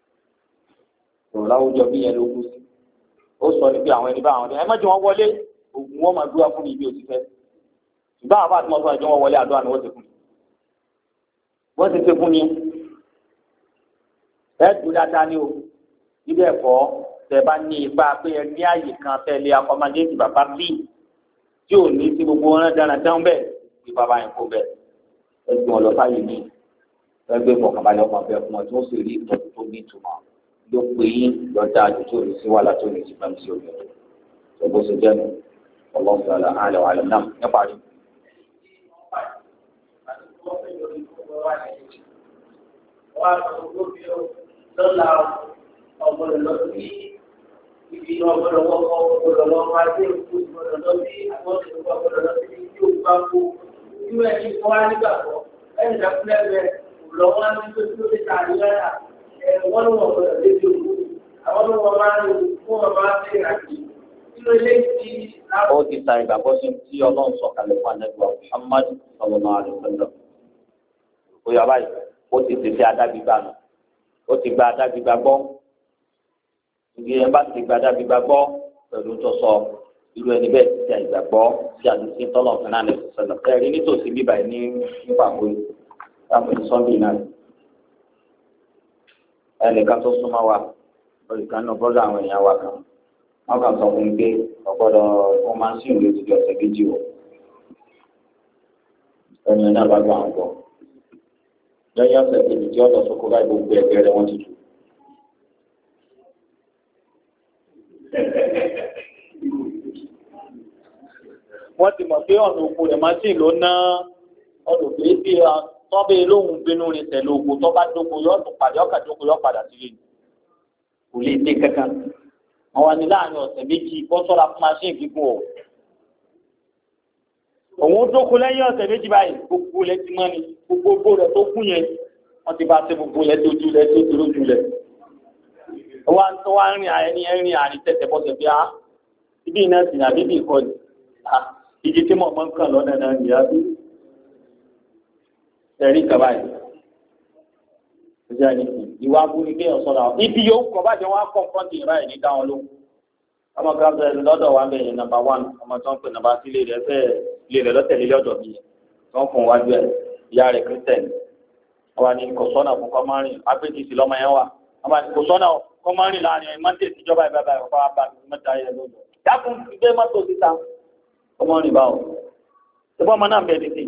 Speaker 1: òun láwùjọ bí yẹn ló kú sí ó sọ ní pé àwọn ẹni bá àwọn ẹ má jẹ́ wọn wọlé ògùn wọn máa dúró fún mi bí o ti fẹ́ ṣùgbọ́n àwọn àti mọ́tò àjọ wọn wọlé àdúrà ni wọ́n ti fún mi wọ́n ti fẹ́ fún mi ẹ dùn dáadáa ní o níbẹ̀ kọ́ tẹ bá ní ipa pé ẹ ní àyè kan tẹ̀lé akọ́mọdéètì bàbá bí tí ò ní sí gbogbo wọn dáná dáhùn bẹ́ẹ̀ bí bàbá yẹn kó bẹ́ẹ̀ ẹ gbọ́n lọ sáyé mi ẹ gbé fọkànbalẹ̀ ọmọ bẹ́ẹ̀ fún ọ tí wọ́n sì rí ìtọ́jú tó ní ìtumọ̀ ló pé yín lọ́dà àjò tó ní sí wàhálà tó ní sí bá mi sí òye tó bó ṣe jẹ́nu ọlọ́sàlà àlẹ́ wàhálà náà nípa rí.
Speaker 2: lọ́la ọ̀gbọ̀dọ̀ lọ sí ibi ọ̀gbọ̀dọ̀ wọ́pọ̀ ọ̀gbọ̀dọ̀ lọ máa dé òkú ọ̀gbọ̀dọ̀ lọ sí àgbọ̀dọ̀ ọ̀gbọ̀dọ̀ lọ sí ibi tí ó bá kó irú ẹni kọ́ wá nígbàgbọ́ ẹni dàkúlẹ̀ bẹ́ẹ̀ kò lọ wá ní tó tó lè ta àríyára wọ́n ló wọ̀ ọ̀gbọ̀dọ̀ lébi òkú àwọn ló wọ́n máa ń lò fún ọmọ àti ìràkì nínú ilé tí.
Speaker 1: ó ti ta ìgbàgbọ́ sí tí ọlọ́run sọ kalẹ̀ fún anẹ́gbà Muhammad sallallahu alaihi wasallam bóyá báyìí ó ti tètè adágbígbà nù ó ti gba adágbígbà gbọ́ ìgbé ẹ̀ bá ti gba adágbígbà gbọ́ pẹ̀lú tó sọ irú ẹni bẹ́ẹ̀ ti tẹ ìgbàgbọ́ sí àdúgbò tọ́lọ̀ fún náà lẹ́sìn sọ̀lọ̀ kẹrin nítòsí bíbá yìí ní nípa àgbo yìí láàpẹ̀ Sunday náà ẹnìkan tó súnmọ́ wa olùkàn náà bọ́dọ̀ àwọn èèyàn wa kan wọ́n kàn sọ fún mi pé ọ̀gbọ́dọ̀ wọ́n máa ń sìn lójú di ọ̀sẹ̀ méjì wọ̀ ẹni náà bá gbà wọn gbọ́ lẹ́yìn ọ̀sẹ̀ kejì tí ọ̀dọ̀ sọ́kó báyìí gbogbo ẹgbẹ́ rẹ̀ wọ́n ti tù. wọ́n ti mọ̀ pé ọ̀nà òkú rẹ̀ máa ń sìn ló ná ọ̀dọ̀ pé bí tọ́bẹ̀ lóhùn bínú rẹ̀ tẹ̀lé ogun tó bá dóko yọ̀ tó padà ọ̀kà dóko yọ̀ padà sílé kò lè dé kankan. àwọn ni láàrin ọ̀sẹ̀ méjì bọ́ sọ́ra fún machine gígùn ọ̀. òun dóko lẹ́yìn ọ̀sẹ̀ méjì báyìí gbogbo rẹ̀ ti mọ́ ni gbogbo rẹ̀ tó kún yẹn wọ́n ti bá ṣe gbogbo rẹ̀ dojú rẹ̀ tó dúró jù rẹ̀. wọ́n á rìn àárín tẹ̀tẹ̀ bọ́sẹ̀ bí a ibi iná sì ní àbíbí ìkọlù ìdí tí mo máa ń kàn lọ́nà náà nìyá bí ẹ̀rí kaba yìí ìjà ni ìwà abúlé kéèyàn sọ̀rọ̀ àwọn ibi yòówù kọ́ bàjẹ́ wọn á kọ́ fọ́ǹtì ìrà ẹ̀ ní dáwọn lóhùn ọmọ kan bẹ̀rẹ̀ lọ́dọ̀ wa bẹ̀rẹ̀ nàmbà 1 ọmọ tó ń pè nàmbà sí ilé rẹ̀ lọ́tẹ̀lé lọ́dọ̀ mi tó ń fún wájú ẹ̀ ìyá rẹ̀ kírísítẹ̀nì àwa ni kò sọ́nà fún kọ́márìn apẹ́tìsì lọ́mọ yẹn wà àwa ni kò sọ́nà kọ́márìn láàrin ẹ̀ mọ́tẹ́ ìjọba ìbába ẹ̀ fọ́ abá mẹ́ta yẹn lọ́dọ̀ dákun gbé mọ́tò síta kọ́márìn báwò ṣùgbọ́n ọmọ náà bẹ̀rẹ̀ sí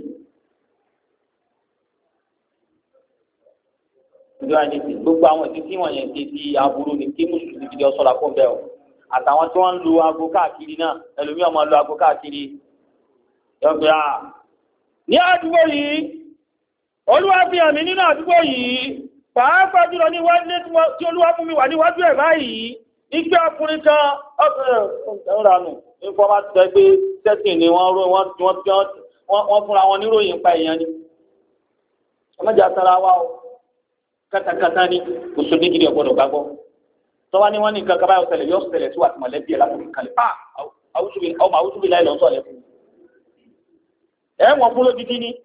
Speaker 1: ìjọ àyèsí gbogbo àwọn ìdí tí wọ́n yẹn ti di aburú ni kí mùsùlùmí ti di ọ̀ṣọ́ra fún bẹ́ẹ̀ o àtàwọn tí wọ́n ń lu aago káàkiri náà ẹlòmíràn máa lu aago káàkiri yọ̀gbẹ́ à ní àdúgbò yìí olúwa fi hàn mí nínú àdúgbò yìí pàápàá jùlọ ní wájú tí olúwa fún mi wà níwájú ẹ̀ báyìí ìgbé ọkùnrin kan ọ̀rànù nípa ti sẹ́ pé sẹ́sìn ni wọ́n fúnra wọn níròyìn pa èèyàn ni ọmọdé àtàrà wa o kátàkátà ni mùsùlùmí gidi ọ̀gbọ́dọ̀ gbàgbọ́ tọ́wá ni wọ́n ní nǹkan kábàáyọ̀ ṣẹlẹ̀ yóò ṣẹlẹ̀ sí wàtí mọ̀lẹ́bí ẹ̀ látòkè kalẹ̀ ọmọ àwùjọbí láì lọ́sọ̀ yẹn fún ẹ̀ wọ́n fún lójijì ni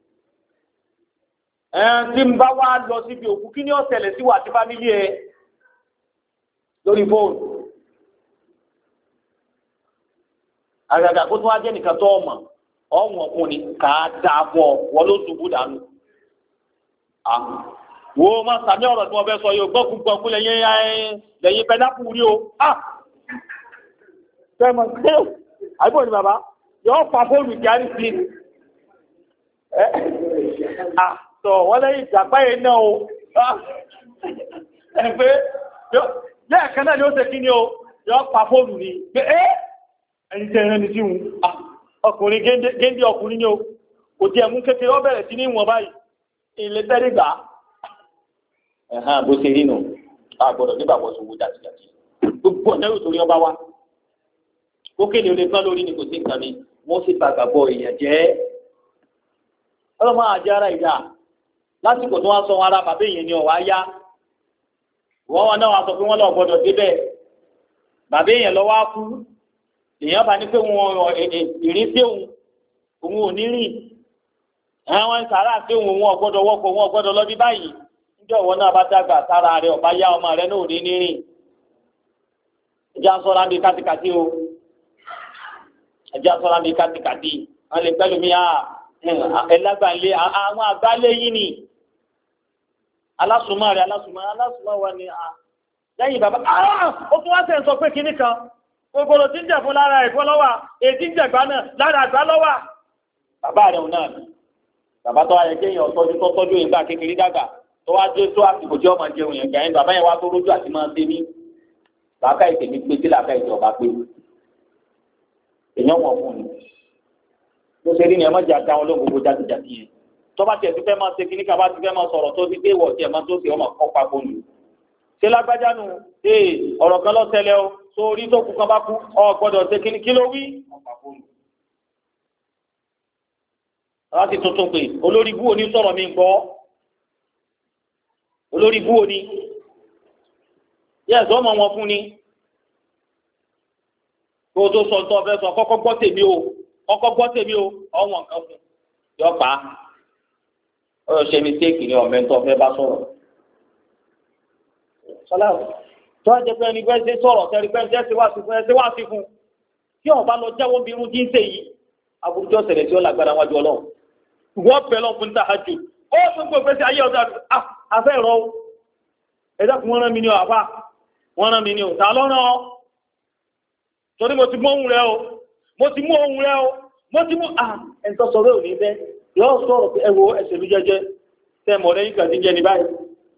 Speaker 1: tí ń bá wá lọ síbi òkú kí ni ó ṣẹlẹ̀ sí wàtí fámílì ẹ̀ lórí fóònù àgàgà kó tó wá jẹ́ nìkan tó ọmọ ọ̀hún ọkùnrin kà á dáa fún ọ wọ́n ló ṣubú dànù wo ma sàmì ọ̀rọ̀ tí wọ́n fẹ́ sọ yóò gbọ́kúgbọ́kú lẹ́yìn pẹ́dápù rí o tẹ́mọ̀ pé àbúrò ní bàbá yóò pa fóònù járí sí tọ̀ wọ́n lẹ́yìn ìjàpá yẹn náà o ẹni pé lẹ́ẹ̀kan náà ni ó ṣe kí ni o yóò pa fóònù ní pé ẹni tẹ́ ẹni tí wọn ọkùnrin géńdé ọkùnrin ni o kò tí ẹ̀mú kékeré ó bẹ̀rẹ̀ sí ní ìwọ̀n báyìí ilé tẹ́rìgbà bó ṣe rí nù a gbọ́dọ̀ nígbà wọ́n sọ owó jàtìjàtì gbogbo ọ̀nà yóò torí ọba wa ó kéde olè tán lórí ni kò sí nǹkan ni wọ́n sì gbàgbà bọ èèyàn jẹ́ ọlọ́mọ àjẹ́ ara ìyá lásìkò tí wọ́n sọ wọn ara bàbá èèyàn ni ọ̀wá yá wọ́n náà wọ́n sọ pé wọ́n lọ gbọ́dọ̀ débẹ̀ bàbá èèyàn lọ́wọ́ á kú èèyàn bá ní pé wọn ìrìn sí òun ò ní rìn àwọn sàrà sí òun ọ̀gbọ́dọ̀ wọ́pọ̀ wọn ọ̀gbọ́dọ̀ lọ bí báyìí níjọ́ ìwọ náà bá dàgbà sára rẹ̀ ọ̀bá yá ọmọ rẹ̀ náà ní nírìn ìjà ń sọ́ra bí kátikàtí o ẹjẹ́ sọ́ra bíi kàtìkàtì wọ́n lè pẹ́lú mi ẹlágbàlé àwọn àgbálé yìí ni alásùnmọ́ rẹ̀ alásùnmọ́ wa ni lẹ́yìn bàbá ó tún wá sẹ́ ń sọ pé kinní kan gbogbo tí ń jẹ̀ fún lára ẹ̀fọ́ lọ́wọ́ èyí ń jẹ̀gbá náà lára àgbá lọ́wọ́ bàbá rẹ̀ náà bàbá tó wáyé kéèyàn tọ́jú ìgbà kékeré dàgbà tó wá dé tó àsìkò tí ọmọ jẹun yẹn gbàyẹn bàbá yẹn wá tó rójú àti máa ń ṣe ní làákà ìtẹ̀mí pé tí làákà ìtẹ̀ ọba pé èèyàn wọ̀ fún ni ló ṣe rí ni ẹ má jẹ́ àdá wọn lóògbé jáde-jáde yẹn tó bá tiẹ̀ ti fẹ́ máa ṣe kíní ká bá ti fẹ́ máa sọ̀rọ̀ tó ti dé ìwọ̀ tiẹ̀ máa tó ṣe ọmọ kọ́ pa fóònù ṣé lágbájá nù ọ̀rọ̀ kan ló ṣẹlẹ̀ o sórí tó kú kan bá kú ọ gbọ́dọ̀ ṣe kíní kí ló wí ọ̀pá fóònù. láti tuntun pé olórí bú òní sọ̀rọ̀ mi gbọ́ olórí bú òní yẹ́sọ̀ ọmọ wọn fún ni kó o tó sọ tó ọfẹ́ sọ kọ́kọ́ gbọ́ tèmi o ọ̀wọ̀n nǹkan fún yọ pa ọ ṣe mistake ni ọ̀mẹ́ntọ́ ọfẹ́ bá sọ̀rọ̀ sọlá tó a jẹ pé ẹni fẹ́ ṣe sọ̀rọ̀ tẹ́rí pé ẹni ṣe wá sí fún tí ọba lọ jẹ́wọ́ bí irú jíǹsẹ̀ yìí aburújọ́ ṣẹlẹ̀ tí ó lágbára wájú ọlọ́run wọ́n bẹ̀ lọ́n fún tahajjud ó tún gbọ́ pé sí ayé ọ̀dọ́ afẹ́ ìrọ̀ ẹ̀dá kún wọ́n rán mi ní àbá wọ́n rán mi ní òtá lọ́nà torí mo ti mú ohun rẹ o mo ti mú ẹni tó sọ̀rọ̀ òní bẹ́ yọ sọ̀rọ̀ pé ẹwọ ẹsẹ̀ mi jẹ́jẹ́ tẹ́ mọ̀ lẹ́yìn kan ti jẹ́ ní báyìí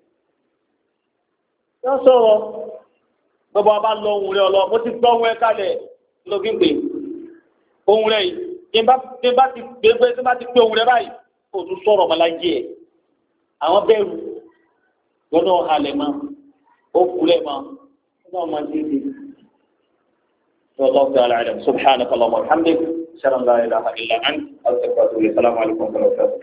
Speaker 1: yọ sọ̀rọ̀ gbogbo ọba lọ ohun rẹ ọlọ mo ti gbọ́ ohun ẹ kalẹ̀ lóbi ń pè ohun rẹ yìí tí bá ti pé ohun rẹ báyìí kò tún sọ̀rọ̀ ọmọláyé ẹ̀ àwọn bẹ̀rù gbọ́dọ̀ halẹ̀ mọ́ ó kulẹ̀ mọ́ ọmọ máa ti di. والله تعالى اعلم سبحانك اللهم وبحمدك اشهد ان لا اله الا انت استغفرك واتوب اليك السلام عليكم ورحمه الله وبركاته